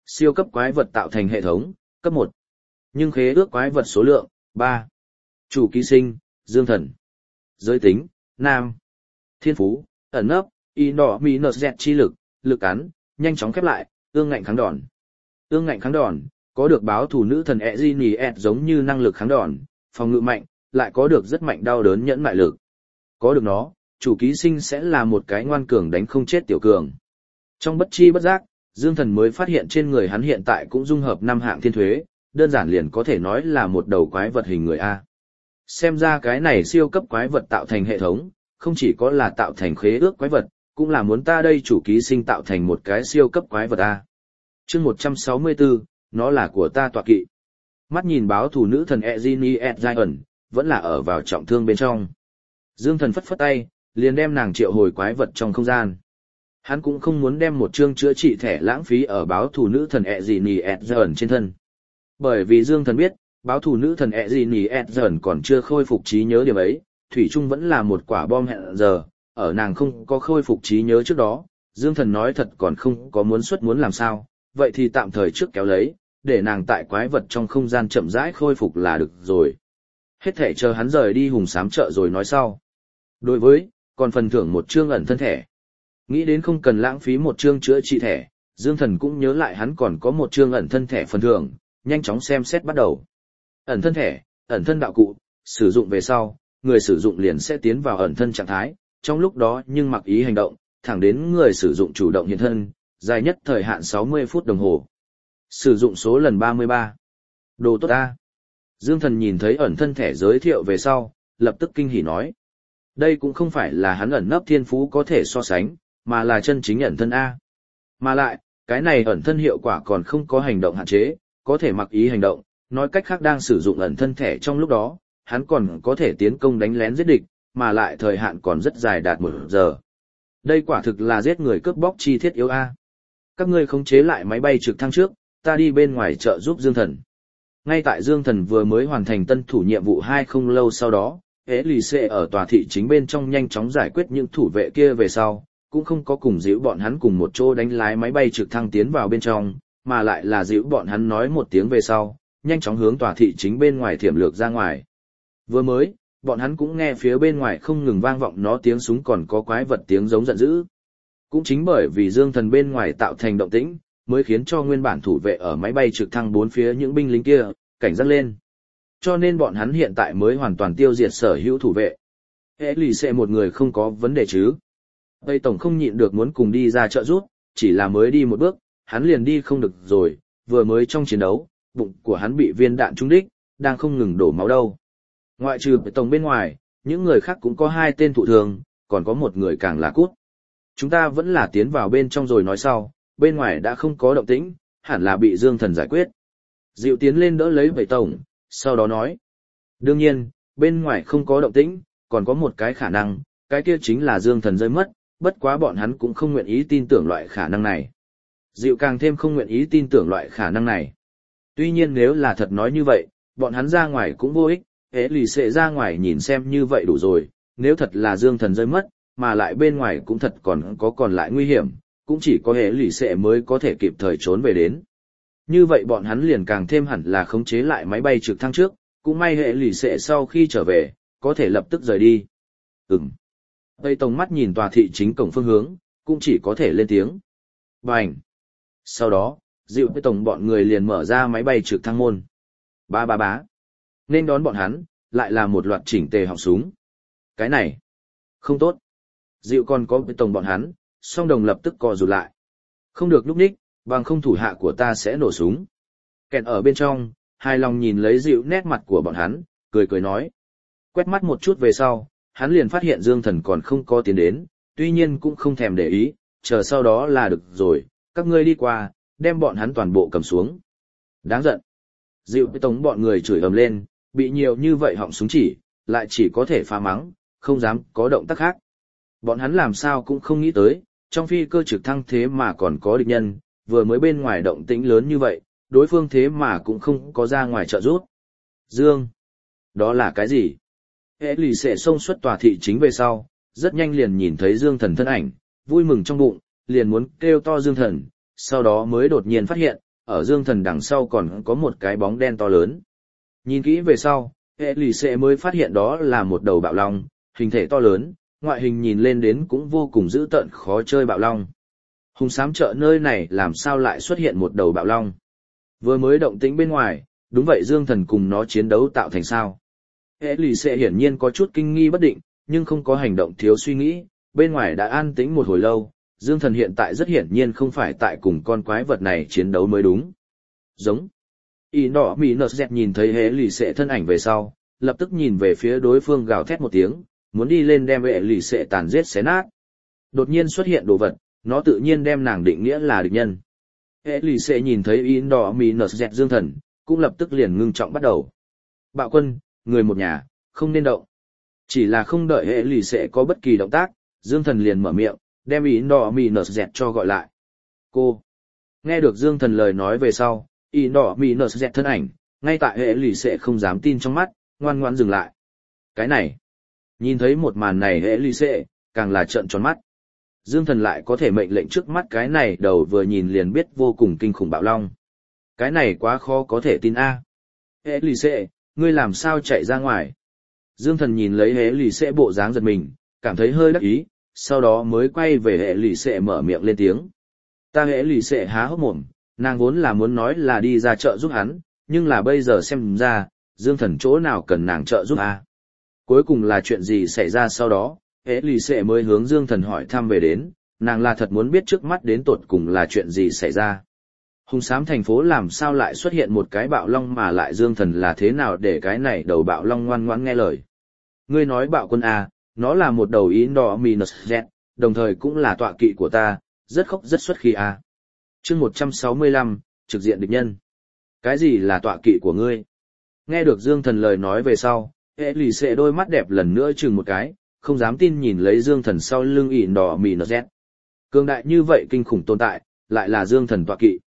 Siêu cấp quái vật tạo thành hệ thống, cấp 1. Nhưng khế ước quái vật số lượng, 3. Chủ ký sinh, Dương Thần. Giới tính, nam. Thiên phú, ẩn nấp, y đỏ mì nợ dẹt chi lực, lực cắn, nhanh chóng khép lại, ương ngạnh kháng đòn. Ương ngạnh kháng đòn, có được báo thủ nữ thần Ezini giống như năng lực kháng đòn, phòng ngự mạnh, lại có được rất mạnh đau đớn nhẫn mại lực. Có được nó, chủ ký sinh sẽ là một cái ngoan cường đánh không chết tiểu cường. Trong bất chi bất giác, Dương Thần mới phát hiện trên người hắn hiện tại cũng dung hợp 5 hạng thiên thuế, đơn giản liền có thể nói là một đầu quái vật hình người A. Xem ra cái này siêu cấp quái vật tạo thành hệ thống, không chỉ có là tạo thành khế ước quái vật, cũng là muốn ta đây chủ ký sinh tạo thành một cái siêu cấp quái vật A. Chương 164, nó là của ta tọa kỵ. Mắt nhìn báo thủ nữ thần Ezini Giant, vẫn là ở vào trọng thương bên trong. Dương Thần phất phất tay, liền đem nàng triệu hồi quái vật trong không gian. Hắn cũng không muốn đem một chương chữa trị thẻ lãng phí ở báo thủ nữ thần Ezini Giant trên thân. Bởi vì Dương Thần biết, báo thủ nữ thần Ezini Giant còn chưa khôi phục trí nhớ điểm ấy, thủy chung vẫn là một quả bom hẹn giờ, ở nàng không có khôi phục trí nhớ trước đó, Dương Thần nói thật còn không có muốn làm sao, vậy thì tạm thời trước kéo lấy, để nàng tại quái vật trong không gian chậm rãi khôi phục là được rồi. Hết thể chờ hắn rời đi hùng sám chợ rồi nói sau. Đối với, còn phần thưởng một chương ẩn thân thẻ. Nghĩ đến không cần lãng phí một chương chữa trị thẻ, Dương Thần cũng nhớ lại hắn còn có một chương ẩn thân thẻ phần thưởng, nhanh chóng xem xét bắt đầu. Ẩn thân thẻ, ẩn thân đạo cụ, sử dụng về sau, người sử dụng liền sẽ tiến vào ẩn thân trạng thái, trong lúc đó nhưng mặc ý hành động, thẳng đến người sử dụng chủ động hiện thân, dài nhất thời hạn 60 phút đồng hồ. Sử dụng số lần 33. Đồ tốt ta. Dương Thần nhìn thấy ẩn thân thẻ giới thiệu về sau, lập tức kinh hỉ nói. Đây cũng không phải là hắn ẩn nấp thiên phú có thể so sánh, mà là chân chính ẩn thân A. Mà lại, cái này ẩn thân hiệu quả còn không có hành động hạn chế, có thể mặc ý hành động, nói cách khác đang sử dụng ẩn thân thẻ trong lúc đó, hắn còn có thể tiến công đánh lén giết địch, mà lại thời hạn còn rất dài đạt 1 giờ. Đây quả thực là giết người cướp bóc chi thiết yếu A. Các ngươi khống chế lại máy bay trực thăng trước, ta đi bên ngoài trợ giúp Dương Thần. Ngay tại Dương Thần vừa mới hoàn thành tân thủ nhiệm vụ 2 không lâu sau đó, Elise ở tòa thị chính bên trong nhanh chóng giải quyết những thủ vệ kia về sau, cũng không có cùng dĩu bọn hắn cùng một chỗ đánh lái máy bay trực thăng tiến vào bên trong, mà lại là dĩu bọn hắn nói một tiếng về sau, nhanh chóng hướng tòa thị chính bên ngoài thiểm lược ra ngoài. Vừa mới, bọn hắn cũng nghe phía bên ngoài không ngừng vang vọng nó tiếng súng còn có quái vật tiếng giống giận dữ. Cũng chính bởi vì Dương Thần bên ngoài tạo thành động tĩnh, mới khiến cho nguyên bản thủ vệ ở máy bay trực thăng bốn phía những binh lính kia, cảnh giác lên. Cho nên bọn hắn hiện tại mới hoàn toàn tiêu diệt sở hữu thủ vệ. Elise một người không có vấn đề chứ. Tây Tổng không nhịn được muốn cùng đi ra trợ giúp, chỉ là mới đi một bước, hắn liền đi không được rồi, vừa mới trong chiến đấu, bụng của hắn bị viên đạn trúng đích, đang không ngừng đổ máu đâu. Ngoại trừ Tổng bên ngoài, những người khác cũng có 2 tên thụ thương, còn có một người càng là cút. Chúng ta vẫn là tiến vào bên trong rồi nói sau, bên ngoài đã không có động tĩnh, hẳn là bị Dương Thần giải quyết. Diệu tiến lên đỡ lấy Tây Tổng, sau đó nói. Đương nhiên, bên ngoài không có động tĩnh, còn có một cái khả năng, cái kia chính là Dương Thần rơi mất, bất quá bọn hắn cũng không nguyện ý tin tưởng loại khả năng này. Diệu càng thêm không nguyện ý tin tưởng loại khả năng này. Tuy nhiên nếu là thật nói như vậy, bọn hắn ra ngoài cũng vô ích, Elise ra ngoài nhìn xem như vậy đủ rồi, nếu thật là Dương Thần rơi mất, mà lại bên ngoài cũng thật còn lại nguy hiểm, cũng chỉ có Elise mới có thể kịp thời trốn về đến. Như vậy bọn hắn liền càng thêm hẳn là khống chế lại máy bay trực thăng trước, cũng may Elise sau khi trở về, có thể lập tức rời đi. Tây Tổng mắt nhìn tòa thị chính cổng phương hướng, cũng chỉ có thể lên tiếng. Bành! Sau đó, Diệu với Tổng bọn người liền mở ra máy bay trực thăng môn. Bá. Nên đón bọn hắn, lại là một loạt chỉnh tề họng súng. Cái này, không tốt. Diệu còn có với Tổng bọn hắn, song đồng lập tức co rụt lại. Không được núp ních, bằng không thủ hạ của ta sẽ nổ súng. Kẹt ở bên trong, hài lòng nhìn lấy Diệu nét mặt của bọn hắn, cười nói. Quét mắt một chút về sau, hắn liền phát hiện Dương Thần còn không có tiến đến, tuy nhiên cũng không thèm để ý, chờ sau đó là được rồi, các ngươi đi qua, đem bọn hắn toàn bộ cầm xuống. Đáng giận. Diệu với Tống bọn người chửi ầm lên, bị nhiều như vậy họng súng chỉ, lại chỉ có thể phá mắng, không dám có động tác khác. Bọn hắn làm sao cũng không nghĩ tới, trong phi cơ trực thăng thế mà còn có địch nhân, vừa mới bên ngoài động tĩnh lớn như vậy, đối phương thế mà cũng không có ra ngoài trợ giúp. Dương! Đó là cái gì? Elise xông xuất tòa thị chính về sau, rất nhanh liền nhìn thấy Dương Thần thân ảnh, vui mừng trong bụng, liền muốn kêu to Dương Thần, sau đó mới đột nhiên phát hiện, ở Dương Thần đằng sau còn có một cái bóng đen to lớn. Nhìn kỹ về sau, hệ lì xệ mới phát hiện đó là một đầu bạo long, hình thể to lớn, ngoại hình nhìn lên đến cũng vô cùng dữ tợn khó chơi bạo long. Hùng xám chợ nơi này làm sao lại xuất hiện một đầu bạo long? Vừa mới động tĩnh bên ngoài, đúng vậy Dương Thần cùng nó chiến đấu tạo thành sao? Hệ lì xệ hiển nhiên có chút kinh nghi bất định, nhưng không có hành động thiếu suy nghĩ, bên ngoài đã an tĩnh một hồi lâu, Dương Thần hiện tại rất hiển nhiên không phải tại cùng con quái vật này chiến đấu mới đúng. Giống. Y nọ mì nợ dẹt nhìn thấy hệ lì xệ thân ảnh về sau, lập tức nhìn về phía đối phương gào thét một tiếng, muốn đi lên đem hệ lì xệ tàn giết xé nát. Đột nhiên xuất hiện đồ vật, nó tự nhiên đem nàng định nghĩa là địch nhân. Hệ lì xệ nhìn thấy Y nọ mì nợ dẹt Dương Thần, cũng lập tức liền ngưng trọng bắt đầu. Bạo quân, người một nhà, không nên động. Chỉ là không đợi hệ lì xệ có bất kỳ động tác, Dương Thần liền mở miệng, đem Y nọ mì nợ dẹt cho gọi lại. Cô. Nghe được Dương Thần lời nói về sau, Y nọ mì nợ dẹt thân ảnh, ngay tại hệ lì xệ không dám tin trong mắt, ngoan ngoãn dừng lại. Cái này. Nhìn thấy một màn này hệ lì xệ, càng là trợn tròn mắt. Dương Thần lại có thể mệnh lệnh trước mắt cái này đầu vừa nhìn liền biết vô cùng kinh khủng bạo long. Cái này quá khó có thể tin a. Hệ lì xệ, ngươi làm sao chạy ra ngoài? Dương Thần nhìn lấy hệ lì xệ bộ dáng giật mình, cảm thấy hơi đắc ý, sau đó mới quay về hệ lì xệ mở miệng lên tiếng. Ta hệ lì xệ há hốc mồm, nàng vốn là muốn nói là đi ra chợ giúp hắn, nhưng là bây giờ xem ra, Dương Thần chỗ nào cần nàng trợ giúp a? Cuối cùng là chuyện gì xảy ra sau đó, hệ lì xệ mới hướng Dương Thần hỏi thăm về đến, nàng là thật muốn biết trước mắt đến tột cùng là chuyện gì xảy ra. Hùng xám thành phố làm sao lại xuất hiện một cái bạo long mà lại Dương Thần là thế nào để cái này đầu bạo long ngoan ngoãn nghe lời. Ngươi nói bạo quân a, nó là một đầu Indominus Z, đồng thời cũng là tọa kỵ của ta, rất khốc rất xuất khí a. Chương 165, trực diện địch nhân. Cái gì là tọa kỵ của ngươi? Nghe được Dương Thần lời nói về sau, hệ lì xệ đôi mắt đẹp lần nữa chừng một cái, không dám tin nhìn lấy Dương Thần sau lưng Indominus Z. Cường đại như vậy kinh khủng tồn tại, lại là Dương Thần tọa kỵ.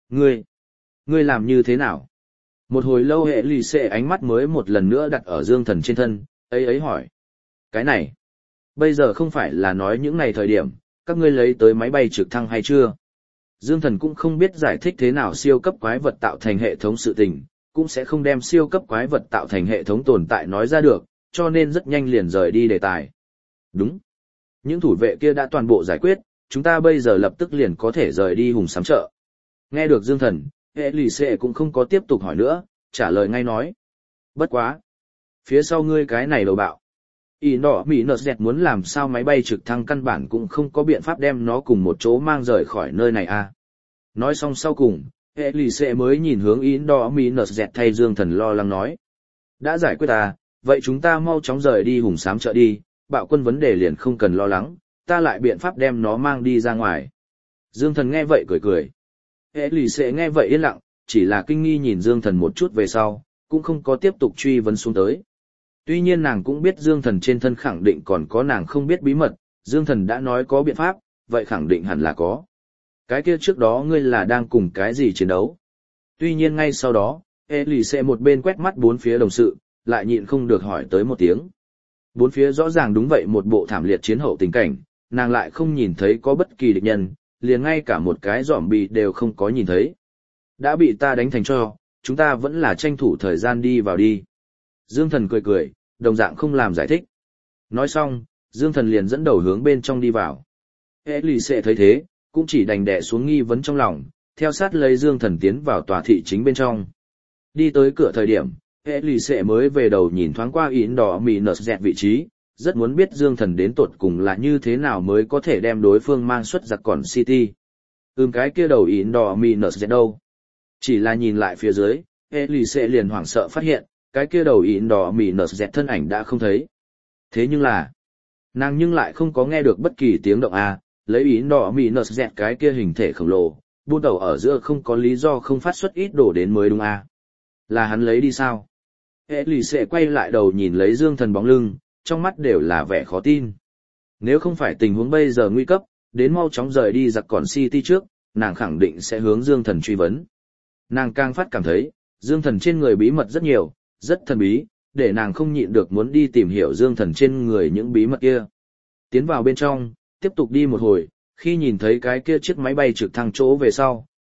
Ngươi làm như thế nào? Một hồi lâu hệ lì xệ ánh mắt mới một lần nữa đặt ở Dương Thần trên thân, ấy hỏi. Cái này, bây giờ không phải là nói những ngày thời điểm, các ngươi lấy tới máy bay trực thăng hay chưa? Dương Thần cũng không biết giải thích thế nào siêu cấp quái vật tạo thành hệ thống sự tình, cũng sẽ không đem siêu cấp quái vật tạo thành hệ thống tồn tại nói ra được, cho nên rất nhanh liền rời đi đề tài. Đúng. Những thủ vệ kia đã toàn bộ giải quyết, chúng ta bây giờ lập tức liền có thể rời đi hùng sám chợ. Nghe được Dương Thần, hệ lì xệ cũng không có tiếp tục hỏi nữa, trả lời ngay nói. Bất quá. Phía sau ngươi cái này đầu bạo. Y nọ Mỹ nợ dẹt muốn làm sao máy bay trực thăng căn bản cũng không có biện pháp đem nó cùng một chỗ mang rời khỏi nơi này à. Nói xong sau cùng, hệ lì xệ mới nhìn hướng Y nọ Mỹ nợ dẹt thay Dương Thần lo lắng nói. Đã giải quyết à, vậy chúng ta mau chóng rời đi hùng xám chợ đi, bạo quân vấn đề liền không cần lo lắng, ta lại biện pháp đem nó mang đi ra ngoài. Dương Thần nghe vậy cười cười. Hệ lì xệ nghe vậy yên lặng, chỉ là kinh nghi nhìn Dương Thần một chút về sau, cũng không có tiếp tục truy vấn xuống tới. Tuy nhiên nàng cũng biết Dương Thần trên thân khẳng định còn có nàng không biết bí mật, Dương Thần đã nói có biện pháp, vậy khẳng định hẳn là có. Cái kia trước đó ngươi là đang cùng cái gì chiến đấu? Tuy nhiên ngay sau đó, hệ lì xệ một bên quét mắt bốn phía đồng sự, lại nhịn không được hỏi tới một tiếng. Bốn phía rõ ràng đúng vậy một bộ thảm liệt chiến hậu tình cảnh, nàng lại không nhìn thấy có bất kỳ địch nhân, liền ngay cả một cái zombie đều không có nhìn thấy. Đã bị ta đánh thành tro, chúng ta vẫn là tranh thủ thời gian đi vào đi. Dương Thần cười cười, đồng dạng không làm giải thích. Nói xong, Dương Thần liền dẫn đầu hướng bên trong đi vào. Hệ lì xệ thấy thế, cũng chỉ đành đè xuống nghi vấn trong lòng, theo sát lấy Dương Thần tiến vào tòa thị chính bên trong. Đi tới cửa thời điểm, hệ lì xệ mới về đầu nhìn thoáng qua in đỏ mì nợ dẹt vị trí, rất muốn biết Dương Thần đến tột cùng là như thế nào mới có thể đem đối phương mang xuất giặc còn City. Cái kia đầu in đỏ mì nợ dẹt đâu? Chỉ là nhìn lại phía dưới, hệ lì xệ liền hoảng sợ phát hiện, cái kia đầu in đỏ mì nợ dẹt thân ảnh đã không thấy. Thế nhưng là, nàng nhưng lại không có nghe được bất kỳ tiếng động a, lấy in đỏ mì nợ dẹt cái kia hình thể khổng lồ, buôn tàu ở giữa không có lý do không phát xuất ít đổ đến mới đúng a. Là hắn lấy đi sao? Hệ lì xệ quay lại đầu nhìn lấy Dương Thần bóng lưng, trong mắt đều là vẻ khó tin. Nếu không phải tình huống bây giờ nguy cấp, đến mau chóng rời đi giặc còn City trước, nàng khẳng định sẽ hướng Dương Thần truy vấn. Nàng càng phát cảm thấy, Dương Thần trên người bí mật rất nhiều, rất thần bí, để nàng không nhịn được muốn đi tìm hiểu Dương Thần trên người những bí mật kia. Tiến vào bên trong, tiếp tục đi một hồi, khi nhìn thấy cái kia chiếc máy bay trực thăng chỗ về sau,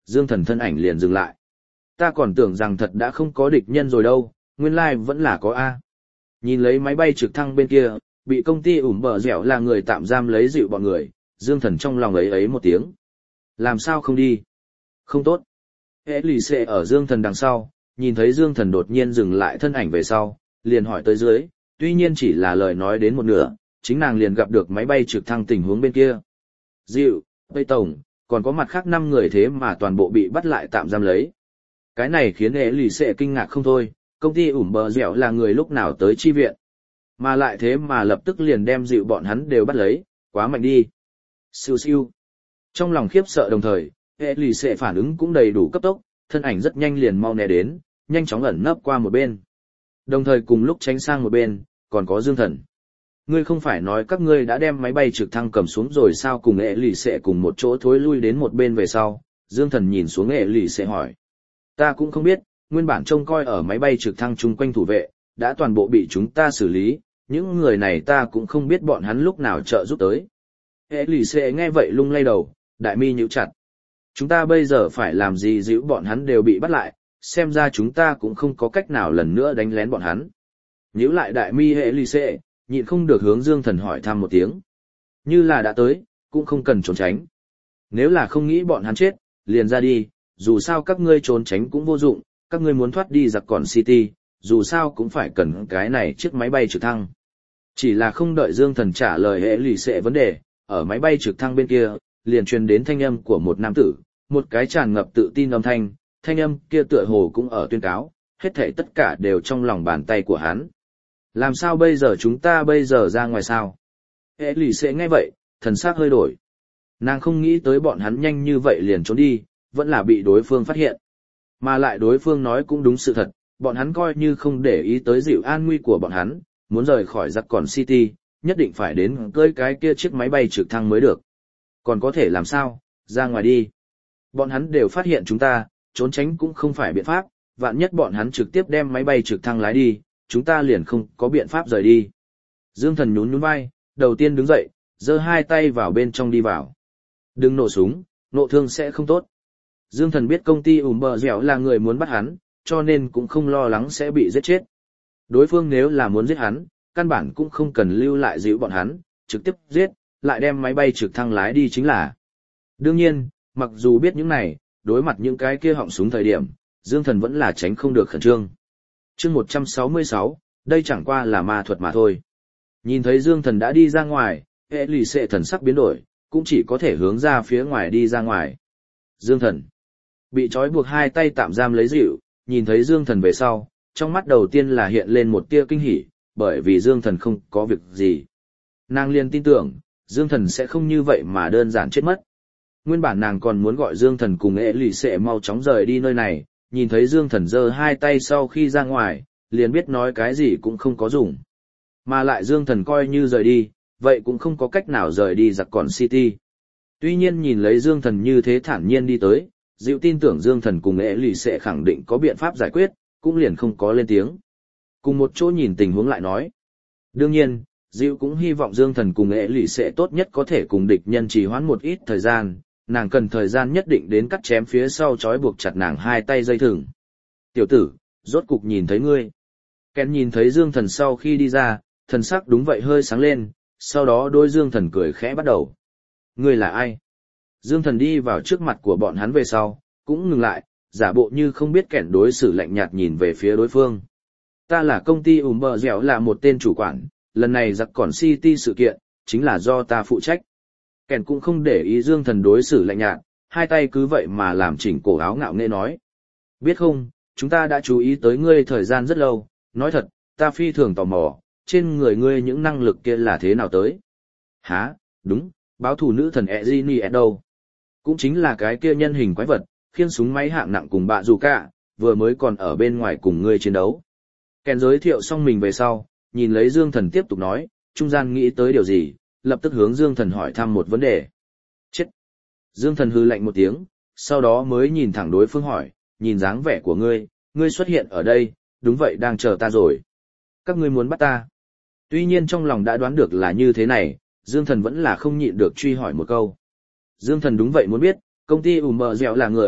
Dương Thần thân ảnh liền dừng lại. Ta còn tưởng rằng thật đã không có địch nhân rồi đâu, nguyên lai vẫn là có A. Nhìn lấy máy bay trực thăng bên kia, bị công ty ủm bờ dẻo là người tạm giam lấy dịu bọn người, Dương Thần trong lòng ấy một tiếng. Làm sao không đi? Không tốt. Hệ lì xệ ở Dương Thần đằng sau, nhìn thấy Dương Thần đột nhiên dừng lại thân ảnh về sau, liền hỏi tới dưới, tuy nhiên chỉ là lời nói đến một nửa, chính nàng liền gặp được máy bay trực thăng tình huống bên kia. Dịu, Tây Tổng, còn có mặt khác 5 người thế mà toàn bộ bị bắt lại tạm giam lấy. Cái này khiến hệ lì xệ kinh ngạc không thôi, công ty ủm bờ dẻo là người lúc nào tới chi viện. Mà lại thế mà lập tức liền đem dịu bọn hắn đều bắt lấy, quá mạnh đi. Siêu siêu. Trong lòng khiếp sợ đồng thời, hệ lì xệ phản ứng cũng đầy đủ cấp tốc, thân ảnh rất nhanh liền mau né đến, nhanh chóng ẩn nấp qua một bên. Đồng thời cùng lúc tránh sang một bên, còn có Dương Thần. Ngươi không phải nói các ngươi đã đem máy bay trực thăng cầm xuống rồi sao, cùng hệ lì xệ cùng một chỗ thối lui đến một bên về sau. Dương Thần nhìn xuống hệ lì xệ hỏi. Ta cũng không biết, nguyên bản trông coi ở máy bay trực thăng chung quanh thủ vệ, đã toàn bộ bị chúng ta xử lý, những người này ta cũng không biết bọn hắn lúc nào trợ giúp tới. Hệ lì xệ nghe vậy lung lay đầu, đại mi nhíu chặt. Chúng ta bây giờ phải làm gì, dịu bọn hắn đều bị bắt lại, xem ra chúng ta cũng không có cách nào lần nữa đánh lén bọn hắn. Nhíu lại đại mi hệ lì xệ, nhịn không được hướng Dương Thần hỏi thăm một tiếng. Như là đã tới, cũng không cần trốn tránh. Nếu là không nghĩ bọn hắn chết, liền ra đi, dù sao các ngươi trốn tránh cũng vô dụng, các ngươi muốn thoát đi giặc còn City, dù sao cũng phải cần cái này chiếc máy bay trực thăng. Chỉ là không đợi Dương Thần trả lời hệ lì xệ vấn đề, ở máy bay trực thăng bên kia, liền truyền đến thanh âm của một nam tử, một cái tràn ngập tự tin âm thanh âm kia tựa hồ cũng ở tuyên cáo, hết thảy tất cả đều trong lòng bàn tay của hắn. Làm sao bây giờ, chúng ta bây giờ ra ngoài sao? Hệ lì xệ nghe vậy, thần sắc hơi đổi. Nàng không nghĩ tới bọn hắn nhanh như vậy liền trốn đi, vẫn là bị đối phương phát hiện. Mà lại đối phương nói cũng đúng sự thật, bọn hắn coi như không để ý tới dịu an nguy của bọn hắn, muốn rời khỏi giặc còn City, nhất định phải đến cưỡi cái kia chiếc máy bay trực thăng mới được. Còn có thể làm sao, ra ngoài đi. Bọn hắn đều phát hiện chúng ta, trốn tránh cũng không phải biện pháp, vạn nhất bọn hắn trực tiếp đem máy bay trực thăng lái đi, chúng ta liền không có biện pháp rời đi. Dương Thần nhún nhún vai, đầu tiên đứng dậy, giơ 2 tay vào bên trong đi vào. Đừng nổ súng, nổ thương sẽ không tốt. Dương Thần biết công ty ủm bờ dẻo là người muốn bắt hắn, cho nên cũng không lo lắng sẽ bị giết chết. Đối phương nếu là muốn giết hắn, căn bản cũng không cần lưu lại dịu bọn hắn, trực tiếp giết, lại đem máy bay trực thăng lái đi chính là. Đương nhiên, mặc dù biết những này, đối mặt những cái kia họng súng thời điểm, Dương Thần vẫn là tránh không được khẩn trương. Chương 166, đây chẳng qua là ma thuật mà thôi. Nhìn thấy Dương Thần đã đi ra ngoài, hệ lì xệ thần sắc biến đổi, cũng chỉ có thể hướng ra phía ngoài đi ra ngoài. Dương Thần bị trói buộc 2 tay tạm giam lấy dịu, nhìn thấy Dương Thần về sau, trong mắt đầu tiên là hiện lên một tia kinh hỉ, bởi vì Dương Thần không có việc gì. Nàng liền tin tưởng, Dương Thần sẽ không như vậy mà đơn giản chết mất. Nguyên bản nàng còn muốn gọi Dương Thần cùng hệ lì xệ mau chóng rời đi nơi này, nhìn thấy Dương Thần giơ 2 tay sau khi ra ngoài, liền biết nói cái gì cũng không có dùng. Mà lại Dương Thần coi như rời đi, vậy cũng không có cách nào rời đi giặc còn City. Tuy nhiên nhìn lấy Dương Thần như thế thản nhiên đi tới, dịu tin tưởng Dương Thần cùng hệ lì sẽ khẳng định có biện pháp giải quyết, cũng liền không có lên tiếng. Cùng một chỗ nhìn tình huống lại nói. Đương nhiên, dịu cũng hy vọng Dương Thần cùng hệ lì sẽ tốt nhất có thể cùng địch nhân trì hoãn một ít thời gian, nàng cần thời gian nhất định đến cắt chém phía sau trói buộc chặt nàng 2 tay dây thừng. Tiểu tử, rốt cục nhìn thấy ngươi. Ken nhìn thấy Dương Thần sau khi đi ra, thần sắc đúng vậy hơi sáng lên, sau đó đôi Dương Thần cười khẽ bắt đầu. Ngươi là ai? Dương Thần đi vào trước mặt của bọn hắn về sau, cũng ngừng lại, giả bộ như không biết Kẻn đối xử lạnh nhạt nhìn về phía đối phương. Ta là công ty ủm bờ dẻo là một tên chủ quản, lần này giặc còn City sự kiện, chính là do ta phụ trách. Kẻn cũng không để ý Dương Thần đối xử lạnh nhạt, 2 tay cứ vậy mà làm chỉnh cổ áo ngạo nghễ nói. Biết không, chúng ta đã chú ý tới ngươi thời gian rất lâu, nói thật, ta phi thường tò mò, trên người ngươi những năng lực kia là thế nào tới? Hả, đúng, báo thù nữ thần Ezini đâu? Cũng chính là cái kia nhân hình quái vật, khiêng súng máy hạng nặng cùng bạ dù cả, vừa mới còn ở bên ngoài cùng ngươi chiến đấu. Kèn giới thiệu xong mình về sau, nhìn lấy Dương Thần tiếp tục nói, trung gian nghĩ tới điều gì, lập tức hướng Dương Thần hỏi thăm một vấn đề. Chết! Dương Thần hư lạnh một tiếng, sau đó mới nhìn thẳng đối phương hỏi, nhìn dáng vẻ của ngươi xuất hiện ở đây, đúng vậy đang chờ ta rồi. Các ngươi muốn bắt ta. Tuy nhiên trong lòng đã đoán được là như thế này, Dương Thần vẫn là không nhịn được truy hỏi một câu. Dương Thần đúng vậy muốn biết, công ty ủm bờ dẻo là người,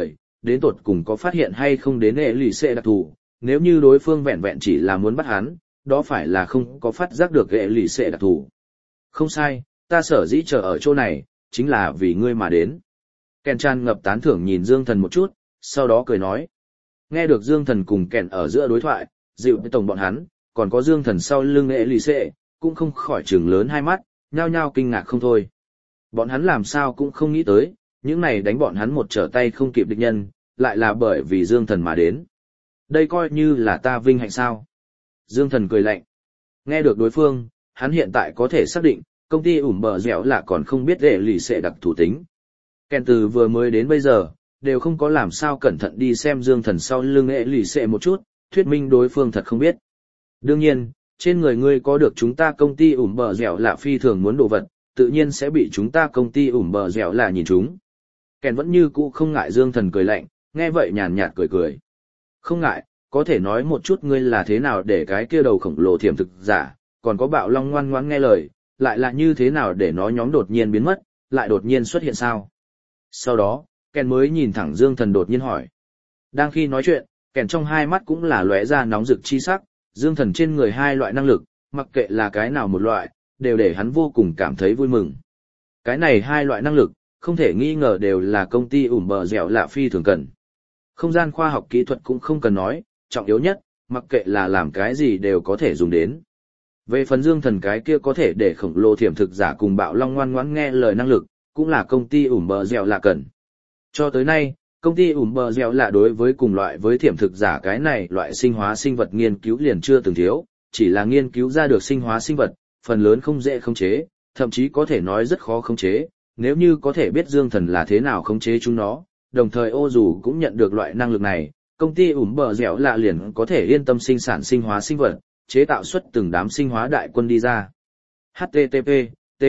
đến tột cùng có phát hiện hay không đến hệ lì xệ đặc thù, nếu như đối phương vẹn vẹn chỉ là muốn bắt hắn, đó phải là không có phát giác được hệ lì xệ đặc thù. Không sai, ta sở dĩ chờ ở chỗ này, chính là vì ngươi mà đến. Kèn tràn ngập tán thưởng nhìn Dương Thần một chút, sau đó cười nói. Nghe được Dương Thần cùng Kèn ở giữa đối thoại, dịu với tổng bọn hắn, còn có Dương Thần sau lưng hệ lì xệ, cũng không khỏi trừng lớn hai mắt, nhao nhao kinh ngạc không thôi. Bọn hắn làm sao cũng không nghĩ tới, những này đánh bọn hắn một trở tay không kịp địch nhân, lại là bởi vì Dương Thần mà đến. Đây coi như là ta vinh hạnh sao. Dương Thần cười lạnh. Nghe được đối phương, hắn hiện tại có thể xác định, công ty ủm bờ dẻo là còn không biết hệ lì xệ đặc thủ tính. Kèn từ vừa mới đến bây giờ, đều không có làm sao cẩn thận đi xem Dương Thần sau lưng hệ lì xệ một chút, thuyết minh đối phương thật không biết. Đương nhiên, trên người ngươi có được chúng ta công ty ủm bờ dẻo là phi thường muốn đồ vật, tự nhiên sẽ bị chúng ta công ty ủm bờ dẻo là nhìn chúng. Kèn vẫn như cũ không ngại Dương Thần cười lạnh, nghe vậy nhàn nhạt cười cười. Không ngại, có thể nói một chút ngươi là thế nào để cái kia đầu khổng lồ thiểm thực giả, còn có bạo long ngoan ngoãn nghe lời, lại là như thế nào để nó nhóm đột nhiên biến mất, lại đột nhiên xuất hiện sao? Sau đó, Kèn mới nhìn thẳng Dương Thần đột nhiên hỏi. Đang khi nói chuyện, Kèn trong hai mắt cũng là lóe ra nóng rực chi sắc, Dương Thần trên người hai loại năng lực, mặc kệ là cái nào một loại, đều để hắn vô cùng cảm thấy vui mừng. Cái này hai loại năng lực, không thể nghi ngờ đều là công ty ủm bờ dẻo lạ phi thường cần. Không gian khoa học kỹ thuật cũng không cần nói, trọng yếu nhất, mặc kệ là làm cái gì đều có thể dùng đến. Về phần Dương Thần cái kia có thể để khổng lồ thiểm thực giả cùng bạo long ngoan ngoãn nghe lời năng lực, cũng là công ty ủm bờ dẻo lạ cần. Cho tới nay, công ty ủm bờ dẻo lạ đối với cùng loại với thiểm thực giả cái này loại sinh hóa sinh vật nghiên cứu liền chưa từng thiếu, chỉ là nghiên cứu ra được sinh hóa sinh vật, phần lớn không dễ khống chế, thậm chí có thể nói rất khó khống chế, nếu như có thể biết Dương Thần là thế nào khống chế chúng nó, đồng thời ô dù cũng nhận được loại năng lực này, công ty ủm bờ dẻo lạ liền có thể yên tâm sinh sản sinh hóa sinh vật, chế tạo xuất từng đám sinh hóa đại quân đi ra. HTTP, T.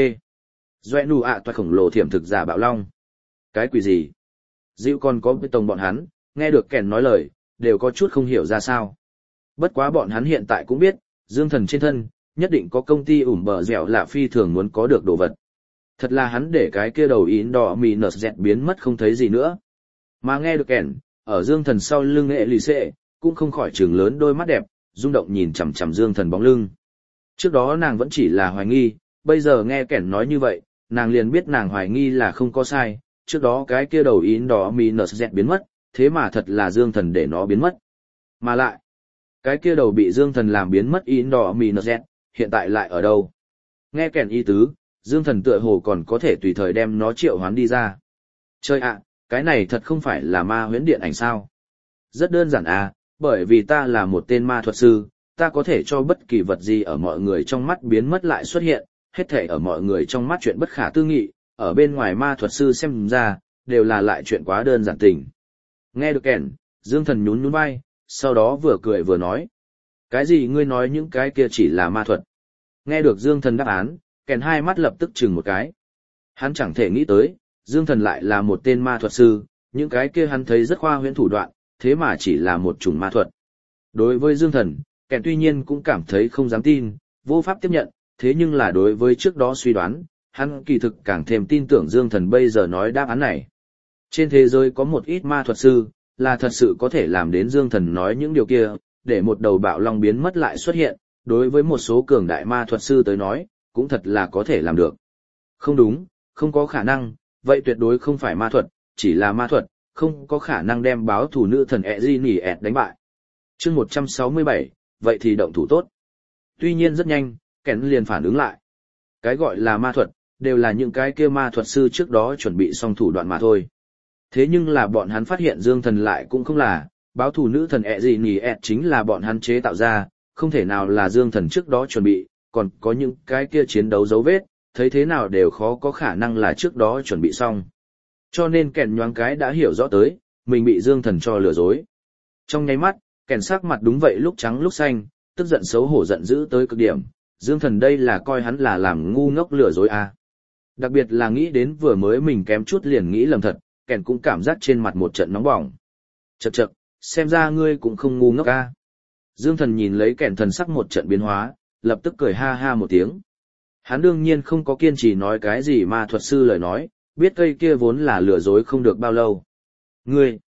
Doe nụ ạ toa khổng lồ thiểm thực giả bạo long. Cái quỷ gì? Dịu còn có bê tông bọn hắn, nghe được Kèn nói lời, đều có chút không hiểu ra sao. Bất quá bọn hắn hiện tại cũng biết, Dương Thần trên thân, nhất định có công ty ủm bờ dẻo lạ phi thường muốn có được đồ vật. Thật là hắn để cái kia đầu ín đỏ mì nở dẹt biến mất không thấy gì nữa. Mà nghe được Kèn, ở Dương Thần sau lưng hệ lì xệ, cũng không khỏi trừng lớn đôi mắt đẹp, rung động nhìn chằm chằm Dương Thần bóng lưng. Trước đó nàng vẫn chỉ là hoài nghi, bây giờ nghe Kèn nói như vậy, nàng liền biết nàng hoài nghi là không có sai, trước đó cái kia đầu ín đỏ mì nở dẹt biến mất, thế mà thật là Dương Thần để nó biến mất. Mà lại, cái kia đầu bị Dương Thần làm biến mất ín đỏ mì nở dẹt, hiện tại lại ở đâu? Nghe Kèn ý tứ, Dương Thần tựa hồ còn có thể tùy thời đem nó triệu hoán đi ra. Chơi ạ, cái này thật không phải là ma huyễn điện ảnh sao? Rất đơn giản à, bởi vì ta là một tên ma thuật sư, ta có thể cho bất kỳ vật gì ở mọi người trong mắt biến mất lại xuất hiện, hết thể ở mọi người trong mắt chuyện bất khả tư nghị, ở bên ngoài ma thuật sư xem ra, đều là lại chuyện quá đơn giản tình. Nghe được Kèn, Dương Thần nhún nhún vai, sau đó vừa cười vừa nói. Cái gì ngươi nói những cái kia chỉ là ma thuật? Nghe được Dương Thần đáp án, Kèn hai mắt lập tức chừng một cái. Hắn chẳng thể nghĩ tới, Dương Thần lại là một tên ma thuật sư, những cái kia hắn thấy rất khoa huyễn thủ đoạn, thế mà chỉ là một chủng ma thuật. Đối với Dương Thần, Kèn tuy nhiên cũng cảm thấy không dám tin, vô pháp tiếp nhận, thế nhưng là đối với trước đó suy đoán, hắn kỳ thực càng thêm tin tưởng Dương Thần bây giờ nói đáp án này. Trên thế giới có một ít ma thuật sư, là thật sự có thể làm đến Dương Thần nói những điều kia, để một đầu bạo long biến mất lại xuất hiện, đối với một số cường đại ma thuật sư tới nói, cũng thật là có thể làm được. Không đúng, không có khả năng, vậy tuyệt đối không phải ma thuật, chỉ là ma thuật, không có khả năng đem báo thủ nữ thần Ejiniet đánh bại. Chương 167, vậy thì động thủ tốt. Tuy nhiên rất nhanh, Kèn liền phản ứng lại. Cái gọi là ma thuật, đều là những cái kia ma thuật sư trước đó chuẩn bị xong thủ đoạn mà thôi. Thế nhưng là bọn hắn phát hiện Dương Thần lại cũng không là, báo thủ nữ thần Ejiniet chính là bọn hắn chế tạo ra, không thể nào là Dương Thần trước đó chuẩn bị, còn có những cái kia chiến đấu dấu vết, thấy thế nào đều khó có khả năng là trước đó chuẩn bị xong. Cho nên Kèn nhoáng cái đã hiểu rõ tới, mình bị Dương Thần cho lừa dối. Trong nháy mắt, Kèn sắc mặt đúng vậy lúc trắng lúc xanh, tức giận xấu hổ giận dữ tới cực điểm, Dương Thần đây là coi hắn là làm ngu ngốc lừa dối à. Đặc biệt là nghĩ đến vừa mới mình kém chút liền nghĩ lầm thật, Kèn cũng cảm giác trên mặt một trận nóng bỏng. Chậc chậc, xem ra ngươi cũng không ngu ngốc à. Dương Thần nhìn lấy Kèn thần sắc một trận biến hóa, lập tức cười ha ha một tiếng. Hắn đương nhiên không có kiên trì nói cái gì ma thuật sư lời nói, biết cây kia vốn là lừa dối không được bao lâu. Ngươi,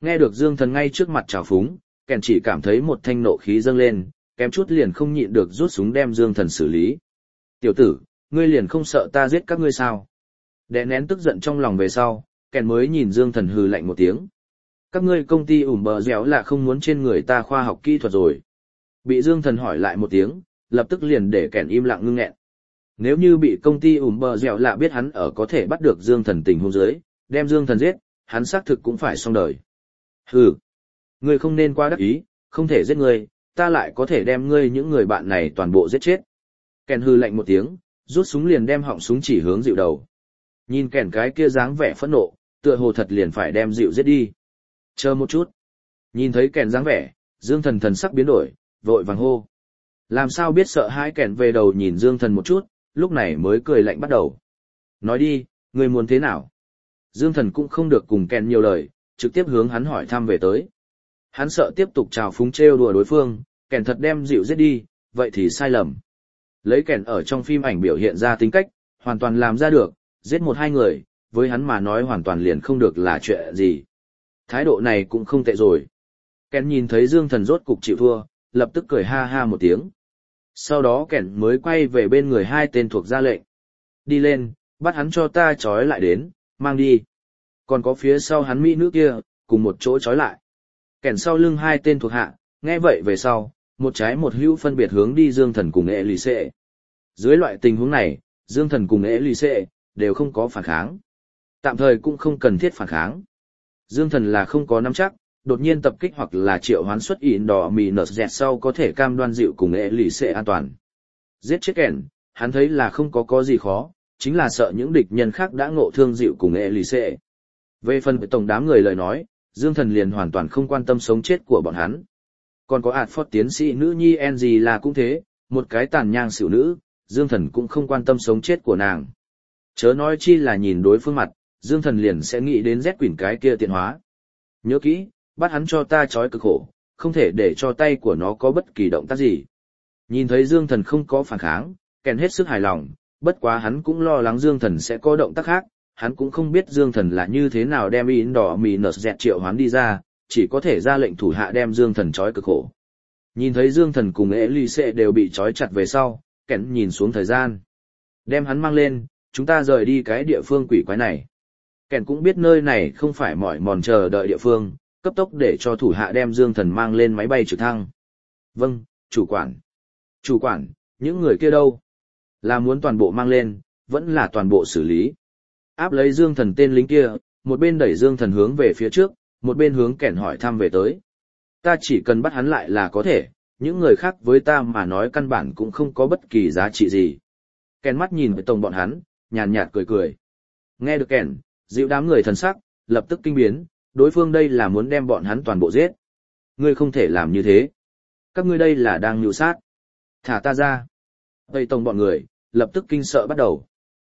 Nghe được Dương Thần ngay trước mặt trào phúng, kèn chỉ cảm thấy một thanh nộ khí dâng lên, kém chút liền không nhịn được rút súng đem Dương Thần xử lý. Tiểu tử, ngươi liền không sợ ta giết các ngươi sao? Đè nén tức giận trong lòng về sau, kèn mới nhìn Dương Thần hừ lạnh một tiếng. Các ngươi công ty ủm bờ dẻo là không muốn trên người ta khoa học kỹ thuật rồi. Bị Dương Thần hỏi lại một tiếng, lập tức liền để kèn im lặng ngưng nghẹn. Nếu như bị công ty ủm bờ dẻo là biết hắn ở có thể bắt được Dương Thần tình huống dưới, đem Dương Thần giết, hắn xác thực cũng phải xong đời. Hừ, ngươi không nên quá đắc ý, không thể giết ngươi, ta lại có thể đem ngươi những người bạn này toàn bộ giết chết. Kèn hừ lạnh một tiếng, rút súng liền đem họng súng chỉ hướng Dịu đầu. Nhìn kèn cái kia dáng vẻ phẫn nộ, tựa hồ thật liền phải đem Dịu giết đi. Chờ một chút. Nhìn thấy kèn dáng vẻ, Dương Thần thần sắc biến đổi, vội vàng hô. Làm sao biết sợ hãi kèn về đầu nhìn Dương Thần một chút, lúc này mới cười lạnh bắt đầu. Nói đi, ngươi muốn thế nào? Dương Thần cũng không được cùng kèn nhiều lời, trực tiếp hướng hắn hỏi thăm về tới. Hắn sợ tiếp tục trào phúng trêu đùa đối phương, kèn thật đem Dịu giết đi, vậy thì sai lầm. Lấy kèn ở trong phim ảnh biểu hiện ra tính cách, hoàn toàn làm ra được, giết một hai người, với hắn mà nói hoàn toàn liền không được là chuyện gì. Thái độ này cũng không tệ rồi. Kèn nhìn thấy Dương Thần rốt cục chịu thua, lập tức cười ha ha một tiếng. Sau đó kèn mới quay về bên người hai tên thuộc ra lệnh. Đi lên, bắt hắn cho ta trói lại đến, mang đi. Còn có phía sau hắn mỹ nữ kia, cùng một chỗ trói lại. Kèn sau lưng hai tên thuộc hạ, nghe vậy về sau, một trái một hữu phân biệt hướng đi Dương Thần cùng Elise. Dưới loại tình huống này, Dương Thần cùng Elise đều không có phản kháng. Tạm thời cũng không cần thiết phản kháng. Dương Thần là không có nắm chắc, đột nhiên tập kích hoặc là triệu hoán xuất ỉn đỏ mì nở dẹt sau có thể cam đoan Dịu cùng Elise an toàn. Giết chết kèn, hắn thấy là không có gì khó, chính là sợ những địch nhân khác đã ngộ thương Dịu cùng Elise. Về phần với tổng đám người lời nói, Dương Thần liền hoàn toàn không quan tâm sống chết của bọn hắn. Còn có Adford tiến sĩ nữ nhi Angie là cũng thế, một cái tàn nhang xỉu nữ, Dương Thần cũng không quan tâm sống chết của nàng. Chớ nói chi là nhìn đối phương mặt, Dương Thần liền sẽ nghĩ đến Z Quỷ cái kia tiện hóa. Nhớ kỹ, bắt hắn cho ta trói cực khổ, không thể để cho tay của nó có bất kỳ động tác gì. Nhìn thấy Dương Thần không có phản kháng, kèn hết sức hài lòng, bất quá hắn cũng lo lắng Dương Thần sẽ có động tác khác, hắn cũng không biết Dương Thần là như thế nào đem in đỏ mì nở dẹt triệu hoán đi ra, chỉ có thể ra lệnh thủ hạ đem Dương Thần trói cực khổ. Nhìn thấy Dương Thần cùng Elise đều bị trói chặt về sau, kèn nhìn xuống thời gian. Đem hắn mang lên, chúng ta rời đi cái địa phương quỷ quái này. Kèn cũng biết nơi này không phải mỏi mòn chờ đợi địa phương, cấp tốc để cho thủ hạ đem Dương Thần mang lên máy bay trực thăng. Vâng, chủ quản. Chủ quản, những người kia đâu? Là muốn toàn bộ mang lên, vẫn là toàn bộ xử lý. Áp lấy Dương Thần tên lính kia, một bên đẩy Dương Thần hướng về phía trước, một bên hướng kẻn hỏi thăm về tới. Ta chỉ cần bắt hắn lại là có thể, những người khác với ta mà nói căn bản cũng không có bất kỳ giá trị gì. Kẻn mắt nhìn về tổng bọn hắn, nhàn nhạt cười cười. Nghe được kẻn, dịu đám người thần sắc, lập tức kinh biến, đối phương đây là muốn đem bọn hắn toàn bộ giết. Ngươi không thể làm như thế. Các ngươi đây là đang mưu sát. Thả ta ra. Tây tổng bọn người, lập tức kinh sợ bắt đầu.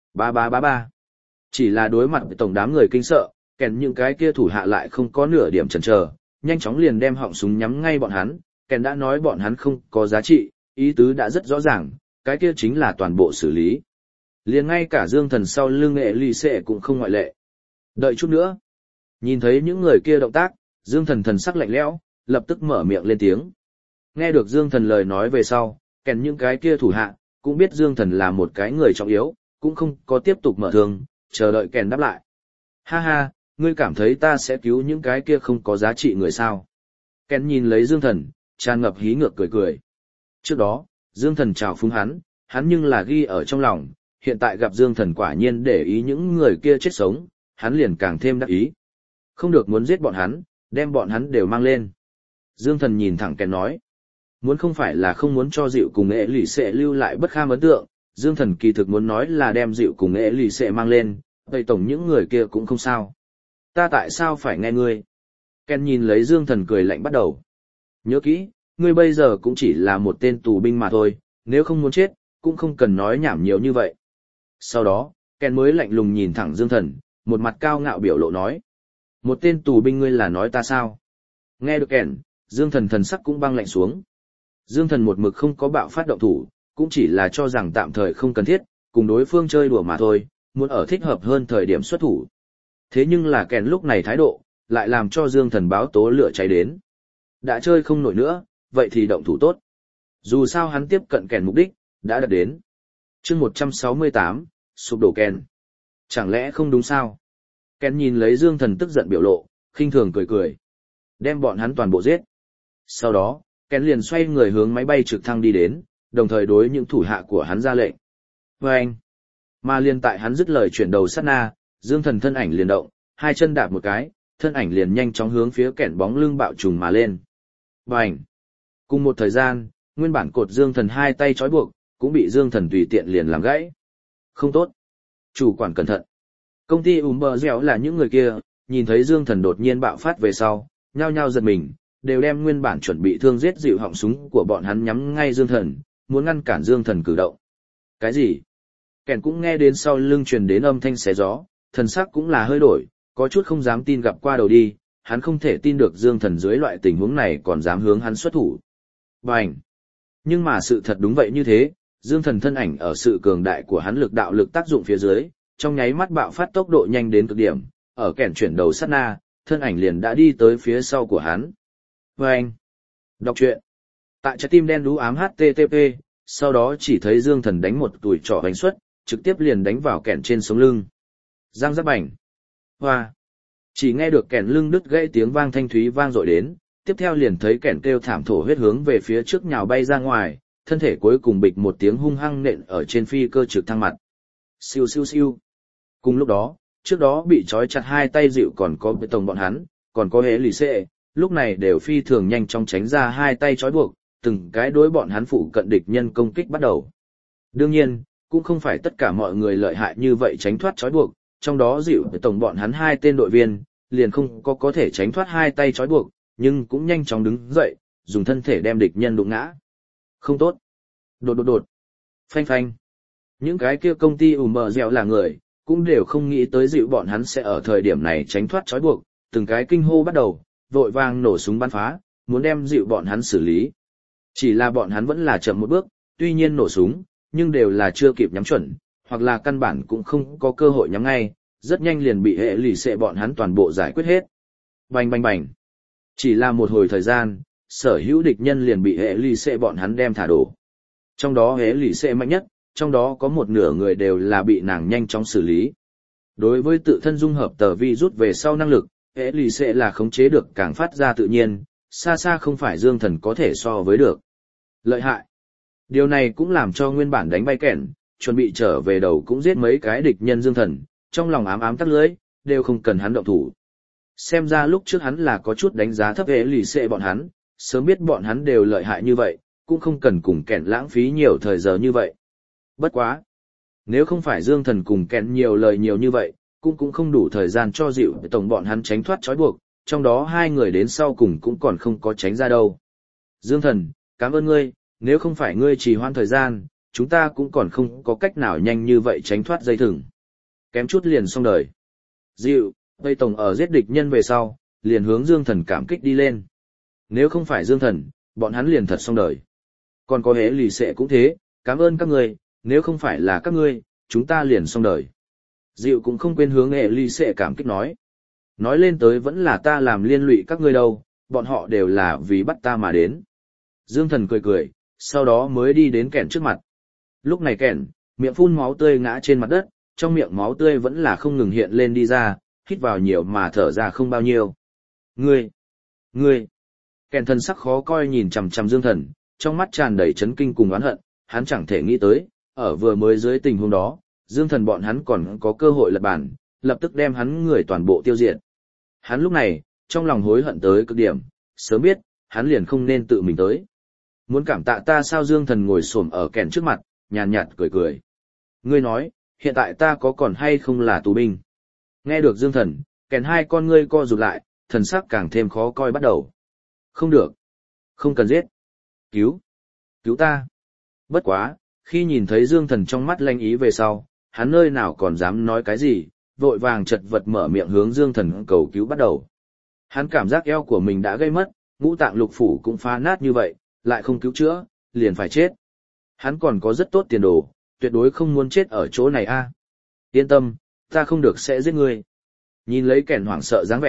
Ba. Chỉ là đối mặt với tổng đám người kinh sợ, kèn những cái kia thủ hạ lại không có nửa điểm chần chờ, nhanh chóng liền đem họng súng nhắm ngay bọn hắn, kèn đã nói bọn hắn không có giá trị, ý tứ đã rất rõ ràng, cái kia chính là toàn bộ xử lý. Liền ngay cả Dương Thần sau lưng Elise cũng không ngoại lệ. Đợi chút nữa. Nhìn thấy những người kia động tác, Dương Thần thần sắc lạnh lẽo, lập tức mở miệng lên tiếng. Nghe được Dương Thần lời nói về sau, kèn những cái kia thủ hạ, cũng biết Dương Thần là một cái người trọng yếu, cũng không có tiếp tục mở thương, chờ đợi kèn đáp lại. Ha ha, ngươi cảm thấy ta sẽ cứu những cái kia không có giá trị người sao? Kèn nhìn lấy Dương Thần, tràn ngập hí ngược cười cười. Trước đó, Dương Thần chào phúng hắn nhưng là ghi ở trong lòng, hiện tại gặp Dương Thần quả nhiên để ý những người kia chết sống, hắn liền càng thêm đắc ý. Không được muốn giết bọn hắn, đem bọn hắn đều mang lên. Dương Thần nhìn thẳng kèn nói. Muốn không phải là không muốn cho Dịu cùng Elise lưu lại bất kham ấn tượng, Dương Thần kỳ thực muốn nói là đem Dịu cùng Elise mang lên, vậy tổng những người kia cũng không sao. Ta tại sao phải nghe ngươi? Ken nhìn lấy Dương Thần cười lạnh bắt đầu. Nhớ kỹ, ngươi bây giờ cũng chỉ là một tên tù binh mà thôi, nếu không muốn chết, cũng không cần nói nhảm nhiều như vậy. Sau đó, Ken mới lạnh lùng nhìn thẳng Dương Thần, một mặt cao ngạo biểu lộ nói. Một tên tù binh ngươi là nói ta sao? Nghe được Ken, Dương Thần thần sắc cũng băng lạnh xuống. Dương Thần một mực không có bạo phát động thủ, cũng chỉ là cho rằng tạm thời không cần thiết, cùng đối phương chơi đùa mà thôi, muốn ở thích hợp hơn thời điểm xuất thủ. Thế nhưng là Ken lúc này thái độ, lại làm cho Dương Thần báo tố lửa cháy đến. Đã chơi không nổi nữa, vậy thì động thủ tốt. Dù sao hắn tiếp cận kèn mục đích, đã đạt đến. chương 168, sụp đổ kèn. Chẳng lẽ không đúng sao? Kèn nhìn lấy Dương Thần tức giận biểu lộ, khinh thường cười cười. Đem bọn hắn toàn bộ giết. Sau đó, Kèn liền xoay người hướng máy bay trực thăng đi đến, đồng thời đối những thủ hạ của hắn ra lệnh. Và anh, mà liền tại hắn dứt lời chuyển đầu sát na, Dương Thần thân ảnh liền động, hai chân đạp một cái, thân ảnh liền nhanh chóng hướng phía Kèn bóng lưng bạo trùng mà lên. Bành! Cùng một thời gian, nguyên bản cột Dương Thần hai tay trói buộc, cũng bị Dương Thần tùy tiện liền làm gãy. Không tốt! Chủ quản cẩn thận! Công ty Umber là những người kia, nhìn thấy Dương Thần đột nhiên bạo phát về sau, nhao nhao giật mình, đều đem nguyên bản chuẩn bị thương giết dịu họng súng của bọn hắn nhắm ngay Dương Thần, muốn ngăn cản Dương Thần cử động. Cái gì? Kèn cũng nghe đến sau lưng truyền đến âm thanh xé gió, thần sắc cũng là hơi đổi, có chút không dám tin gặp qua đầu đi, hắn không thể tin được Dương Thần dưới loại tình huống này còn dám hướng hắn xuất thủ. Bành! Nhưng mà sự thật đúng vậy như thế, Dương Thần thân ảnh ở sự cường đại của hắn lực đạo lực tác dụng phía dưới, trong nháy mắt bạo phát tốc độ nhanh đến cực điểm, ở kèn chuyển đầu sát na, thân ảnh liền đã đi tới phía sau của hắn. Bành! Đọc truyện. Tại trái tim đen đú ám HTTP, sau đó chỉ thấy Dương Thần đánh một tủi trỏ hành xuất, trực tiếp liền đánh vào kèn trên sống lưng. Giang giáp bành! Hoa! Chỉ nghe được kèn lưng đứt gãy tiếng vang thanh thúy vang dội đến, tiếp theo liền thấy kèn kêu thảm thổ huyết hướng về phía trước nhào bay ra ngoài, thân thể cuối cùng bịch một tiếng hung hăng nện ở trên phi cơ trực thăng mặt. Siêu siêu siêu! Cùng lúc đó, trước đó bị trói chặt hai tay dịu còn có bê tông bọn hắn, còn có hễ lì xệ, lúc này đều phi thường nhanh chóng tránh ra hai tay trói buộc, từng cái đối bọn hắn phụ cận địch nhân công kích bắt đầu. Đương nhiên, cũng không phải tất cả mọi người lợi hại như vậy tránh thoát trói buộc, trong đó dịu bê tông bọn hắn hai tên đội viên, liền không có thể tránh thoát hai tay trói buộc, nhưng cũng nhanh chóng đứng dậy, dùng thân thể đem địch nhân đụng ngã. Không tốt. Đột. Phanh phanh. Những cái kia công ty mờ dẻo là người, cũng đều không nghĩ tới dịu bọn hắn sẽ ở thời điểm này tránh thoát trói buộc, từng cái kinh hô bắt đầu, vội vàng nổ súng bắn phá, muốn đem dịu bọn hắn xử lý. Chỉ là bọn hắn vẫn là chậm một bước, tuy nhiên nổ súng, nhưng đều là chưa kịp nhắm chuẩn, hoặc là căn bản cũng không có cơ hội nhắm ngay, rất nhanh liền bị hệ lì xệ bọn hắn toàn bộ giải quyết hết. Bành bành bành. Chỉ là một hồi thời gian, sở hữu địch nhân liền bị hệ lì xệ bọn hắn đem thả đổ. Trong đó hệ lì xệ mạnh nhất, trong đó có một nửa người đều là bị nàng nhanh chóng xử lý. Đối với tự thân dung hợp tờ vi rút về sau năng lực, hệ lì xệ là khống chế được càng phát ra tự nhiên, xa xa không phải Dương Thần có thể so với được. Lợi hại. Điều này cũng làm cho nguyên bản đánh bay kẻn, chuẩn bị trở về đầu cũng giết mấy cái địch nhân Dương Thần, trong lòng ám ám tắt lưỡi, đều không cần hắn động thủ. Xem ra lúc trước hắn là có chút đánh giá thấp hệ lì xệ bọn hắn, sớm biết bọn hắn đều lợi hại như vậy, cũng không cần cùng kẻn lãng phí nhiều thời giờ như vậy. Bất quá. Nếu không phải Dương Thần cùng kẻn nhiều lời nhiều như vậy, cũng không đủ thời gian cho dịu tổng bọn hắn tránh thoát trói buộc, trong đó hai người đến sau cùng cũng còn không có tránh ra đâu. Dương Thần, cảm ơn ngươi, nếu không phải ngươi trì hoãn thời gian, chúng ta cũng còn không có cách nào nhanh như vậy tránh thoát dây thừng. Kém chút liền xong đời. Dịu, Tây Tổng ở giết địch nhân về sau, liền hướng Dương Thần cảm kích đi lên. Nếu không phải Dương Thần, bọn hắn liền thật xong đời. Còn có hễ lì xệ cũng thế, cảm ơn các ngươi, nếu không phải là các ngươi, chúng ta liền xong đời. Dịu cũng không quên hướng hễ lì xệ cảm kích nói. Nói lên tới vẫn là ta làm liên lụy các ngươi đâu, bọn họ đều là vì bắt ta mà đến. Dương Thần cười cười, sau đó mới đi đến kẻn trước mặt. Lúc này kẻn, miệng phun máu tươi ngã trên mặt đất, trong miệng máu tươi vẫn là không ngừng hiện lên đi ra, hít vào nhiều mà thở ra không bao nhiêu. Ngươi! Kẻn thần sắc khó coi nhìn chằm chằm Dương Thần, trong mắt tràn đầy chấn kinh cùng oán hận, hắn chẳng thể nghĩ tới, ở vừa mới dưới tình huống đó, Dương Thần bọn hắn còn có cơ hội lật bàn, lập tức đem hắn người toàn bộ tiêu diệt. Hắn lúc này, trong lòng hối hận tới cực điểm, sớm biết, hắn liền không nên tự mình tới. Muốn cảm tạ ta sao? Dương Thần ngồi xổm ở kẻn trước mặt, nhàn nhạt cười cười. Ngươi nói, hiện tại ta có còn hay không là tù binh? Nghe được Dương Thần, kẻn hai con ngươi co rụt lại, thần sắc càng thêm khó coi bắt đầu. Không được. Không cần giết. Cứu ta. Bất quá, khi nhìn thấy Dương Thần trong mắt lanh ý về sau, hắn nơi nào còn dám nói cái gì, vội vàng chật vật mở miệng hướng Dương Thần cầu cứu bắt đầu. Hắn cảm giác eo của mình đã gây mất, ngũ tạng lục phủ cũng phá nát như vậy, lại không cứu chữa, liền phải chết. Hắn còn có rất tốt tiền đồ, tuyệt đối không muốn chết ở chỗ này a. Yên tâm, ta không được sẽ giết ngươi. Nhìn lấy kẻn hoảng sợ dáng vẻ,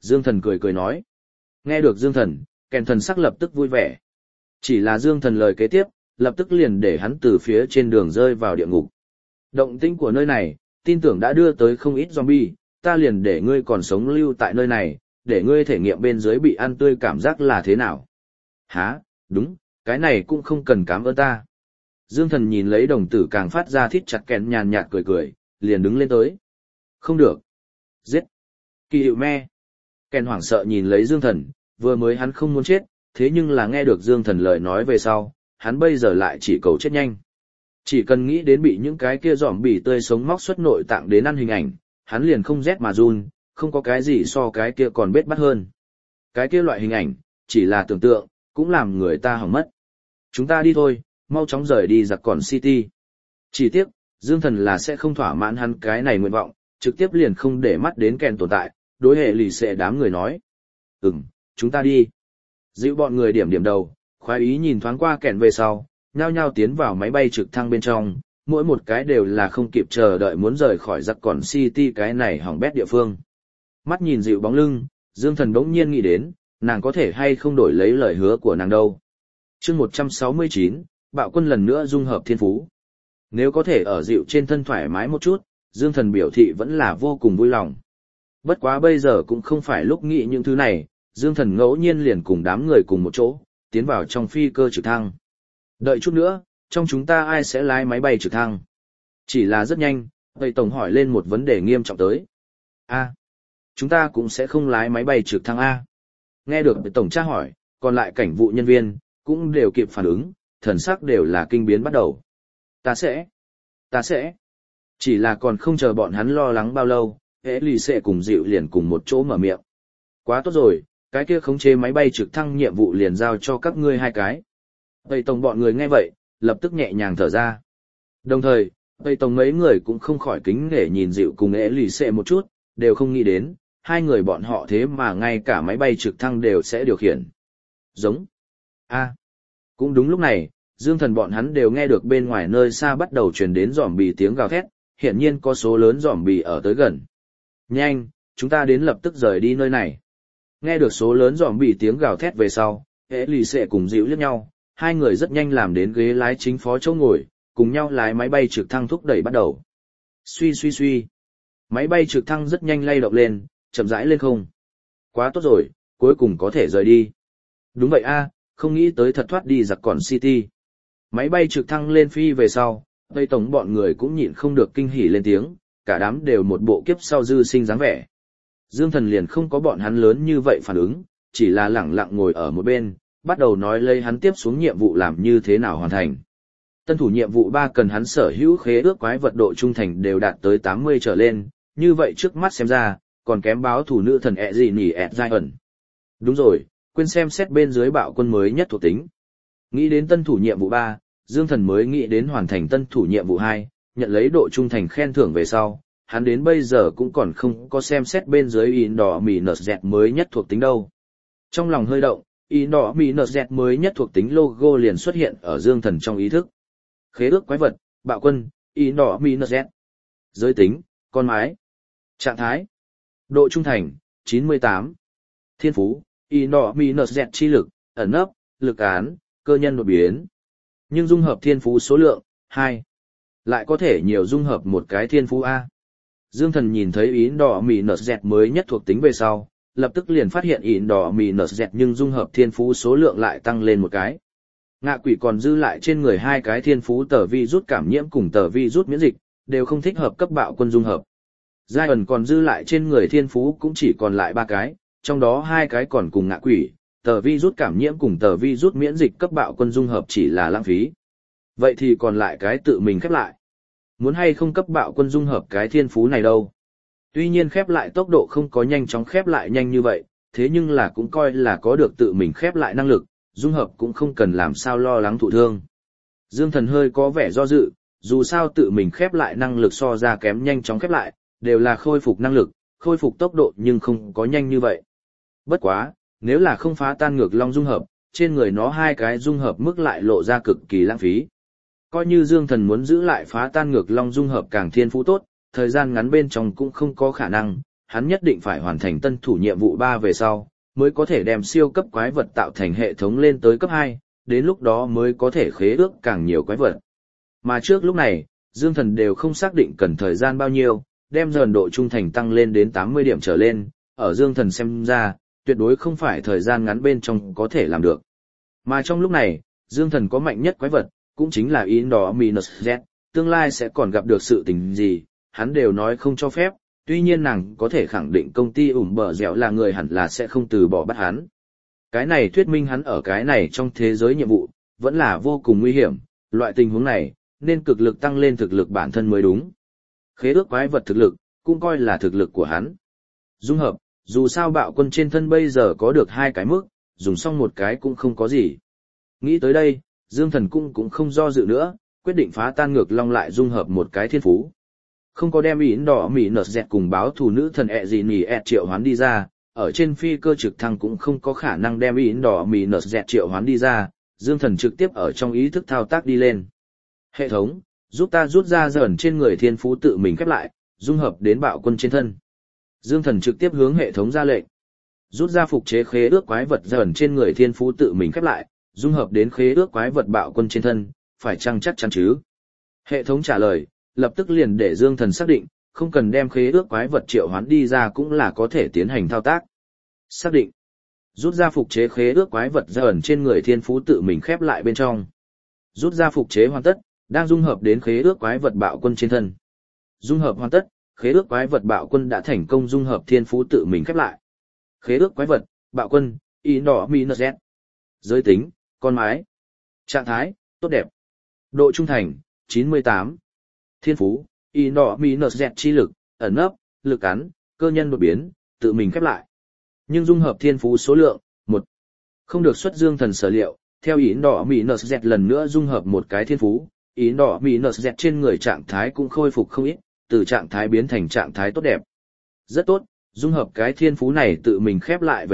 Dương Thần cười cười nói. Nghe được Dương Thần, kèn thần sắc lập tức vui vẻ. Chỉ là Dương Thần lời kế tiếp, lập tức liền để hắn từ phía trên đường rơi vào địa ngục. Động tĩnh của nơi này, tin tưởng đã đưa tới không ít zombie, ta liền để ngươi còn sống lưu tại nơi này, để ngươi thể nghiệm bên dưới bị ăn tươi cảm giác là thế nào. Hả, đúng, cái này cũng không cần cảm ơn ta. Dương Thần nhìn lấy đồng tử càng phát ra thít chặt kèn nhàn nhạt cười cười, liền đứng lên tới. Không được. Giết. Kỳ hiệu me. Kèn hoảng sợ nhìn lấy Dương Thần, vừa mới hắn không muốn chết, thế nhưng là nghe được Dương Thần lời nói về sau, hắn bây giờ lại chỉ cầu chết nhanh. Chỉ cần nghĩ đến bị những cái kia giỏm bỉ tươi sống móc xuất nội tạng đến ăn hình ảnh, hắn liền không rét mà run, không có cái gì so cái kia còn bết bắt hơn. Cái kia loại hình ảnh, chỉ là tưởng tượng, cũng làm người ta hỏng mất. Chúng ta đi thôi, mau chóng rời đi giặc còn City. Chỉ tiếc, Dương Thần là sẽ không thỏa mãn hắn cái này nguyện vọng, trực tiếp liền không để mắt đến kèn tồn tại, đối hệ lì xệ đám người nói. Chúng ta đi. Dịu bọn người điểm điểm đầu, khoái ý nhìn thoáng qua kèn về sau, nhao nhao tiến vào máy bay trực thăng bên trong, mỗi một cái đều là không kịp chờ đợi muốn rời khỏi giặc còn City cái này hỏng bét địa phương. Mắt nhìn dịu bóng lưng, Dương Thần bỗng nhiên nghĩ đến, nàng có thể hay không đổi lấy lời hứa của nàng đâu. Chương 169, Bạo Quân lần nữa dung hợp thiên phú. Nếu có thể ở dịu trên thân thoải mái một chút, Dương Thần biểu thị vẫn là vô cùng vui lòng. Bất quá bây giờ cũng không phải lúc nghĩ những thứ này, Dương Thần ngẫu nhiên liền cùng đám người cùng một chỗ, tiến vào trong phi cơ trực thăng. Đợi chút nữa, trong chúng ta ai sẽ lái máy bay trực thăng? Chỉ là rất nhanh, Tây Tổng hỏi lên một vấn đề nghiêm trọng tới. Chúng ta cũng sẽ không lái máy bay trực thăng A. Nghe được Tổng tra hỏi, còn lại cảnh vụ nhân viên, cũng đều kịp phản ứng, thần sắc đều là kinh biến bắt đầu. Ta sẽ. Chỉ là còn không chờ bọn hắn lo lắng bao lâu, hệ lì xệ cùng dịu liền cùng một chỗ mở miệng. Quá tốt rồi, cái kia khống chế máy bay trực thăng nhiệm vụ liền giao cho các ngươi hai cái. Tây Tổng bọn người nghe vậy, lập tức nhẹ nhàng thở ra. Đồng thời, Tây Tổng mấy người cũng không khỏi kính nể nhìn dịu cùng hệ lì xệ một chút, đều không nghĩ đến, hai người bọn họ thế mà ngay cả máy bay trực thăng đều sẽ điều khiển. Giống. Cũng đúng lúc này, Dương Thần bọn hắn đều nghe được bên ngoài nơi xa bắt đầu truyền đến giỏm bì tiếng gào thét, hiển nhiên có số lớn giỏm bì ở tới gần. Nhanh, chúng ta đến lập tức rời đi nơi này. Nghe được số lớn giỏm bì tiếng gào thét về sau, hệ lì xệ cùng dịu liếc nhau, hai người rất nhanh làm đến ghế lái chính phó chỗ ngồi, cùng nhau lái máy bay trực thăng thúc đẩy bắt đầu. Suy. Máy bay trực thăng rất nhanh lay động lên, chậm rãi lên không. Quá tốt rồi, cuối cùng có thể rời đi. Đúng vậy không nghĩ tới thật thoát đi giặc còn City. Máy bay trực thăng lên phi về sau, Tây Tổng bọn người cũng nhịn không được kinh hỉ lên tiếng, cả đám đều một bộ kiếp sau dư sinh dáng vẻ. Dương Thần liền không có bọn hắn lớn như vậy phản ứng, chỉ là lẳng lặng ngồi ở một bên, bắt đầu nói lấy hắn tiếp xuống nhiệm vụ làm như thế nào hoàn thành. Tân thủ nhiệm vụ 3 cần hắn sở hữu khế ước quái vật độ trung thành đều đạt tới 80 trở lên, như vậy trước mắt xem ra, còn kém báo thủ nữ thần ẹ gì nỉ ẹt giai ẩn. Đúng rồi, quên xem xét bên dưới bạo quân mới nhất thuộc tính. Nghĩ đến tân thủ nhiệm vụ 3, Dương Thần mới nghĩ đến hoàn thành tân thủ nhiệm vụ 2, nhận lấy độ trung thành khen thưởng về sau, hắn đến bây giờ cũng còn không có xem xét bên dưới in đỏ mì nợt dẹt mới nhất thuộc tính đâu. Trong lòng hơi động, in đỏ mì nợt dẹt mới nhất thuộc tính logo liền xuất hiện ở Dương Thần trong ý thức. Khế ước quái vật, bạo quân, in đỏ mì nợt dẹt. Giới tính, con mái. Trạng thái. Độ trung thành, 98. Thiên phú, in đỏ mì nợt dẹt chi lực, ẩn nấp, lực án, cơ nhân đột biến. Nhưng dung hợp thiên phú số lượng, 2. Lại có thể nhiều dung hợp một cái thiên phú A. Dương Thần nhìn thấy in đỏ mì nợt dẹt mới nhất thuộc tính về sau, lập tức liền phát hiện in đỏ mì nợt dẹt nhưng dung hợp thiên phú số lượng lại tăng lên một cái. Ngạ quỷ còn dư lại trên người hai cái thiên phú tờ vi rút cảm nhiễm cùng tờ vi rút miễn dịch, đều không thích hợp cấp bạo quân dung hợp. Giai ẩn còn dư lại trên người thiên phú cũng chỉ còn lại 3 cái, trong đó 2 cái còn cùng ngạ quỷ, tờ vi rút cảm nhiễm cùng tờ vi rút miễn dịch cấp bạo quân dung hợp chỉ là lãng phí. Vậy thì còn lại cái tự mình khép lại. Muốn hay không cấp bạo quân dung hợp cái thiên phú này đâu. Tuy nhiên khép lại tốc độ không có nhanh chóng khép lại nhanh như vậy, thế nhưng là cũng coi là có được tự mình khép lại năng lực, dung hợp cũng không cần làm sao lo lắng thụ thương. Dương Thần hơi có vẻ do dự, dù sao tự mình khép lại năng lực so ra kém nhanh chóng khép lại, đều là khôi phục năng lực, khôi phục tốc độ nhưng không có nhanh như vậy. Bất quá, nếu là không phá tan ngược long dung hợp, trên người nó 2 cái dung hợp mức lại lộ ra cực kỳ lãng phí. Coi như Dương Thần muốn giữ lại phá tan ngược long dung hợp càng thiên phú tốt, thời gian ngắn bên trong cũng không có khả năng, hắn nhất định phải hoàn thành tân thủ nhiệm vụ 3 về sau, mới có thể đem siêu cấp quái vật tạo thành hệ thống lên tới cấp 2, đến lúc đó mới có thể khế ước càng nhiều quái vật. Mà trước lúc này, Dương Thần đều không xác định cần thời gian bao nhiêu, đem dần độ trung thành tăng lên đến 80 điểm trở lên, ở Dương Thần xem ra, tuyệt đối không phải thời gian ngắn bên trong có thể làm được. Mà trong lúc này, Dương Thần có mạnh nhất quái vật, cũng chính là Indominus Z, tương lai sẽ còn gặp được sự tình gì, hắn đều nói không cho phép, tuy nhiên nàng có thể khẳng định công ty ủm bờ dẻo là người hẳn là sẽ không từ bỏ bắt hắn. Cái này thuyết minh hắn ở cái này trong thế giới nhiệm vụ, vẫn là vô cùng nguy hiểm, loại tình huống này, nên cực lực tăng lên thực lực bản thân mới đúng. Khế ước quái vật thực lực, cũng coi là thực lực của hắn. Dung hợp, dù sao bạo quân trên thân bây giờ có được 2 cái mức, dùng xong một cái cũng không có gì. Nghĩ tới đây, Dương Thần cũng không do dự nữa, quyết định phá tan ngược long lại dung hợp một cái thiên phú. Không có đem ỉn đỏ mỉ nợt dẹt cùng báo thù nữ thần ẹ gì nỉ ẹt triệu hoán đi ra, ở trên phi cơ trực thăng cũng không có khả năng đem ỉn đỏ mỉ nợt dẹt triệu hoán đi ra, Dương Thần trực tiếp ở trong ý thức thao tác đi lên. Hệ thống, giúp ta rút ra dần trên người thiên phú tự mình khép lại, dung hợp đến bạo quân trên thân. Dương Thần trực tiếp hướng hệ thống ra lệnh. Rút ra phục chế khế ước quái vật dần trên người thiên phú tự mình khép lại, dung hợp đến khế ước quái vật bạo quân trên thân, phải chăng chắc chắn chứ? Hệ thống trả lời, lập tức liền để Dương Thần xác định, không cần đem khế ước quái vật triệu hoán đi ra cũng là có thể tiến hành thao tác. Xác định. Rút ra phục chế khế ước quái vật dần trên người thiên phú tự mình khép lại bên trong. Rút ra phục chế hoàn tất, đang dung hợp đến khế ước quái vật bạo quân trên thân. Dung hợp hoàn tất, khế ước quái vật bạo quân đã thành công dung hợp thiên phú tự mình khép lại. Khế ước quái vật, bạo quân, Indominus Z. Giới tính, con mái. Trạng thái, tốt đẹp. Độ trung thành, 98. Thiên phú, Indominus Z chi lực, ẩn nấp, lực cắn, cơ nhân đột biến, tự mình khép lại. Nhưng dung hợp thiên phú số lượng, 1. Không được xuất Dương Thần sở liệu, theo Indominus Z lần nữa dung hợp một cái thiên phú, Indominus Z trên người trạng thái cũng khôi phục không ít, từ trạng thái biến thành trạng thái tốt đẹp. Rất tốt, dung hợp cái thiên phú này tự mình khép lại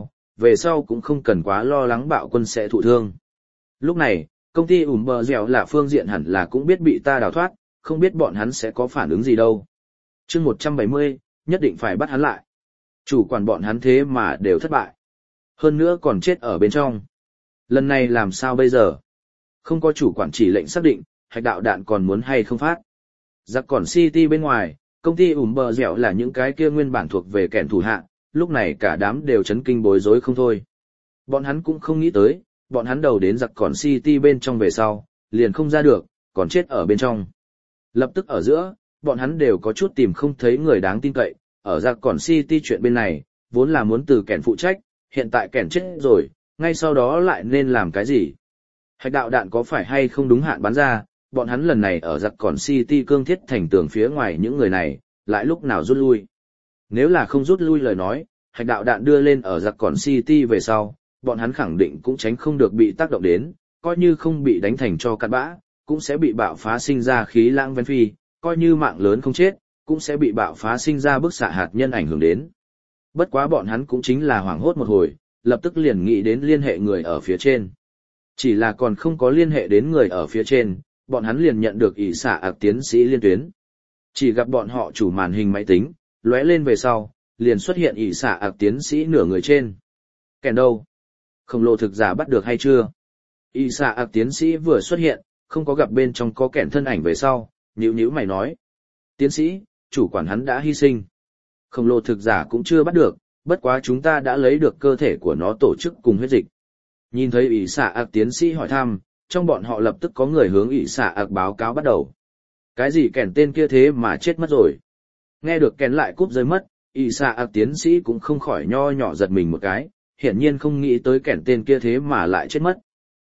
về sau cũng không cần quá lo lắng bạo quân sẽ thụ thương. Lúc này, công ty ủm bờ dẻo là phương diện hẳn là cũng biết bị ta đào thoát, không biết bọn hắn sẽ có phản ứng gì đâu. Chương 170, nhất định phải bắt hắn lại. Chủ quản bọn hắn thế mà đều thất bại. Hơn nữa còn chết ở bên trong. Lần này làm sao bây giờ? Không có chủ quản chỉ lệnh xác định, hạch đạo đạn còn muốn hay không phát. Giặc còn City bên ngoài, công ty ủm bờ dẻo là những cái kia nguyên bản thuộc về kẻn thủ hạ, lúc này cả đám đều chấn kinh bối rối không thôi. Bọn hắn cũng không nghĩ tới, bọn hắn đầu đến giặc còn City bên trong về sau, liền không ra được, còn chết ở bên trong. Lập tức ở giữa, bọn hắn đều có chút tìm không thấy người đáng tin cậy, ở giặc còn City chuyện bên này, vốn là muốn từ kẻn phụ trách, hiện tại kẻn chết rồi, ngay sau đó lại nên làm cái gì? Hạch đạo đạn có phải hay không đúng hạn bắn ra, bọn hắn lần này ở giặc còn City cương thiết thành tường phía ngoài những người này, lại lúc nào rút lui. Nếu là không rút lui lời nói, hạch đạo đạn đưa lên ở giặc còn City về sau, bọn hắn khẳng định cũng tránh không được bị tác động đến, coi như không bị đánh thành cho cát bã, cũng sẽ bị bạo phá sinh ra khí lãng ven phi, coi như mạng lớn không chết, cũng sẽ bị bạo phá sinh ra bức xạ hạt nhân ảnh hưởng đến. Bất quá bọn hắn cũng chính là hoảng hốt một hồi, lập tức liền nghĩ đến liên hệ người ở phía trên. Chỉ là còn không có liên hệ đến người ở phía trên, bọn hắn liền nhận được ỷ xạ ạc tiến sĩ liên tuyến. Chỉ gặp bọn họ chủ màn hình máy tính, lóe lên về sau, liền xuất hiện ỷ xạ ạc tiến sĩ nửa người trên. Kẻn đâu? Khổng lồ thực giả bắt được hay chưa? ỷ xạ ạc tiến sĩ vừa xuất hiện, không có gặp bên trong có kẻn thân ảnh về sau, nhíu mày nói. Tiến sĩ, chủ quản hắn đã hy sinh. Khổng lồ thực giả cũng chưa bắt được, bất quá chúng ta đã lấy được cơ thể của nó tổ chức cùng huyết dịch. Nhìn thấy ỷ xạ ạc tiến sĩ hỏi thăm, trong bọn họ lập tức có người hướng ỷ xạ ạc báo cáo bắt đầu. Cái gì kẻn tên kia thế mà chết mất rồi? Nghe được kẻn lại cúp rơi mất, ỷ xạ ạc tiến sĩ cũng không khỏi nho nhỏ giật mình một cái, hiển nhiên không nghĩ tới kẻn tên kia thế mà lại chết mất.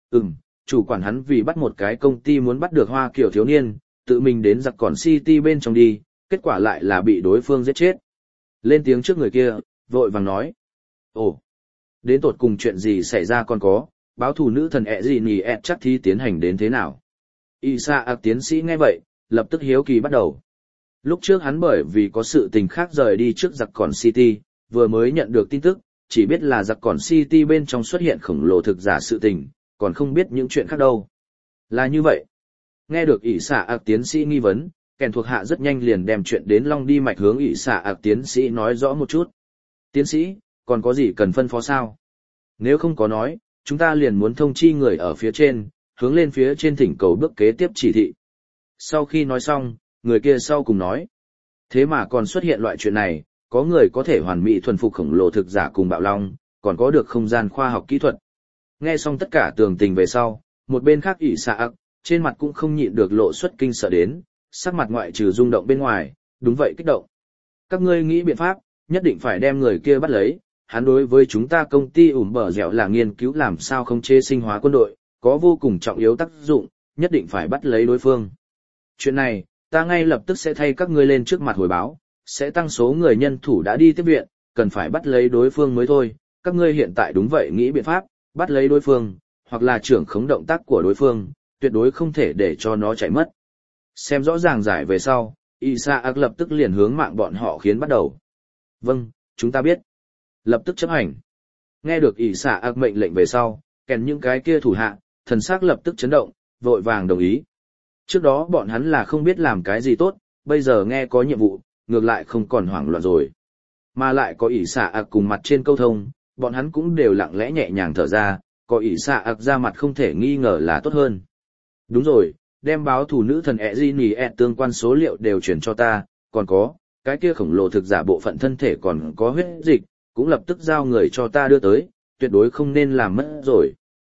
Chủ quản hắn vì bắt một cái công ty muốn bắt được Hoa Kiều thiếu niên, tự mình đến giặc còn City bên trong đi, kết quả lại là bị đối phương giết chết. Lên tiếng trước người kia, vội vàng nói. Ồ, đến tột cùng chuyện gì xảy ra còn có, báo thù nữ thần ẹ gì nì ẹ chắc thi tiến hành đến thế nào? Isaac tiến sĩ nghe vậy, lập tức hiếu kỳ bắt đầu. Lúc trước hắn bởi vì có sự tình khác rời đi trước giặc còn City, vừa mới nhận được tin tức, chỉ biết là giặc còn City bên trong xuất hiện khổng lồ thực giả sự tình, còn không biết những chuyện khác đâu. Là như vậy. Nghe được Isaac tiến sĩ nghi vấn, kèn thuộc hạ rất nhanh liền đem chuyện đến Long đi mạch hướng ỷ xạ ạc tiến sĩ nói rõ một chút. Tiến sĩ, còn có gì cần phân phó sao? Nếu không có nói, chúng ta liền muốn thông chi người ở phía trên, hướng lên phía trên thỉnh cầu bước kế tiếp chỉ thị. Sau khi nói xong, người kia sau cùng nói. Thế mà còn xuất hiện loại chuyện này, có người có thể hoàn mỹ thuần phục khổng lồ thực giả cùng bạo long, còn có được không gian khoa học kỹ thuật. Nghe xong tất cả tường tình về sau, một bên khác ỷ xạ ạc, trên mặt cũng không nhịn được lộ xuất kinh sợ đến, sắc mặt ngoại trừ rung động bên ngoài, đúng vậy kích động. Các ngươi nghĩ biện pháp, nhất định phải đem người kia bắt lấy, hắn đối với chúng ta công ty ủm bờ dẻo là nghiên cứu làm sao không chế sinh hóa quân đội, có vô cùng trọng yếu tác dụng, nhất định phải bắt lấy đối phương. Chuyện này, ta ngay lập tức sẽ thay các ngươi lên trước mặt hồi báo, sẽ tăng số người nhân thủ đã đi tiếp viện, cần phải bắt lấy đối phương mới thôi, các ngươi hiện tại đúng vậy nghĩ biện pháp, bắt lấy đối phương, hoặc là trưởng khống động tác của đối phương, tuyệt đối không thể để cho nó chạy mất. Xem rõ ràng giải về sau, Isaac lập tức liền hướng mạng bọn họ khiến bắt đầu. Vâng, chúng ta biết. Lập tức chấp hành. Nghe được Isaac mệnh lệnh về sau, kèn những cái kia thủ hạ, thần sắc lập tức chấn động, vội vàng đồng ý. Trước đó bọn hắn là không biết làm cái gì tốt, bây giờ nghe có nhiệm vụ, ngược lại không còn hoảng loạn rồi. Mà lại có Isaac cùng mặt trên câu thông, bọn hắn cũng đều lặng lẽ nhẹ nhàng thở ra, có Isaac ra mặt không thể nghi ngờ là tốt hơn. Đúng rồi, đem báo thủ nữ thần Ezini tương quan số liệu đều chuyển cho ta, còn có, cái kia khổng lồ thực giả bộ phận thân thể còn có huyết dịch, cũng lập tức giao người cho ta đưa tới, tuyệt đối không nên làm mất rồi.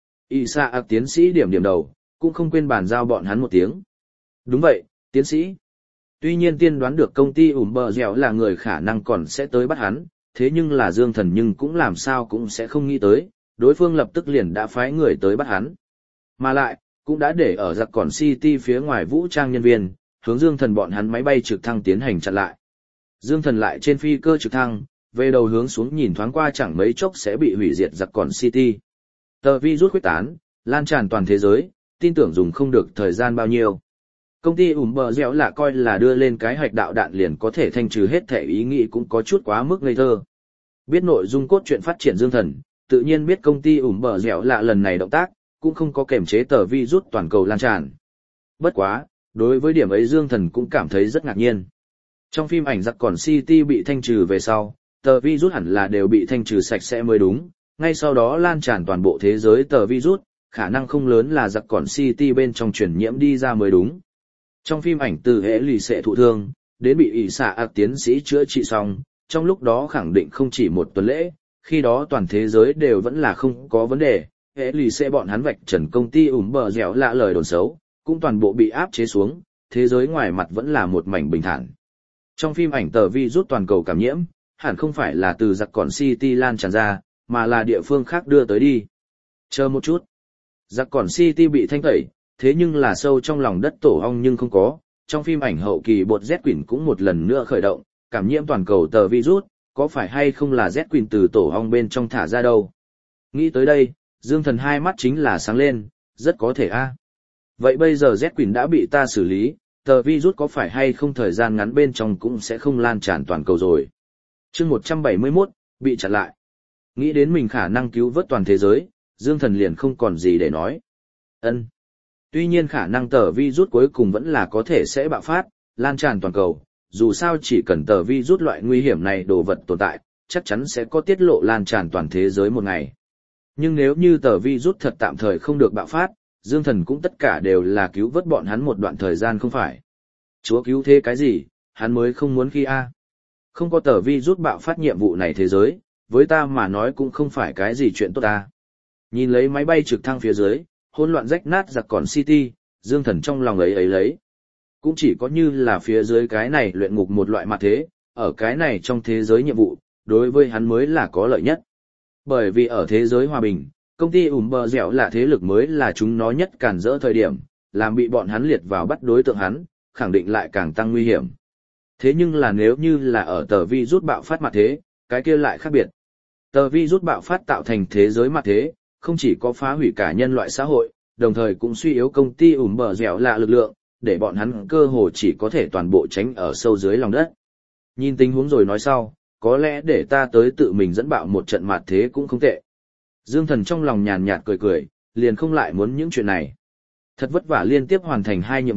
Isaac tiến sĩ điểm điểm đầu, cũng không quên bàn giao bọn hắn một tiếng. Đúng vậy, tiến sĩ. Tuy nhiên tiên đoán được công ty ủm bờ dẻo là người khả năng còn sẽ tới bắt hắn, thế nhưng là Dương Thần nhưng cũng làm sao cũng sẽ không nghĩ tới, đối phương lập tức liền đã phái người tới bắt hắn. Mà lại, cũng đã để ở giặc còn City phía ngoài vũ trang nhân viên, hướng Dương Thần bọn hắn máy bay trực thăng tiến hành chặn lại. Dương Thần lại trên phi cơ trực thăng, về đầu hướng xuống nhìn thoáng qua chẳng mấy chốc sẽ bị hủy diệt giặc còn City. Tờ virus khuếch tán, lan tràn toàn thế giới, tin tưởng dùng không được thời gian bao nhiêu. Công ty ủm bờ dẻo là coi là đưa lên cái hạch đạo đạn liền có thể thanh trừ hết thể ý nghĩ cũng có chút quá mức ngây thơ. Biết nội dung cốt truyện phát triển Dương Thần, tự nhiên biết công ty ủm bờ dẻo là lần này động tác, cũng không có kềm chế tờ virus toàn cầu lan tràn. Bất quá, đối với điểm ấy Dương Thần cũng cảm thấy rất ngạc nhiên. Trong phim ảnh giặc còn City bị thanh trừ về sau, tờ virus hẳn là đều bị thanh trừ sạch sẽ mới đúng, ngay sau đó lan tràn toàn bộ thế giới tờ virus, khả năng không lớn là giặc còn City bên trong truyền nhiễm đi ra mới đúng. Trong phim ảnh từ hệ lì xệ thụ thương, đến bị ỷ xạ ạc tiến sĩ chữa trị xong, trong lúc đó khẳng định không chỉ một tuần lễ, khi đó toàn thế giới đều vẫn là không có vấn đề, hệ lì xệ bọn hắn vạch trần công ty ủm bờ dẻo lạ lời đồn xấu, cũng toàn bộ bị áp chế xuống, thế giới ngoài mặt vẫn là một mảnh bình thản. Trong phim ảnh tờ virus toàn cầu cảm nhiễm, hẳn không phải là từ giặc còn City lan tràn ra, mà là địa phương khác đưa tới đi. Chờ một chút. Giặc còn City bị thanh tẩy, thế nhưng là sâu trong lòng đất tổ ong nhưng không có. Trong phim ảnh hậu kỳ bột Z-Queen cũng một lần nữa khởi động, cảm nhiễm toàn cầu tờ virus, có phải hay không là Z-Queen từ tổ ong bên trong thả ra đâu. Nghĩ tới đây, Dương Thần hai mắt chính là sáng lên, rất có thể a. Vậy bây giờ Z-Queen đã bị ta xử lý, tờ virus có phải hay không thời gian ngắn bên trong cũng sẽ không lan tràn toàn cầu rồi. Chương 171, bị chặn lại. Nghĩ đến mình khả năng cứu vớt toàn thế giới, Dương Thần liền không còn gì để nói. Ân. Tuy nhiên khả năng tờ virus cuối cùng vẫn là có thể sẽ bạo phát, lan tràn toàn cầu, dù sao chỉ cần tờ virus loại nguy hiểm này đồ vật tồn tại, chắc chắn sẽ có tiết lộ lan tràn toàn thế giới một ngày. Nhưng nếu như tờ virus thật tạm thời không được bạo phát, Dương Thần cũng tất cả đều là cứu vớt bọn hắn một đoạn thời gian không phải. Chúa cứu thế cái gì, hắn mới không muốn khi a. Không có tờ virus bạo phát nhiệm vụ này thế giới, với ta mà nói cũng không phải cái gì chuyện tốt ta. Nhìn lấy máy bay trực thăng phía dưới, hỗn loạn rách nát giặc còn City, Dương Thần trong lòng ấy lấy. Cũng chỉ có như là phía dưới cái này luyện ngục một loại mặt thế, ở cái này trong thế giới nhiệm vụ, đối với hắn mới là có lợi nhất. Bởi vì ở thế giới hòa bình, công ty ủm bờ dẻo là thế lực mới là chúng nó nhất cản rỡ thời điểm, làm bị bọn hắn liệt vào bắt đối tượng hắn, khẳng định lại càng tăng nguy hiểm. Thế nhưng là nếu như là ở tờ virus bạo phát mặt thế, cái kia lại khác biệt. Tờ virus bạo phát tạo thành thế giới mặt thế, không chỉ có phá hủy cả nhân loại xã hội, đồng thời cũng suy yếu công ty ủm bờ dẻo là lực lượng, để bọn hắn cơ hồ chỉ có thể toàn bộ tránh ở sâu dưới lòng đất. Nhìn tình huống rồi nói sau, có lẽ để ta tới tự mình dẫn bạo một trận mặt thế cũng không tệ. Dương Thần trong lòng nhàn nhạt cười, liền không lại muốn những chuyện này. Thật vất vả liên tiếp hoàn thành 2 nhiệm vụ,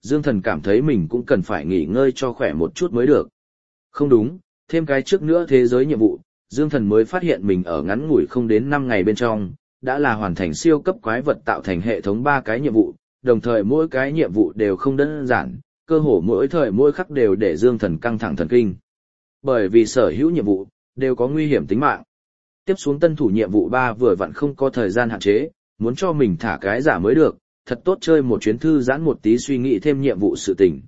Dương Thần cảm thấy mình cũng cần phải nghỉ ngơi cho khỏe một chút mới được. Không đúng, thêm cái trước nữa thế giới nhiệm vụ, Dương Thần mới phát hiện mình ở ngắn ngủi không đến 5 ngày bên trong, đã là hoàn thành siêu cấp quái vật tạo thành hệ thống 3 cái nhiệm vụ, đồng thời mỗi cái nhiệm vụ đều không đơn giản, cơ hồ mỗi thời mỗi khắc đều để Dương Thần căng thẳng thần kinh. Bởi vì sở hữu nhiệm vụ, đều có nguy hiểm tính mạng. Tiếp xuống tân thủ nhiệm vụ 3 vừa vặn không có thời gian hạn chế, muốn cho mình thả cái giả mới được, thật tốt chơi một chuyến thư giãn một tí suy nghĩ thêm nhiệm vụ sự tình.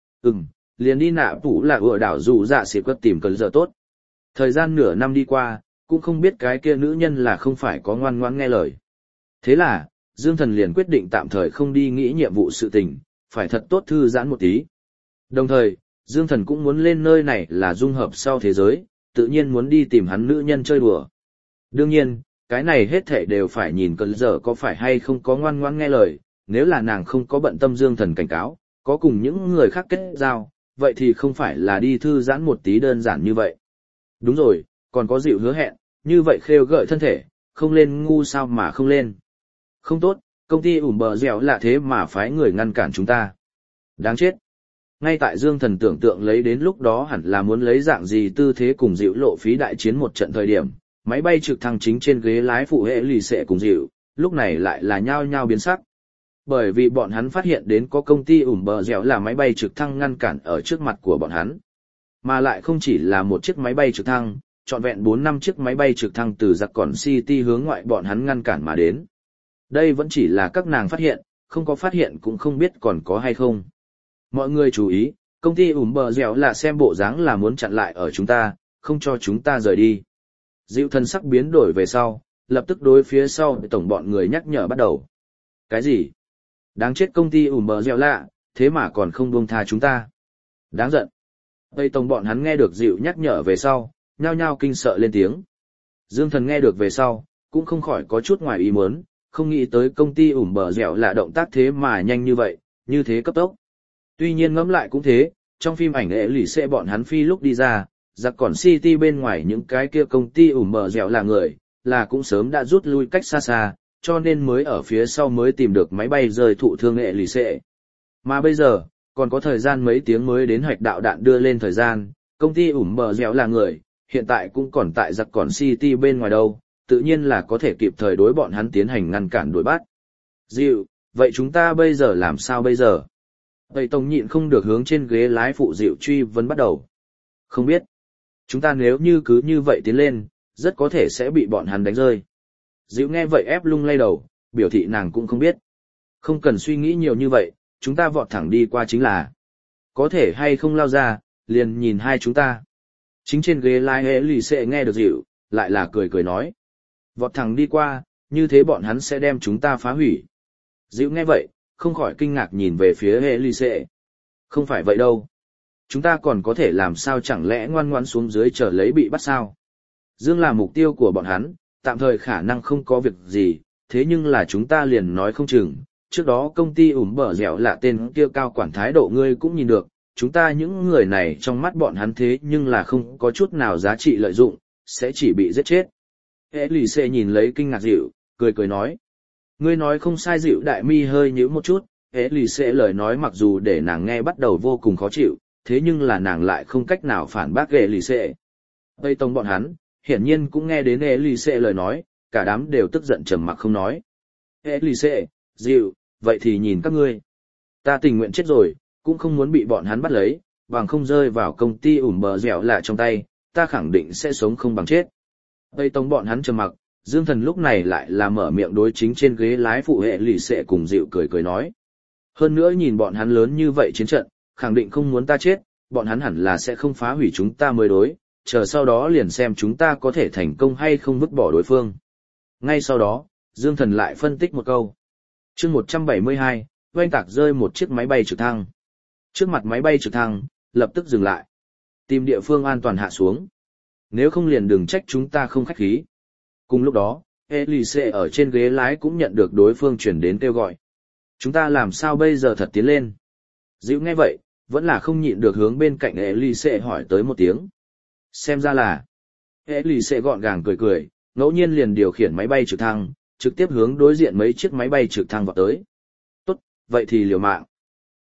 Liền đi nạ tủ là ở đảo dù dạ xịt quất tìm cơn giờ tốt. Thời gian nửa năm đi qua, cũng không biết cái kia nữ nhân là không phải có ngoan ngoãn nghe lời. Thế là, Dương Thần liền quyết định tạm thời không đi nghĩ nhiệm vụ sự tình, phải thật tốt thư giãn một tí. Đồng thời, Dương Thần cũng muốn lên nơi này là dung hợp sau thế giới, tự nhiên muốn đi tìm hắn nữ nhân chơi đùa. Đương nhiên, cái này hết thảy đều phải nhìn cơn giờ có phải hay không có ngoan ngoãn nghe lời, nếu là nàng không có bận tâm Dương Thần cảnh cáo, có cùng những người khác kết giao, vậy thì không phải là đi thư giãn một tí đơn giản như vậy. Đúng rồi, còn có dịu hứa hẹn, như vậy khêu gợi thân thể, không lên ngu sao mà không lên. Không tốt, công ty ủm bờ dẻo là thế mà phái người ngăn cản chúng ta. Đáng chết. Ngay tại Dương Thần tưởng tượng lấy đến lúc đó hẳn là muốn lấy dạng gì tư thế cùng dịu lộ phí đại chiến một trận thời điểm, máy bay trực thăng chính trên ghế lái phụ hệ lì xệ cùng dịu, lúc này lại là nhao nhao biến sắc. Bởi vì bọn hắn phát hiện đến có công ty ủm bờ dẻo là máy bay trực thăng ngăn cản ở trước mặt của bọn hắn. Mà lại không chỉ là một chiếc máy bay trực thăng, trọn vẹn 4-5 chiếc máy bay trực thăng từ giặc còn City hướng ngoại bọn hắn ngăn cản mà đến. Đây vẫn chỉ là các nàng phát hiện, không có phát hiện cũng không biết còn có hay không. Mọi người chú ý, công ty ủm bờ dẻo là xem bộ dáng là muốn chặn lại ở chúng ta, không cho chúng ta rời đi. Dịu thân sắc biến đổi về sau, lập tức đối phía sau tổng bọn người nhắc nhở bắt đầu. Cái gì? Đáng chết công ty ủm bờ dẻo lạ, thế mà còn không buông tha chúng ta. Đáng giận. Tây tổng bọn hắn nghe được dịu nhắc nhở về sau, nhao nhao kinh sợ lên tiếng. Dương Thần nghe được về sau, cũng không khỏi có chút ngoài ý muốn, không nghĩ tới công ty ủm bờ dẻo là động tác thế mà nhanh như vậy, như thế cấp tốc. Tuy nhiên ngẫm lại cũng thế, trong phim ảnh hệ lì xệ bọn hắn phi lúc đi ra, giặc còn City bên ngoài những cái kia công ty ủm bờ dẻo là người, là cũng sớm đã rút lui cách xa xa, cho nên mới ở phía sau mới tìm được máy bay rơi thụ thương hệ lì xệ. Mà bây giờ, còn có thời gian mấy tiếng mới đến hoạch đạo đạn đưa lên thời gian, công ty ủm bờ dẻo là người, hiện tại cũng còn tại giặc còn City bên ngoài đâu, tự nhiên là có thể kịp thời đối bọn hắn tiến hành ngăn cản đuổi bắt. Dịu, vậy chúng ta bây giờ làm sao bây giờ? Tây Tông nhịn không được hướng trên ghế lái phụ Dịu truy vấn bắt đầu. Không biết. Chúng ta nếu như cứ như vậy tiến lên, rất có thể sẽ bị bọn hắn đánh rơi. Dịu nghe vậy ép lung lay đầu, biểu thị nàng cũng không biết. Không cần suy nghĩ nhiều như vậy, chúng ta vọt thẳng đi qua chính là. Có thể hay không lao ra, liền nhìn hai chúng ta. Chính trên ghế lái hệ lì xệ nghe được Dịu, lại là cười cười nói. Vọt thẳng đi qua, như thế bọn hắn sẽ đem chúng ta phá hủy. Dịu nghe vậy, không khỏi kinh ngạc nhìn về phía hệ lì xệ. Không phải vậy đâu. Chúng ta còn có thể làm sao chẳng lẽ ngoan ngoãn xuống dưới chờ lấy bị bắt sao. Dương là mục tiêu của bọn hắn, tạm thời khả năng không có việc gì, thế nhưng là chúng ta liền nói không chừng. Trước đó công ty ủm bờ dẻo là tên kia cao quản thái độ ngươi cũng nhìn được, chúng ta những người này trong mắt bọn hắn thế nhưng là không có chút nào giá trị lợi dụng, sẽ chỉ bị giết chết. Hệ lì xệ nhìn lấy kinh ngạc Dịu, cười cười nói. Ngươi nói không sai Dịu đại mi hơi nhíu một chút, hệ lì xệ lời nói mặc dù để nàng nghe bắt đầu vô cùng khó chịu, thế nhưng là nàng lại không cách nào phản bác hệ lì xệ. Tây Tông bọn hắn, hiển nhiên cũng nghe đến hệ lì xệ lời nói, cả đám đều tức giận trầm mặc không nói. Hệ lì xệ, Dịu, vậy thì nhìn các ngươi. Ta tình nguyện chết rồi, cũng không muốn bị bọn hắn bắt lấy, bằng không rơi vào công ty ủm bờ dẻo lạ trong tay, ta khẳng định sẽ sống không bằng chết. Tây Tông bọn hắn trầm mặc, Dương Thần lúc này lại là mở miệng đối chính trên ghế lái phụ hệ lì xệ cùng Dịu cười cười nói. Hơn nữa nhìn bọn hắn lớn như vậy chiến trận, khẳng định không muốn ta chết, bọn hắn hẳn là sẽ không phá hủy chúng ta mới đối, chờ sau đó liền xem chúng ta có thể thành công hay không vứt bỏ đối phương. Ngay sau đó, Dương Thần lại phân tích một câu. Chương 172, oanh tạc rơi một chiếc máy bay trực thăng. Trước mặt máy bay trực thăng, lập tức dừng lại. Tìm địa phương an toàn hạ xuống. Nếu không liền đừng trách chúng ta không khách khí. Cùng lúc đó, Elise ở trên ghế lái cũng nhận được đối phương chuyển đến kêu gọi. Chúng ta làm sao bây giờ thật tiến lên? Dịu nghe vậy, vẫn là không nhịn được hướng bên cạnh Elise hỏi tới một tiếng. Xem ra là... Elise gọn gàng cười cười, ngẫu nhiên liền điều khiển máy bay trực thăng, trực tiếp hướng đối diện mấy chiếc máy bay trực thăng vào tới. Tốt, vậy thì liều mạng.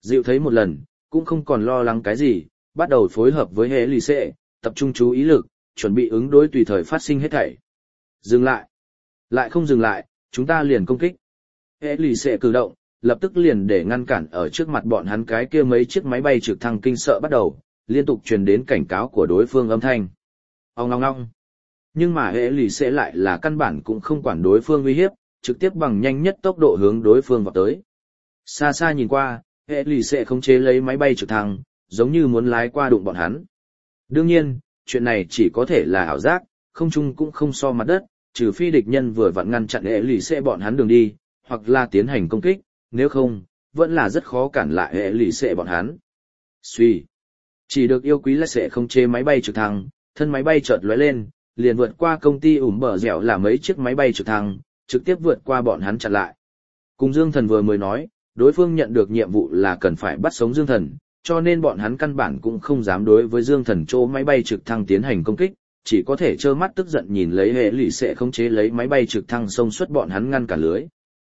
Dịu thấy một lần, cũng không còn lo lắng cái gì, bắt đầu phối hợp với hệ lì xệ, tập trung chú ý lực, chuẩn bị ứng đối tùy thời phát sinh hết thảy. Dừng lại. Lại không dừng lại, chúng ta liền công kích. Hệ lì xệ cử động, lập tức liền để ngăn cản ở trước mặt bọn hắn cái kia mấy chiếc máy bay trực thăng kinh sợ bắt đầu, liên tục truyền đến cảnh cáo của đối phương âm thanh. Ong ong ong. Nhưng mà hệ lì xệ lại là căn bản cũng không quản đối phương uy hiếp, trực tiếp bằng nhanh nhất tốc độ hướng đối phương vào tới. Xa xa nhìn qua, hệ lì xệ khống chế lấy máy bay trực thăng, giống như muốn lái qua đụng bọn hắn. Đương nhiên, chuyện này chỉ có thể là ảo giác, không trung cũng không so mặt đất, trừ phi địch nhân vừa vặn ngăn chặn hệ lì xệ bọn hắn đường đi, hoặc là tiến hành công kích, nếu không, vẫn là rất khó cản lại hệ lì xệ bọn hắn. Suy. Chỉ được yêu quý là sẽ không chế máy bay trực thăng, thân máy bay chợt lóe lên, liền vượt qua công ty ủm bờ dẻo là mấy chiếc máy bay trực thăng, trực tiếp vượt qua bọn hắn chặn lại. Cùng Dương Thần vừa mới nói, đối phương nhận được nhiệm vụ là cần phải bắt sống Dương Thần, cho nên bọn hắn căn bản cũng không dám đối với Dương Thần chỗ máy bay trực thăng tiến hành công kích, chỉ có thể trơ mắt tức giận nhìn lấy hệ lụy sẽ khống chế lấy máy bay trực thăng xông suốt bọn hắn ngăn cả lưới.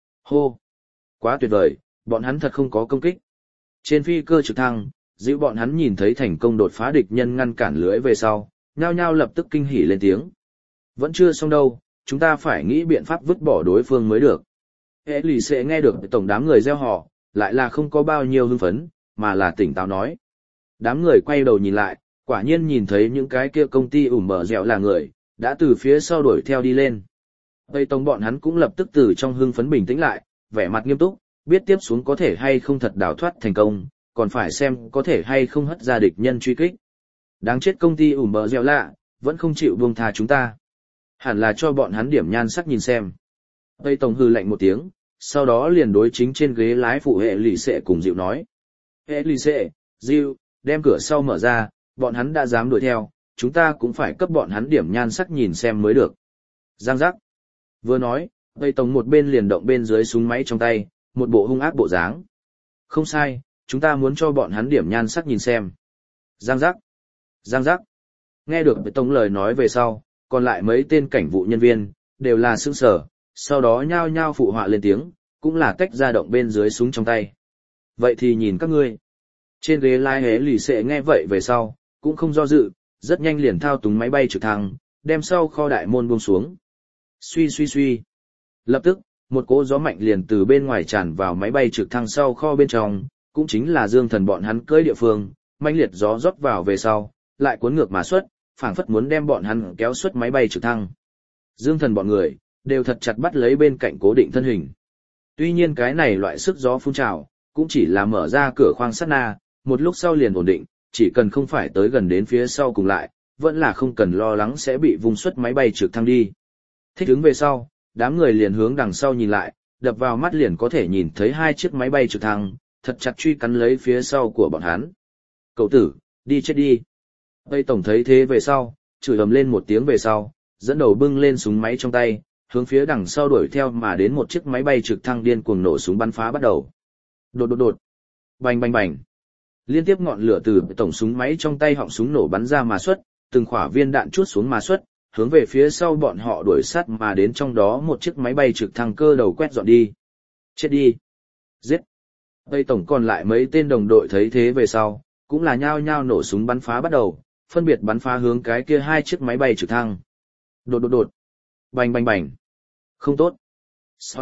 Hô! Quá tuyệt vời, bọn hắn thật không có công kích. Trên phi cơ trực thăng, dịu bọn hắn nhìn thấy thành công đột phá địch nhân ngăn cản lưới về sau, nhao nhao lập tức kinh hỉ lên tiếng. Vẫn chưa xong đâu, chúng ta phải nghĩ biện pháp vứt bỏ đối phương mới được. Hệ lì sẽ nghe được tổng đám người reo hò, lại là không có bao nhiêu hưng phấn, mà là tỉnh táo nói. Đám người quay đầu nhìn lại, quả nhiên nhìn thấy những cái kia công ty ủm bờ dẻo là người, đã từ phía sau đuổi theo đi lên. Tây Tông bọn hắn cũng lập tức từ trong hưng phấn bình tĩnh lại, vẻ mặt nghiêm túc, biết tiếp xuống có thể hay không thật đào thoát thành công, còn phải xem có thể hay không hất ra địch nhân truy kích. Đáng chết công ty ủm bờ dẻo lạ, vẫn không chịu buông tha chúng ta. Hẳn là cho bọn hắn điểm nhan sắc nhìn xem. Tây Tông hư lạnh một tiếng, sau đó liền đối chính trên ghế lái phụ hệ lì xệ cùng dịu nói. Hệ lì xệ, dịu, đem cửa sau mở ra, bọn hắn đã dám đuổi theo, chúng ta cũng phải cấp bọn hắn điểm nhan sắc nhìn xem mới được. Giang giác. Vừa nói, Tây Tông một bên liền động bên dưới súng máy trong tay, một bộ hung ác bộ dáng. Không sai, chúng ta muốn cho bọn hắn điểm nhan sắc nhìn xem. Giang giác. Giang giác. Nghe được Tây Tông lời nói về sau, còn lại mấy tên cảnh vụ nhân viên, đều là sững sờ, sau đó nhao nhao phụ họa lên tiếng, cũng là tách ra động bên dưới súng trong tay. Vậy thì nhìn các ngươi. Trên ghế lái hế lì xệ nghe vậy về sau, cũng không do dự, rất nhanh liền thao túng máy bay trực thăng, đem sau kho đại môn buông xuống. Suy suy suy. Lập tức, một cỗ gió mạnh liền từ bên ngoài tràn vào máy bay trực thăng sau kho bên trong, cũng chính là Dương Thần bọn hắn cưỡi địa phương, mãnh liệt gió rót vào về sau, lại cuốn ngược mà xuất, phảng phất muốn đem bọn hắn kéo xuất máy bay trực thăng. Dương Thần bọn người đều thật chặt bắt lấy bên cạnh cố định thân hình. Tuy nhiên cái này loại sức gió phun trào, cũng chỉ là mở ra cửa khoang sát na, một lúc sau liền ổn định, chỉ cần không phải tới gần đến phía sau cùng lại, vẫn là không cần lo lắng sẽ bị vung xuất máy bay trực thăng đi. Thích ứng về sau, đám người liền hướng đằng sau nhìn lại, đập vào mắt liền có thể nhìn thấy hai chiếc máy bay trực thăng, thật chặt truy cắn lấy phía sau của bọn hắn. Cậu tử, đi chết đi. Tây Tổng thấy thế về sau, chửi ầm lên một tiếng về sau, dẫn đầu bưng lên súng máy trong tay, hướng phía đằng sau đuổi theo mà đến một chiếc máy bay trực thăng điên cuồng nổ súng bắn phá bắt đầu. Đột đột đột. Bành bành bành. Liên tiếp ngọn lửa từ tổng súng máy trong tay họng súng nổ bắn ra mà xuất, từng quả viên đạn chuốt xuống mà xuất, hướng về phía sau bọn họ đuổi sát mà đến trong đó một chiếc máy bay trực thăng cơ đầu quét dọn đi. Chết đi. Giết. Tây Tổng còn lại mấy tên đồng đội thấy thế về sau, cũng là nhao nhao nổ súng bắn phá bắt đầu, phân biệt bắn phá hướng cái kia hai chiếc máy bay trực thăng. Đột đột đột. Bành bành bành. Không tốt. Sót.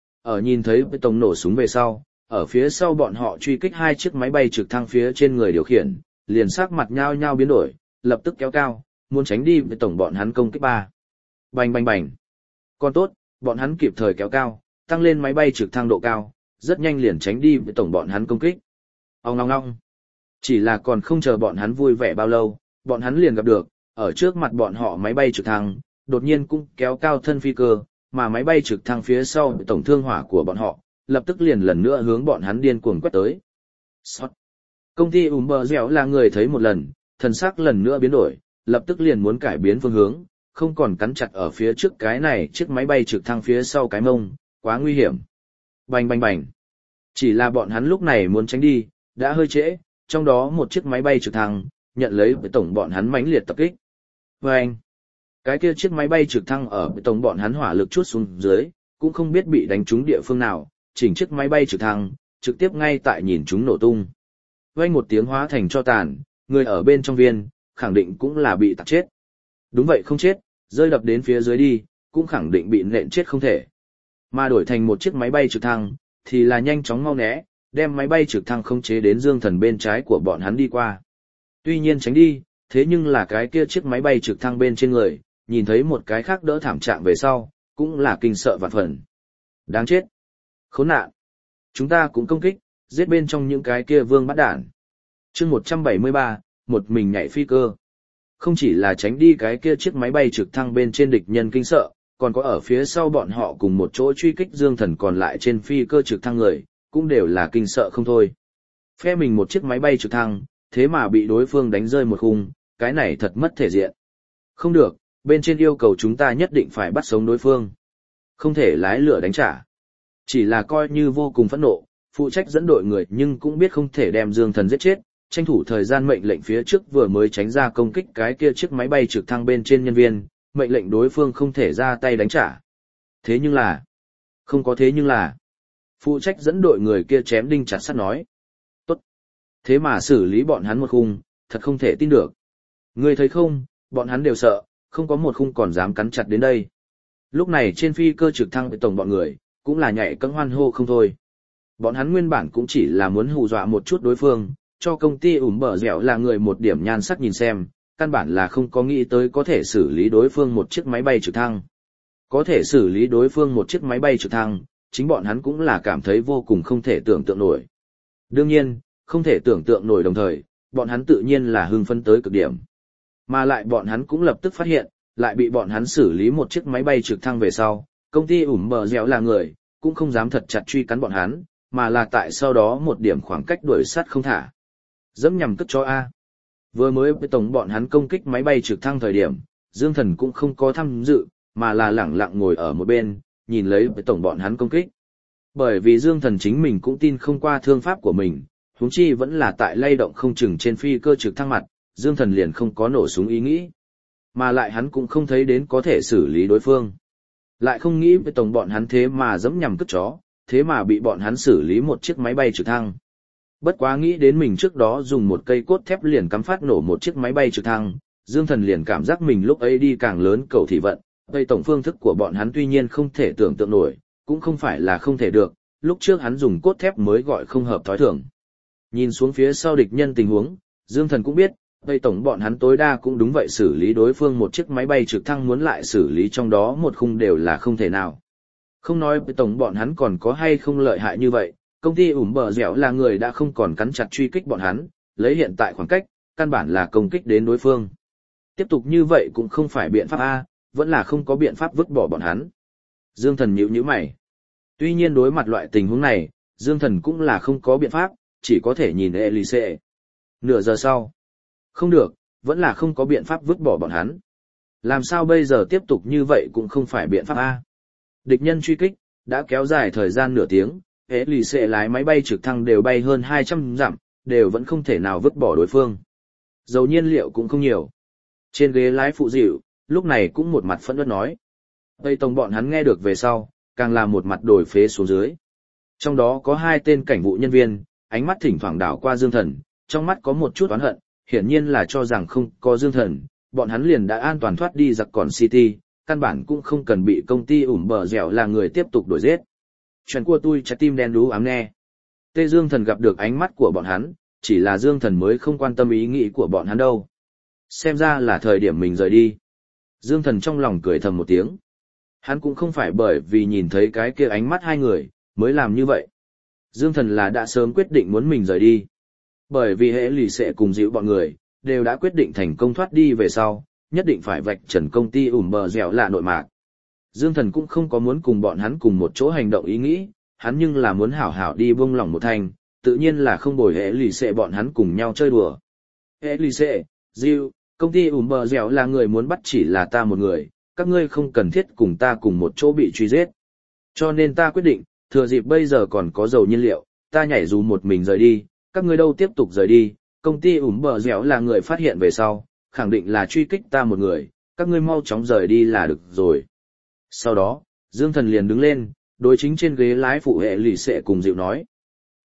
Ở nhìn thấy Tây Tổng nổ súng về sau, ở phía sau bọn họ truy kích hai chiếc máy bay trực thăng phía trên người điều khiển, liền sắc mặt nhao nhao biến đổi, lập tức kéo cao, muốn tránh đi với tổng bọn hắn công kích ba. Bành bành bành. Còn tốt, bọn hắn kịp thời kéo cao, tăng lên máy bay trực thăng độ cao, rất nhanh liền tránh đi với tổng bọn hắn công kích. Ong ong ong. Chỉ là còn không chờ bọn hắn vui vẻ bao lâu, bọn hắn liền gặp được, ở trước mặt bọn họ máy bay trực thăng, đột nhiên cũng kéo cao thân phi cơ, mà máy bay trực thăng phía sau tổng thương hỏa của bọn họ, lập tức liền lần nữa hướng bọn hắn điên cuồng quét tới. Sót. Công ty bờ dẻo là người thấy một lần, thần sắc lần nữa biến đổi, lập tức liền muốn cải biến phương hướng, không còn cắn chặt ở phía trước cái này chiếc máy bay trực thăng phía sau cái mông, quá nguy hiểm. Bành bành bành. Chỉ là bọn hắn lúc này muốn tránh đi, đã hơi trễ, trong đó một chiếc máy bay trực thăng, nhận lấy với tổng bọn hắn mãnh liệt tập kích. Bành. Cái kia chiếc máy bay trực thăng ở với tổng bọn hắn hỏa lực chút xuống dưới, cũng không biết bị đánh trúng địa phương nào, chỉnh chiếc máy bay trực thăng, trực tiếp ngay tại nhìn chúng nổ tung. Vang một tiếng hóa thành cho tàn, người ở bên trong viên, khẳng định cũng là bị tạc chết. Đúng vậy không chết, rơi đập đến phía dưới đi, cũng khẳng định bị nện chết không thể. Mà đổi thành một chiếc máy bay trực thăng, thì là nhanh chóng mau né, đem máy bay trực thăng khống chế đến Dương Thần bên trái của bọn hắn đi qua. Tuy nhiên tránh đi, thế nhưng là cái kia chiếc máy bay trực thăng bên trên người, nhìn thấy một cái khác đỡ thảm trạng về sau, cũng là kinh sợ vạn phần. Đáng chết! Khốn nạn! Chúng ta cũng công kích, giết bên trong những cái kia vương bắt đản. Chương 173, một mình nhảy phi cơ. Không chỉ là tránh đi cái kia chiếc máy bay trực thăng bên trên địch nhân kinh sợ, còn có ở phía sau bọn họ cùng một chỗ truy kích Dương Thần còn lại trên phi cơ trực thăng người, cũng đều là kinh sợ không thôi. Phe mình một chiếc máy bay trực thăng, thế mà bị đối phương đánh rơi một khung, cái này thật mất thể diện. Không được, bên trên yêu cầu chúng ta nhất định phải bắt sống đối phương. Không thể lái lửa đánh trả. Chỉ là coi như vô cùng phẫn nộ, phụ trách dẫn đội người nhưng cũng biết không thể đem Dương Thần giết chết, tranh thủ thời gian mệnh lệnh phía trước vừa mới tránh ra công kích cái kia chiếc máy bay trực thăng bên trên nhân viên, mệnh lệnh đối phương không thể ra tay đánh trả. Thế nhưng là, không có thế nhưng là, phụ trách dẫn đội người kia chém đinh chặt sắt nói. Tốt. Thế mà xử lý bọn hắn một khung, thật không thể tin được. Ngươi thấy không, bọn hắn đều sợ, không có một khung còn dám cắn chặt đến đây. Lúc này trên phi cơ trực thăng với tổng bọn người, cũng là nhảy cẫng hoan hô không thôi. Bọn hắn nguyên bản cũng chỉ là muốn hù dọa một chút đối phương, cho công ty ủm bờ dẻo là người một điểm nhan sắc nhìn xem, căn bản là không có nghĩ tới có thể xử lý đối phương một chiếc máy bay trực thăng. Có thể xử lý đối phương một chiếc máy bay trực thăng, chính bọn hắn cũng là cảm thấy vô cùng không thể tưởng tượng nổi. Đương nhiên, không thể tưởng tượng nổi đồng thời, bọn hắn tự nhiên là hưng phấn tới cực điểm. Mà lại bọn hắn cũng lập tức phát hiện, lại bị bọn hắn xử lý một chiếc máy bay trực thăng về sau, công ty ủm bờ dẻo là người, cũng không dám thật chặt truy cắn bọn hắn, mà là tại sau đó một điểm khoảng cách đuổi sát không thả. Dẫm nhằm cất cho A. Vừa mới với tổng bọn hắn công kích máy bay trực thăng thời điểm, Dương Thần cũng không có tham dự, mà là lẳng lặng ngồi ở một bên, nhìn lấy với tổng bọn hắn công kích. Bởi vì Dương Thần chính mình cũng tin không qua thương pháp của mình, huống chi vẫn là tại lay động không chừng trên phi cơ trực thăng mặt, Dương Thần liền không có nổ súng ý nghĩ. Mà lại hắn cũng không thấy đến có thể xử lý đối phương. Lại không nghĩ với tổng bọn hắn thế mà dẫm nhằm cất chó, thế mà bị bọn hắn xử lý một chiếc máy bay trực thăng. Bất quá nghĩ đến mình trước đó dùng một cây cốt thép liền cắm phát nổ một chiếc máy bay trực thăng, Dương Thần liền cảm giác mình lúc ấy đi càng lớn cầu thị vận, vậy tổng phương thức của bọn hắn tuy nhiên không thể tưởng tượng nổi, cũng không phải là không thể được, lúc trước hắn dùng cốt thép mới gọi không hợp thói thường. Nhìn xuống phía sau địch nhân tình huống, Dương Thần cũng biết, vậy tổng bọn hắn tối đa cũng đúng vậy xử lý đối phương một chiếc máy bay trực thăng muốn lại xử lý trong đó một khung đều là không thể nào. Không nói với tổng bọn hắn còn có hay không lợi hại như vậy, công ty ủm bờ dẻo là người đã không còn cắn chặt truy kích bọn hắn, lấy hiện tại khoảng cách, căn bản là công kích đến đối phương. Tiếp tục như vậy cũng không phải biện pháp A, vẫn là không có biện pháp vứt bỏ bọn hắn. Dương Thần nhíu mày. Tuy nhiên đối mặt loại tình huống này, Dương Thần cũng là không có biện pháp, chỉ có thể nhìn Elise. Nửa giờ sau. Không được, vẫn là không có biện pháp vứt bỏ bọn hắn. Làm sao bây giờ tiếp tục như vậy cũng không phải biện pháp A. Địch nhân truy kích, đã kéo dài thời gian nửa tiếng, Elise lái máy bay trực thăng đều bay hơn 200 dặm, đều vẫn không thể nào vứt bỏ đối phương. Dầu nhiên liệu cũng không nhiều. Trên ghế lái phụ dịu, lúc này cũng một mặt phẫn uất nói. Tây tổng bọn hắn nghe được về sau, càng là một mặt đổi phế xuống dưới. Trong đó có hai tên cảnh vụ nhân viên, ánh mắt thỉnh thoảng đảo qua Dương Thần, trong mắt có một chút oán hận, hiển nhiên là cho rằng không có Dương Thần, bọn hắn liền đã an toàn thoát đi giặc còn City, căn bản cũng không cần bị công ty ủm bờ dẻo là người tiếp tục đuổi giết. Chuyện của tôi trái tim đen đú ám nghe. Tê Dương Thần gặp được ánh mắt của bọn hắn, chỉ là Dương Thần mới không quan tâm ý nghĩ của bọn hắn đâu. Xem ra là thời điểm mình rời đi. Dương Thần trong lòng cười thầm một tiếng. Hắn cũng không phải bởi vì nhìn thấy cái kia ánh mắt hai người, mới làm như vậy. Dương Thần là đã sớm quyết định muốn mình rời đi. Bởi vì hễ lì xệ cùng dịu bọn người, đều đã quyết định thành công thoát đi về sau, nhất định phải vạch trần công ty ủm bờ dẻo là nội mạc. Dương Thần cũng không có muốn cùng bọn hắn cùng một chỗ hành động ý nghĩ, hắn nhưng là muốn hảo hảo đi buông lỏng một thành, tự nhiên là không bồi hễ lì xệ bọn hắn cùng nhau chơi đùa. Hễ lì xệ, dịu, công ty ủm bờ dẻo là người muốn bắt chỉ là ta một người, các ngươi không cần thiết cùng ta cùng một chỗ bị truy giết. Cho nên ta quyết định, thừa dịp bây giờ còn có dầu nhiên liệu, ta nhảy dù một mình rời đi, các ngươi đâu tiếp tục rời đi, công ty ủm bờ dẻo là người phát hiện về sau, khẳng định là truy kích ta một người, các ngươi mau chóng rời đi là được rồi. Sau đó, Dương Thần liền đứng lên, đối chính trên ghế lái phụ hệ lì xệ cùng dịu nói.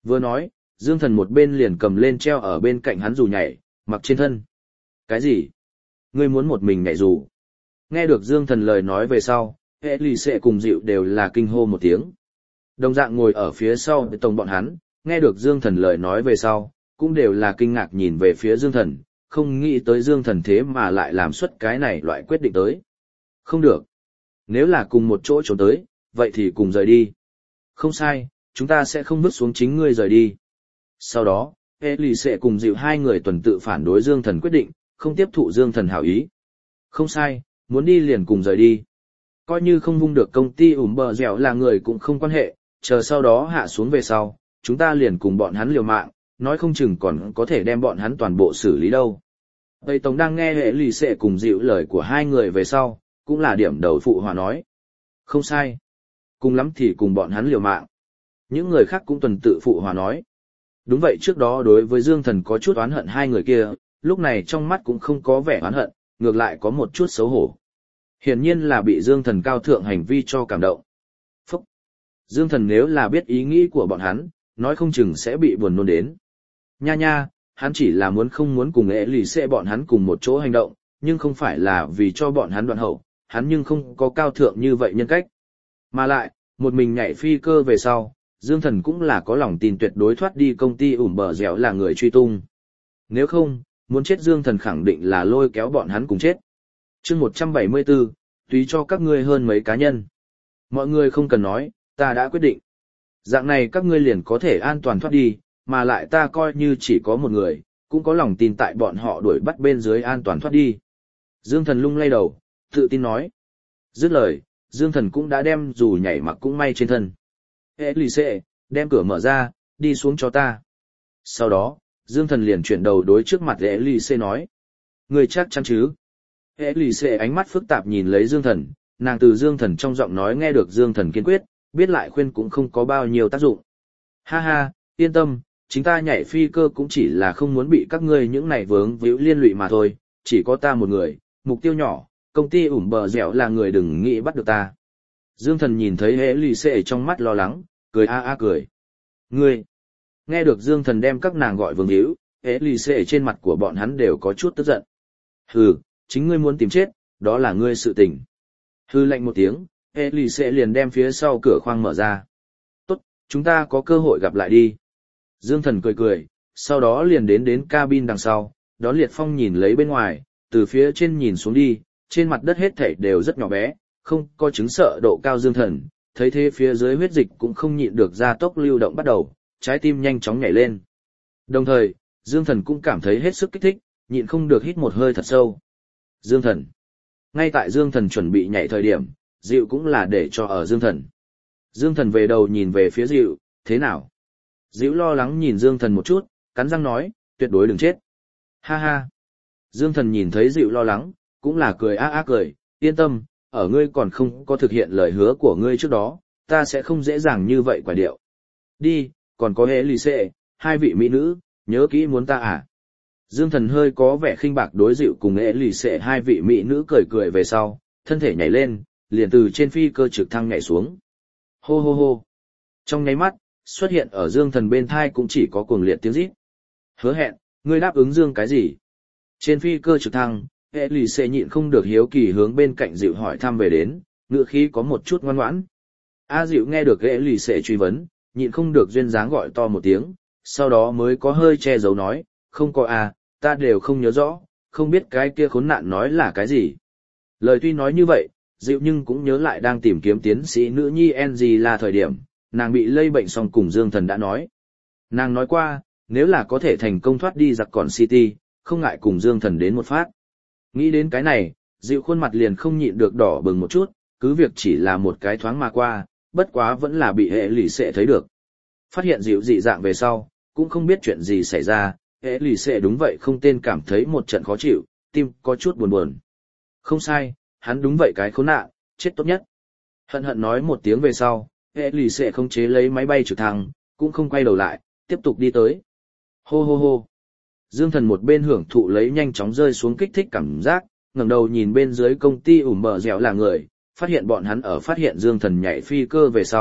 Vừa nói, Dương Thần một bên liền cầm lên treo ở bên cạnh hắn dù nhảy, mặc trên thân. Cái gì? Ngươi muốn một mình nhảy dù? Nghe được Dương Thần lời nói về sau, hệ lì xệ cùng dịu đều là kinh hô một tiếng. Đồng dạng ngồi ở phía sau tổng bọn hắn, nghe được Dương Thần lời nói về sau, cũng đều là kinh ngạc nhìn về phía Dương Thần, không nghĩ tới Dương Thần thế mà lại làm xuất cái này loại quyết định tới. Không được. Nếu là cùng một chỗ trốn tới, vậy thì cùng rời đi. Không sai, chúng ta sẽ không vứt xuống chính ngươi rời đi. Sau đó, hệ lì xệ cùng dịu hai người tuần tự phản đối Dương Thần quyết định, không tiếp thụ Dương Thần hảo ý. Không sai, muốn đi liền cùng rời đi. Coi như không vung được công ty bờ dẻo là người cũng không quan hệ, chờ sau đó hạ xuống về sau, chúng ta liền cùng bọn hắn liều mạng, nói không chừng còn có thể đem bọn hắn toàn bộ xử lý đâu. Tây Tổng đang nghe hệ lì xệ cùng dịu lời của hai người về sau, cũng là điểm đầu phụ hòa nói. Không sai. Cùng lắm thì cùng bọn hắn liều mạng. Những người khác cũng tuần tự phụ hòa nói. Đúng vậy, trước đó đối với Dương Thần có chút oán hận hai người kia, lúc này trong mắt cũng không có vẻ oán hận, ngược lại có một chút xấu hổ. Hiển nhiên là bị Dương Thần cao thượng hành vi cho cảm động. Phúc! Dương Thần nếu là biết ý nghĩ của bọn hắn, nói không chừng sẽ bị buồn nôn đến. Nha nha, hắn chỉ là không muốn cùng ế lì xệ bọn hắn cùng một chỗ hành động, nhưng không phải là vì cho bọn hắn đoạn hậu, hắn nhưng không có cao thượng như vậy nhân cách. Mà lại, một mình nhảy phi cơ về sau, Dương Thần cũng là có lòng tin tuyệt đối thoát đi công ty bờ dẻo là người truy tung. Nếu không, muốn chết Dương Thần khẳng định là lôi kéo bọn hắn cùng chết. Chương 174, tùy cho các ngươi hơn mấy cá nhân. Mọi người không cần nói, ta đã quyết định. Dạng này các ngươi liền có thể an toàn thoát đi, mà lại ta coi như chỉ có một người, cũng có lòng tin tại bọn họ đuổi bắt bên dưới an toàn thoát đi. Dương Thần lung lay đầu, tự tin nói. Dứt lời, Dương Thần cũng đã đem dù nhảy mặc cũng may trên thân. Hệ lì xệ, đem cửa mở ra, đi xuống cho ta. Sau đó, Dương Thần liền chuyển đầu đối trước mặt hệ lì xệ nói. Người chắc chắn chứ? Hệ lì xệ ánh mắt phức tạp nhìn lấy Dương Thần, nàng từ Dương Thần trong giọng nói nghe được Dương Thần kiên quyết, biết lại khuyên cũng không có bao nhiêu tác dụng. Ha ha, yên tâm, chính ta nhảy phi cơ cũng chỉ là không muốn bị các ngươi những này vướng víu liên lụy mà thôi, chỉ có ta một người, mục tiêu nhỏ, công ty bờ dẻo là người đừng nghĩ bắt được ta. Dương Thần nhìn thấy hệ lì xệ trong mắt lo lắng, cười cười. Ngươi! Nghe được Dương Thần đem các nàng gọi vướng víu, hệ lì xệ trên mặt của bọn hắn đều có chút tức giận. Hừ, chính ngươi muốn tìm chết, đó là ngươi sự tình. Hừ lạnh một tiếng, hệ lì xệ liền đem phía sau cửa khoang mở ra. Tốt, chúng ta có cơ hội gặp lại đi. Dương Thần cười, sau đó liền đến cabin đằng sau, đón Liệt Phong nhìn lấy bên ngoài, từ phía trên nhìn xuống đi, trên mặt đất hết thảy đều rất nhỏ bé, không có chứng sợ độ cao. Dương Thần, thấy thế phía dưới huyết dịch cũng không nhịn được gia tốc lưu động bắt đầu, trái tim nhanh chóng nhảy lên. Đồng thời, Dương Thần cũng cảm thấy hết sức kích thích, nhịn không được hít một hơi thật sâu. Dương Thần. Ngay tại Dương Thần chuẩn bị nhảy thời điểm, Dịu cũng là để cho ở Dương Thần. Dương Thần về đầu nhìn về phía Dịu, thế nào? Dịu lo lắng nhìn Dương Thần một chút, cắn răng nói, tuyệt đối đừng chết. Ha ha. Dương Thần nhìn thấy Dịu lo lắng, cũng là cười cười, yên tâm, ở ngươi còn không có thực hiện lời hứa của ngươi trước đó, ta sẽ không dễ dàng như vậy quả điệu. Đi, còn có hệ lì xệ, hai vị mỹ nữ, nhớ kỹ muốn ta à? Dương Thần hơi có vẻ khinh bạc đối Dịu cùng hệ lì xệ hai vị mỹ nữ cười về sau, thân thể nhảy lên, liền từ trên phi cơ trực thăng nhảy xuống. Hô hô hô. Trong nháy mắt, xuất hiện ở Dương Thần bên thai cũng chỉ có cuồng liệt tiếng rít. Hứa hẹn, ngươi đáp ứng Dương cái gì? Trên phi cơ trực thăng, hệ lì xệ nhịn không được hiếu kỳ hướng bên cạnh Dịu hỏi thăm về đến, ngựa khí có một chút ngoan ngoãn. Dịu nghe được hệ lì xệ truy vấn, nhịn không được duyên dáng gọi to một tiếng, sau đó mới có hơi che giấu nói, không có ta đều không nhớ rõ, không biết cái kia khốn nạn nói là cái gì. Lời tuy nói như vậy, Dịu nhưng cũng nhớ lại đang tìm kiếm tiến sĩ nữ nhi Angela thời điểm, nàng bị lây bệnh xong cùng Dương Thần đã nói. Nàng nói qua, nếu là có thể thành công thoát đi giặc còn City, không ngại cùng Dương Thần đến một phát. Nghĩ đến cái này, Dịu khuôn mặt liền không nhịn được đỏ bừng một chút, cứ việc chỉ là một cái thoáng mà qua, bất quá vẫn là bị hệ lì xệ thấy được. Phát hiện Dịu dị dạng về sau, cũng không biết chuyện gì xảy ra, hệ lì xệ đúng vậy không tên cảm thấy một trận khó chịu, tim có chút buồn. Không sai, hắn đúng vậy cái khốn nạn, chết tốt nhất. Hận hận nói một tiếng về sau, hệ lì xệ không chế lấy máy bay trực thăng, cũng không quay đầu lại, tiếp tục đi tới. Hô hô hô. Dương Thần một bên hưởng thụ lấy nhanh chóng rơi xuống kích thích cảm giác, ngẩng đầu nhìn bên dưới công ty bờ dẻo là người, phát hiện bọn hắn ở phát hiện Dương Thần nhảy phi cơ về sau,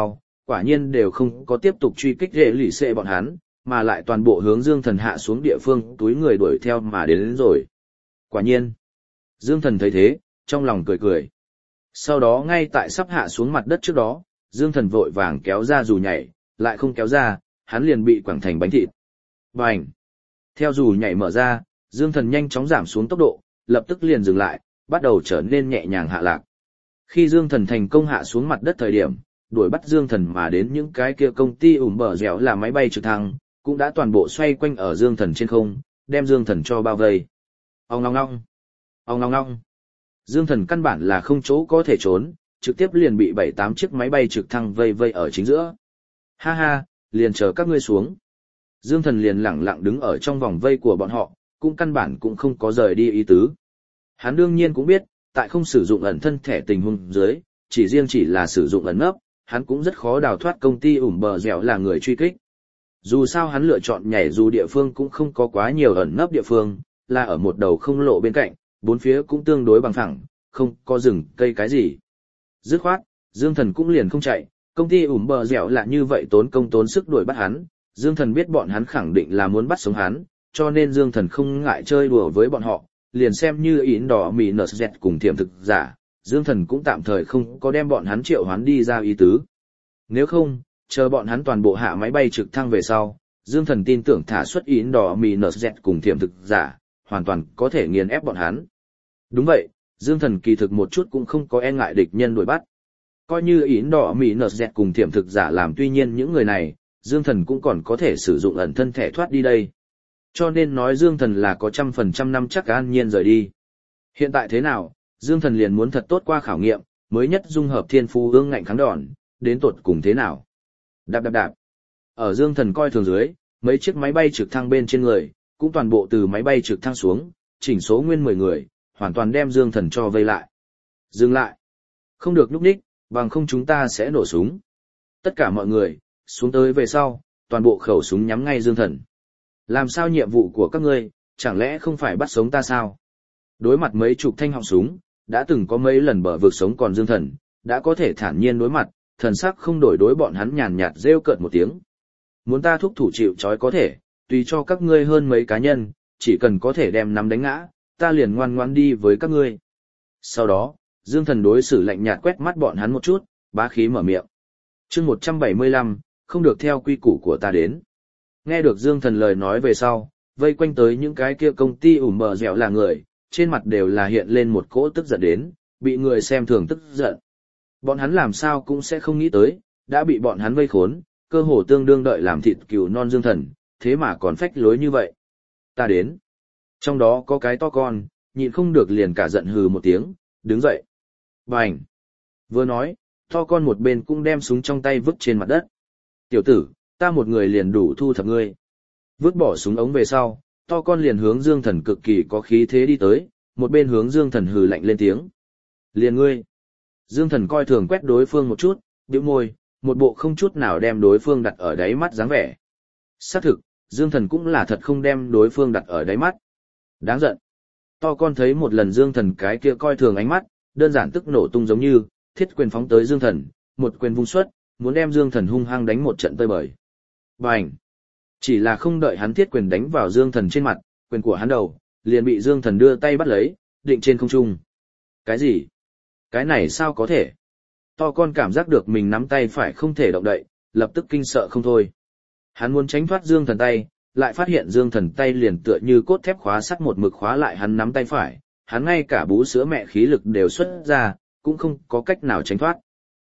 quả nhiên đều không có tiếp tục truy kích rễ lì xệ bọn hắn, mà lại toàn bộ hướng Dương Thần hạ xuống địa phương túi người đuổi theo mà đến rồi. Quả nhiên, Dương Thần thấy thế, trong lòng cười cười. Sau đó ngay tại sắp hạ xuống mặt đất trước đó, Dương Thần vội vàng kéo ra dù nhảy, lại không kéo ra, hắn liền bị quẳng thành bánh thịt. Bành! Theo dù nhảy mở ra, Dương Thần nhanh chóng giảm xuống tốc độ, lập tức liền dừng lại, bắt đầu trở nên nhẹ nhàng hạ lạc. Khi Dương Thần thành công hạ xuống mặt đất thời điểm, đuổi bắt Dương Thần mà đến những cái kia công ty bờ dẻo là máy bay trực thăng, cũng đã toàn bộ xoay quanh ở Dương Thần trên không, đem Dương Thần cho bao vây. Ong ong ong! Ong ong ong! Dương Thần căn bản là không chỗ có thể trốn, trực tiếp liền bị 7-8 chiếc máy bay trực thăng vây vây ở chính giữa. Ha ha, liền chờ các ngươi xuống. Dương Thần liền lẳng lặng đứng ở trong vòng vây của bọn họ, cũng căn bản cũng không có rời đi ý tứ. Hắn đương nhiên cũng biết, tại không sử dụng ẩn thân thẻ tình huống dưới, chỉ là sử dụng ẩn nấp, hắn cũng rất khó đào thoát công ty bờ dẻo là người truy kích. Dù sao hắn lựa chọn nhảy dù địa phương cũng không có quá nhiều ẩn nấp địa phương, là ở một đầu không lộ bên cạnh, bốn phía cũng tương đối bằng phẳng, không có rừng cây cái gì. Dứt khoát, Dương Thần cũng liền không chạy, công ty bờ dẻo là như vậy tốn công tốn sức đuổi bắt hắn, Dương Thần biết bọn hắn khẳng định là muốn bắt sống hắn, cho nên Dương Thần không ngại chơi đùa với bọn họ, liền xem như ỉn đỏ mì nở dẹt cùng tiềm thực giả, Dương Thần cũng tạm thời không có đem bọn hắn triệu hoán đi ra ý tứ. Nếu không, chờ bọn hắn toàn bộ hạ máy bay trực thăng về sau, Dương Thần tin tưởng thả xuất ỉn đỏ mì nở dẹt cùng tiềm thực giả, hoàn toàn có thể nghiền ép bọn hắn. Đúng vậy, Dương Thần kỳ thực một chút cũng không có e ngại địch nhân đuổi bắt. Coi như ỉn đỏ mì nở dẹt cùng tiềm thực giả làm, tuy nhiên những người này, Dương Thần cũng còn có thể sử dụng ẩn thân thẻ thoát đi đây. Cho nên nói Dương Thần là có 100% năm chắc an nhiên rời đi. Hiện tại thế nào, Dương Thần liền muốn thật tốt qua khảo nghiệm, mới nhất dung hợp thiên phú ương ngạnh kháng đòn, đến tột cùng thế nào. Đạp đạp đạp. Ở Dương Thần coi thường dưới, mấy chiếc máy bay trực thăng bên trên người, cũng toàn bộ từ máy bay trực thăng xuống, chỉnh số nguyên 10 người, hoàn toàn đem Dương Thần cho vây lại. Dừng lại. Không được núp ních, bằng không chúng ta sẽ nổ súng. Tất cả mọi người, xuống tới về sau, toàn bộ khẩu súng nhắm ngay Dương Thần. Làm sao nhiệm vụ của các ngươi, chẳng lẽ không phải bắt sống ta sao? Đối mặt mấy chục thanh họng súng, đã từng có mấy lần bờ vực sống còn Dương Thần, đã có thể thản nhiên đối mặt, thần sắc không đổi đối bọn hắn nhàn nhạt rêu cợt một tiếng. Muốn ta thúc thủ chịu trói có thể, tùy cho các ngươi hơn mấy cá nhân, chỉ cần có thể đem nắm đánh ngã, ta liền ngoan ngoãn đi với các ngươi. Sau đó, Dương Thần đối xử lạnh nhạt quét mắt bọn hắn một chút, bá khí mở miệng. Chương 175, không được theo quy củ của ta đến. Nghe được Dương Thần lời nói về sau, vây quanh tới những cái kia công ty bờ dẻo là người, trên mặt đều là hiện lên một cỗ tức giận đến, bị người xem thường tức giận. Bọn hắn làm sao cũng sẽ không nghĩ tới, đã bị bọn hắn vây khốn, cơ hồ tương đương đợi làm thịt cừu non Dương Thần, thế mà còn phách lối như vậy. Ta đến. Trong đó có cái to con, nhịn không được liền cả giận hừ một tiếng, đứng dậy. Bành. Vừa nói, to con một bên cũng đem súng trong tay vứt trên mặt đất. Tiểu tử, ta một người liền đủ thu thập ngươi. Vứt bỏ súng ống về sau, to con liền hướng Dương Thần cực kỳ có khí thế đi tới, một bên hướng Dương Thần hừ lạnh lên tiếng. Liền ngươi. Dương Thần coi thường quét đối phương một chút, bĩu môi, một bộ không chút nào đem đối phương đặt ở đáy mắt dáng vẻ. Xác thực, Dương Thần cũng là thật không đem đối phương đặt ở đáy mắt. Đáng giận. To con thấy một lần Dương Thần cái kia coi thường ánh mắt, đơn giản tức nổ tung giống như, thiết quyền phóng tới Dương Thần, một quyền vung xuất, muốn đem Dương Thần hung hăng đánh một trận tơi bời. Bành! Chỉ là không đợi hắn thiết quyền đánh vào Dương Thần trên mặt, quyền của hắn đầu, liền bị Dương Thần đưa tay bắt lấy, định trên không trung. Cái gì? Cái này sao có thể? To con cảm giác được mình nắm tay phải không thể động đậy, lập tức kinh sợ không thôi. Hắn muốn tránh thoát Dương Thần tay, lại phát hiện Dương Thần tay liền tựa như cốt thép khóa sắt một mực khóa lại hắn nắm tay phải, hắn ngay cả bú sữa mẹ khí lực đều xuất ra, cũng không có cách nào tránh thoát.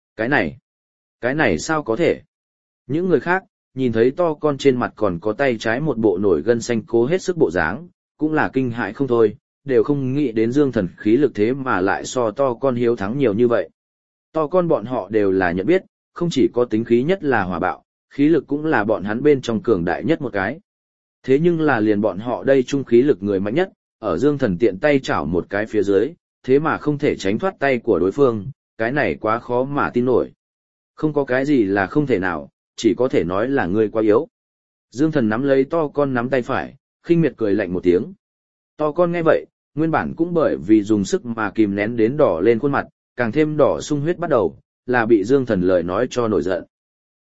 Cái này sao có thể? Những người khác, nhìn thấy to con trên mặt còn có tay trái một bộ nổi gân xanh cố hết sức bộ dáng, cũng là kinh hại không thôi, đều không nghĩ đến Dương Thần khí lực thế mà lại so to con hiếu thắng nhiều như vậy. To con bọn họ đều là nhận biết, không chỉ có tính khí nhất là hòa bạo, khí lực cũng là bọn hắn bên trong cường đại nhất một cái. Thế nhưng là liền bọn họ đây trung khí lực người mạnh nhất, ở Dương Thần tiện tay chảo một cái phía dưới, thế mà không thể tránh thoát tay của đối phương, cái này quá khó mà tin nổi. Không có cái gì là không thể nào, chỉ có thể nói là ngươi quá yếu. Dương Thần nắm lấy to con nắm tay phải, khinh miệt cười lạnh một tiếng. To con nghe vậy, nguyên bản cũng bởi vì dùng sức mà kìm nén đến đỏ lên khuôn mặt, càng thêm đỏ sung huyết bắt đầu, là bị Dương Thần lời nói cho nổi giận.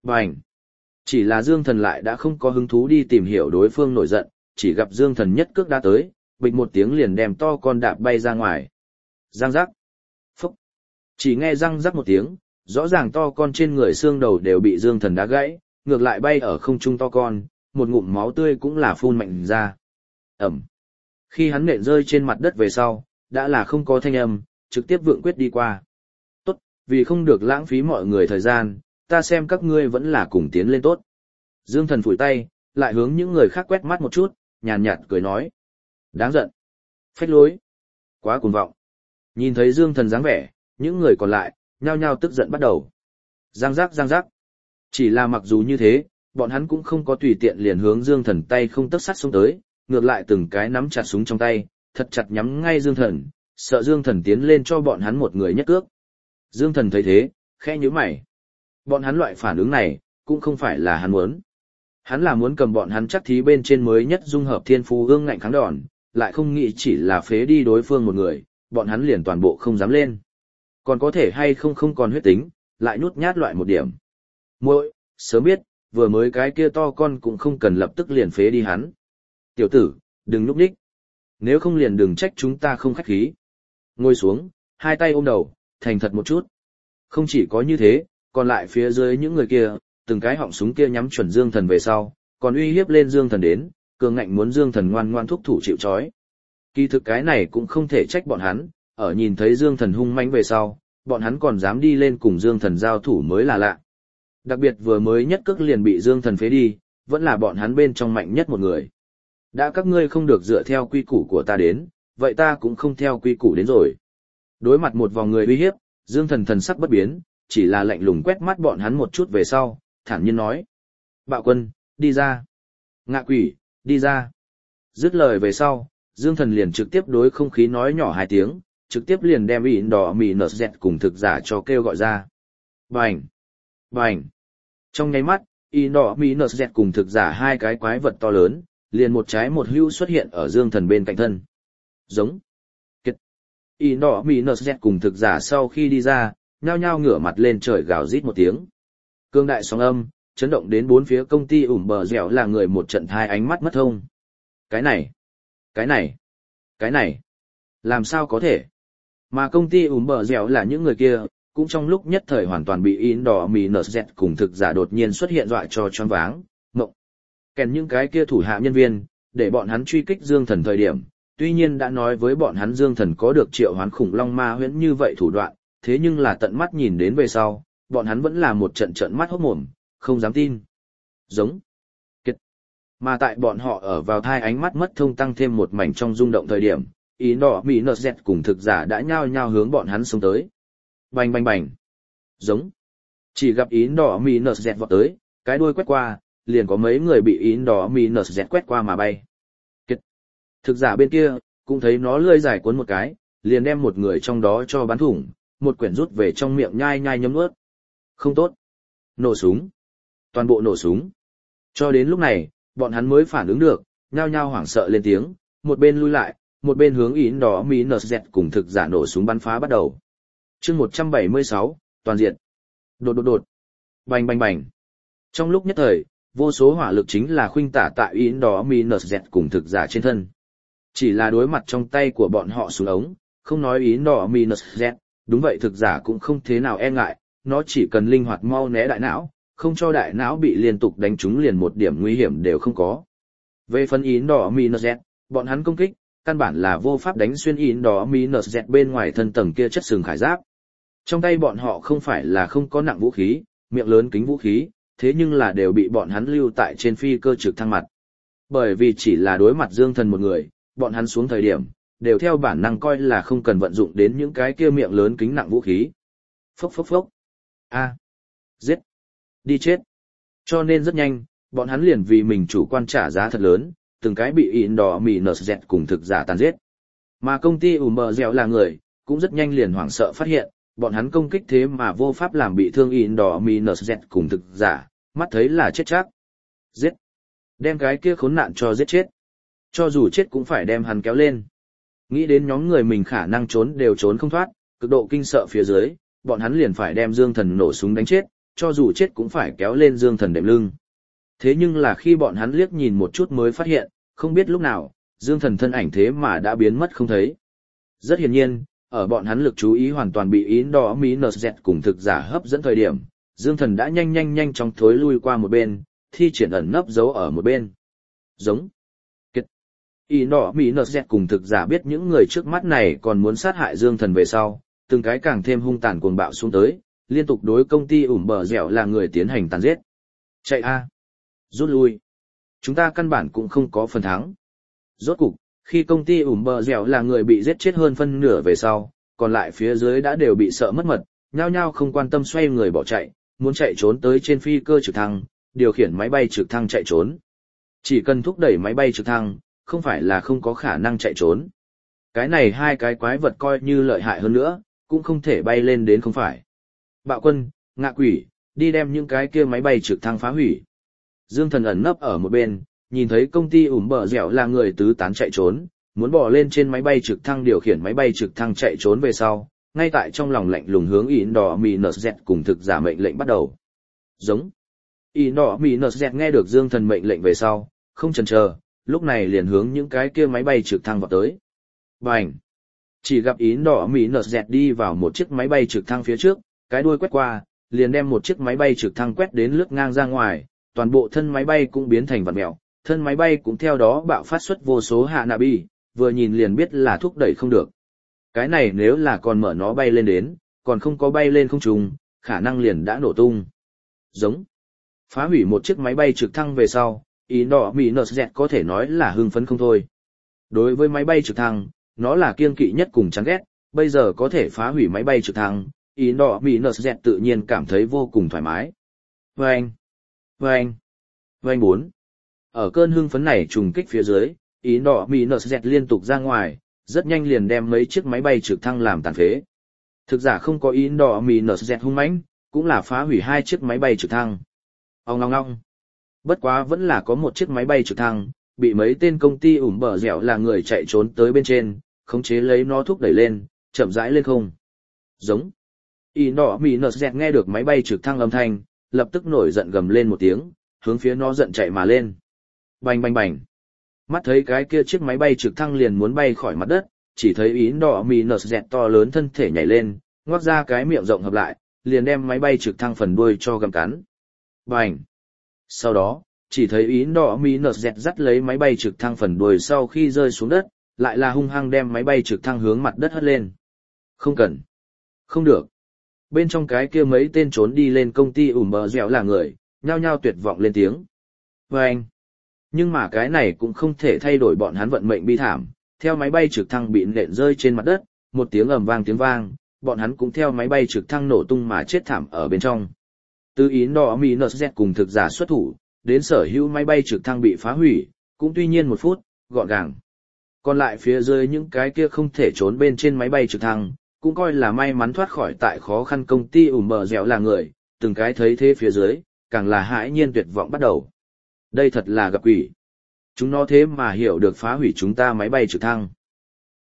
Bành! Chỉ là Dương Thần lại đã không có hứng thú đi tìm hiểu đối phương nổi giận, chỉ gặp Dương Thần nhất cước đã tới, bịch một tiếng liền đem to con đạp bay ra ngoài. Răng rắc! Phúc! Chỉ nghe răng rắc một tiếng, rõ ràng to con trên người xương đầu đều bị Dương Thần đá gãy, ngược lại bay ở không trung to con, một ngụm máu tươi cũng là phun mạnh ra. Ẩm! Khi hắn nện rơi trên mặt đất về sau, đã là không có thanh âm, trực tiếp vượng quyết đi qua. Tốt, vì không được lãng phí mọi người thời gian, ta xem các ngươi vẫn là cùng tiến lên tốt. Dương Thần phủi tay, lại hướng những người khác quét mắt một chút, nhàn nhạt cười nói. Đáng giận. Phách lối. Quá cuồng vọng. Nhìn thấy Dương Thần dáng vẻ, những người còn lại, nhao nhao tức giận bắt đầu. Giang giác giang giác. Chỉ là mặc dù như thế, bọn hắn cũng không có tùy tiện liền hướng Dương Thần tay không tấc sắt xuống tới, ngược lại từng cái nắm chặt súng trong tay, thật chặt nhắm ngay Dương Thần, sợ Dương Thần tiến lên cho bọn hắn một người nhất cước. Dương Thần thấy thế, khẽ nhíu mày. Bọn hắn loại phản ứng này, cũng không phải là hắn muốn. Hắn là muốn cầm bọn hắn chắc thí bên trên mới nhất dung hợp thiên phú ương ngạnh kháng đòn, lại không nghĩ chỉ là phế đi đối phương một người, bọn hắn liền toàn bộ không dám lên. Còn có thể hay không không còn huyết tính, lại nhút nhát loại một điểm. Muội, sớm biết, vừa mới cái kia to con cũng không cần lập tức liền phế đi hắn. Tiểu tử, đừng núp đích. Nếu không liền đừng trách chúng ta không khách khí. Ngồi xuống, hai tay ôm đầu, thành thật một chút. Không chỉ có như thế, còn lại phía dưới những người kia, từng cái họng súng kia nhắm chuẩn Dương Thần về sau, còn uy hiếp lên Dương Thần đến, cường ngạnh muốn Dương Thần ngoan ngoan thúc thủ chịu trói. Kỳ thực cái này cũng không thể trách bọn hắn, ở nhìn thấy Dương Thần hung mãnh về sau, bọn hắn còn dám đi lên cùng Dương Thần giao thủ mới là lạ. Đặc biệt vừa mới nhất cước liền bị Dương Thần phế đi, vẫn là bọn hắn bên trong mạnh nhất một người. Đã các ngươi không được dựa theo quy củ của ta đến, vậy ta cũng không theo quy củ đến rồi. Đối mặt một vòng người uy hiếp, Dương Thần thần sắc bất biến, chỉ là lạnh lùng quét mắt bọn hắn một chút về sau, thản nhiên nói. Bạo Quân, đi ra. Ngạ Quỷ, đi ra. Dứt lời về sau, Dương Thần liền trực tiếp đối không khí nói nhỏ hai tiếng, trực tiếp liền đem ỉn đỏ mì nở dẹt cùng thực giả cho kêu gọi ra. Bành! Bành! Trong nháy mắt, ỉn đỏ mì nở dẹt cùng thực giả hai cái quái vật to lớn, liền một trái một hữu xuất hiện ở Dương Thần bên cạnh thân. Giống. Kết. Y nọ mì nở dẹt cùng thực giả sau khi đi ra, nhao nhao ngửa mặt lên trời gào rít một tiếng. Cương đại sóng âm, chấn động đến bốn phía công ty ủm bờ dẻo là người một trận hai ánh mắt mất thông. Cái này. Cái này. Cái này. Làm sao có thể? Mà công ty ủm bờ dẻo là những người kia, cũng trong lúc nhất thời hoàn toàn bị in đỏ mì nở dẹt cùng thực giả đột nhiên xuất hiện dọa cho choáng váng, ngộng. Kèn những cái kia thủ hạ nhân viên, để bọn hắn truy kích Dương Thần thời điểm, tuy nhiên đã nói với bọn hắn Dương Thần có được triệu hoán khủng long ma huyễn như vậy thủ đoạn, thế nhưng là tận mắt nhìn đến về sau, bọn hắn vẫn là một trận trợn mắt hốt mồm, không dám tin. Giống. Kết. Mà tại bọn họ ở vào thai ánh mắt mất thông tăng thêm một mảnh trong rung động thời điểm, ý đỏ mỹ nợ dẹt cùng thực giả đã nhao nhao hướng bọn hắn xông tới. Bành bành bành. Giống. Chỉ gặp ý đỏ mỹ nợ dẹt vọt tới, cái đuôi quét qua, liền có mấy người bị ý đỏ mỹ nợ dẹt quét qua mà bay. Kết. Thực giả bên kia, cũng thấy nó lưỡi dài cuốn một cái, liền đem một người trong đó cho bắn thủng, một quyển rút về trong miệng nhai nhai nhấm nuốt. Không tốt. Nổ súng. Toàn bộ nổ súng. Cho đến lúc này, bọn hắn mới phản ứng được, nhao nhao hoảng sợ lên tiếng, một bên lui lại, một bên hướng ý đỏ mỹ nợ dẹt cùng thực giả nổ súng bắn phá bắt đầu. Chương 176, toàn diện. Đột đột đột. Bành bành bành. Trong lúc nhất thời, vô số hỏa lực chính là khuynh tả tại ý đỏ mỹ nợ dẹt cùng thực giả trên thân. Chỉ là đối mặt trong tay của bọn họ xuống ống, không nói ý đỏ mỹ nợ dẹt, đúng vậy thực giả cũng không thế nào e ngại, nó chỉ cần linh hoạt mau né đại não, không cho đại não bị liên tục đánh trúng liền một điểm nguy hiểm đều không có. Về phần ý đỏ mỹ nợ dẹt, bọn hắn công kích, căn bản là vô pháp đánh xuyên ý đỏ mỹ nợ dẹt bên ngoài thân tầng kia chất sừng khải giáp. Trong tay bọn họ không phải là không có nặng vũ khí, miệng lớn kính vũ khí, thế nhưng là đều bị bọn hắn lưu tại trên phi cơ trực thăng mặt. Bởi vì chỉ là đối mặt Dương Thần một người, bọn hắn xuống thời điểm, đều theo bản năng coi là không cần vận dụng đến những cái kia miệng lớn kính nặng vũ khí. Phốc phốc phốc. A. Giết. Đi chết. Cho nên rất nhanh, bọn hắn liền vì mình chủ quan trả giá thật lớn, từng cái bị ịn đỏ mì nở dẹt cùng thực giả tàn giết. Mà công ty ủm bờ dẻo là người, cũng rất nhanh liền hoảng sợ phát hiện, bọn hắn công kích thế mà vô pháp làm bị thương ịn đỏ mì nở dẹt cùng thực giả, mắt thấy là chết chắc. Giết. Đem cái kia khốn nạn cho giết chết. Cho dù chết cũng phải đem hắn kéo lên. Nghĩ đến nhóm người mình khả năng trốn đều trốn không thoát, cực độ kinh sợ phía dưới, bọn hắn liền phải đem Dương Thần nổ súng đánh chết, cho dù chết cũng phải kéo lên Dương Thần đệm lưng. Thế nhưng là khi bọn hắn liếc nhìn một chút mới phát hiện, không biết lúc nào, Dương Thần thân ảnh thế mà đã biến mất không thấy. Rất hiển nhiên, ở bọn hắn lực chú ý hoàn toàn bị Yến Đỏ Mỹ Nờ Dẹt cùng thực giả hấp dẫn thời điểm, Dương Thần đã nhanh chóng thối lui qua một bên, thi triển ẩn nấp giấu ở một bên. Giống. Kết. Yến Đỏ Mỹ Nờ Dẹt cùng thực giả biết những người trước mắt này còn muốn sát hại Dương Thần về sau, từng cái càng thêm hung tàn cuồng bạo xuống tới, liên tục đối công ty ủm bờ dẻo là người tiến hành tàn giết. Chạy a, rút lui. Chúng ta căn bản cũng không có phần thắng. Rốt cục, khi công ty ủm bờ dẻo là người bị giết chết hơn phân nửa về sau, còn lại phía dưới đã đều bị sợ mất mật, nhao nhao không quan tâm xoay người bỏ chạy, muốn chạy trốn tới trên phi cơ trực thăng, điều khiển máy bay trực thăng chạy trốn. Chỉ cần thúc đẩy máy bay trực thăng, không phải là không có khả năng chạy trốn. Cái này hai cái quái vật coi như lợi hại hơn nữa, cũng không thể bay lên đến không phải. Bạo Quân, Ngạ Quỷ, đi đem những cái kia máy bay trực thăng phá hủy. Dương Thần ẩn nấp ở một bên, nhìn thấy công ty ủm bờ dẻo là người tứ tán chạy trốn, muốn bỏ lên trên máy bay trực thăng điều khiển máy bay trực thăng chạy trốn về sau, ngay tại trong lòng lạnh lùng hướng Yến Đỏ Mỹ Nờ Dẹt cùng thực giả mệnh lệnh bắt đầu. Giống. Yến Đỏ Mỹ Nờ Dẹt nghe được Dương Thần mệnh lệnh về sau, không chần chờ, lúc này liền hướng những cái kia máy bay trực thăng vào tới. Bành. Chỉ gặp Yến Đỏ Mỹ Nờ Dẹt đi vào một chiếc máy bay trực thăng phía trước, cái đuôi quét qua, liền đem một chiếc máy bay trực thăng quét đến lướt ngang ra ngoài, toàn bộ thân máy bay cũng biến thành vặn mèo, thân máy bay cũng theo đó bạo phát xuất vô số hạ nạ bi, vừa nhìn liền biết là thúc đẩy không được. Cái này nếu là còn mở nó bay lên đến, còn không có bay lên không trung, khả năng liền đã nổ tung. Giống. Phá hủy một chiếc máy bay trực thăng về sau, Yến Đỏ Mỹ Nờ Dẹt có thể nói là hưng phấn không thôi. Đối với máy bay trực thăng, nó là kiêng kỵ nhất cùng chán ghét, bây giờ có thể phá hủy máy bay trực thăng, Yến Đỏ Mỹ Nờ Dẹt tự nhiên cảm thấy vô cùng thoải mái. Vâng! Vâng! Vâng 4. Ở cơn hưng phấn này trùng kích phía dưới, Yến Đỏ Mỹ Nờ Dẹt liên tục ra ngoài, rất nhanh liền đem mấy chiếc máy bay trực thăng làm tàn phế. Thực giả không có Yến Đỏ Mỹ Nờ Dẹt hung mãnh, cũng là phá hủy hai chiếc máy bay trực thăng. Ong ong ong. Bất quá vẫn là có một chiếc máy bay trực thăng, bị mấy tên công ty ủm bờ dẻo là người chạy trốn tới bên trên, khống chế lấy nó thúc đẩy lên, chậm rãi lên không. Giống. Yến Đỏ Mỹ Nờ Dẹt nghe được máy bay trực thăng âm thanh, lập tức nổi giận gầm lên một tiếng, hướng phía nó giận chạy mà lên. Bành bành bành. Mắt thấy cái kia chiếc máy bay trực thăng liền muốn bay khỏi mặt đất, chỉ thấy Yến Đỏ Mỹ Nờ Dẹt to lớn thân thể nhảy lên, ngoác ra cái miệng rộng hợp lại, liền đem máy bay trực thăng phần đuôi cho gặm cắn. Bành. Sau đó, chỉ thấy Yến Đỏ Mỹ Nờ Dẹt dắt lấy máy bay trực thăng phần đuôi sau khi rơi xuống đất, lại là hung hăng đem máy bay trực thăng hướng mặt đất hất lên. Không cần. Không được. Bên trong cái kia mấy tên trốn đi lên công ty ủm bờ dẻo là người, nhao nhao tuyệt vọng lên tiếng. Vâng. Nhưng mà cái này cũng không thể thay đổi bọn hắn vận mệnh bi thảm, theo máy bay trực thăng bị nện rơi trên mặt đất, một tiếng ầm vang tiếng vang, bọn hắn cũng theo máy bay trực thăng nổ tung mà chết thảm ở bên trong. Từ Yến Đỏ Mỹ Nờ Dẹt cùng thực giả xuất thủ, đến sở hữu máy bay trực thăng bị phá hủy, cũng tuy nhiên 1 phút, gọn gàng. Còn lại phía dưới những cái kia không thể trốn bên trên máy bay trực thăng, cũng coi là may mắn thoát khỏi tại khó khăn công ty ủm bờ dẻo là người, từng cái thấy thế phía dưới, càng là hãi nhiên tuyệt vọng bắt đầu. Đây thật là gặp quỷ. Chúng nó thế mà hiểu được phá hủy chúng ta máy bay trực thăng.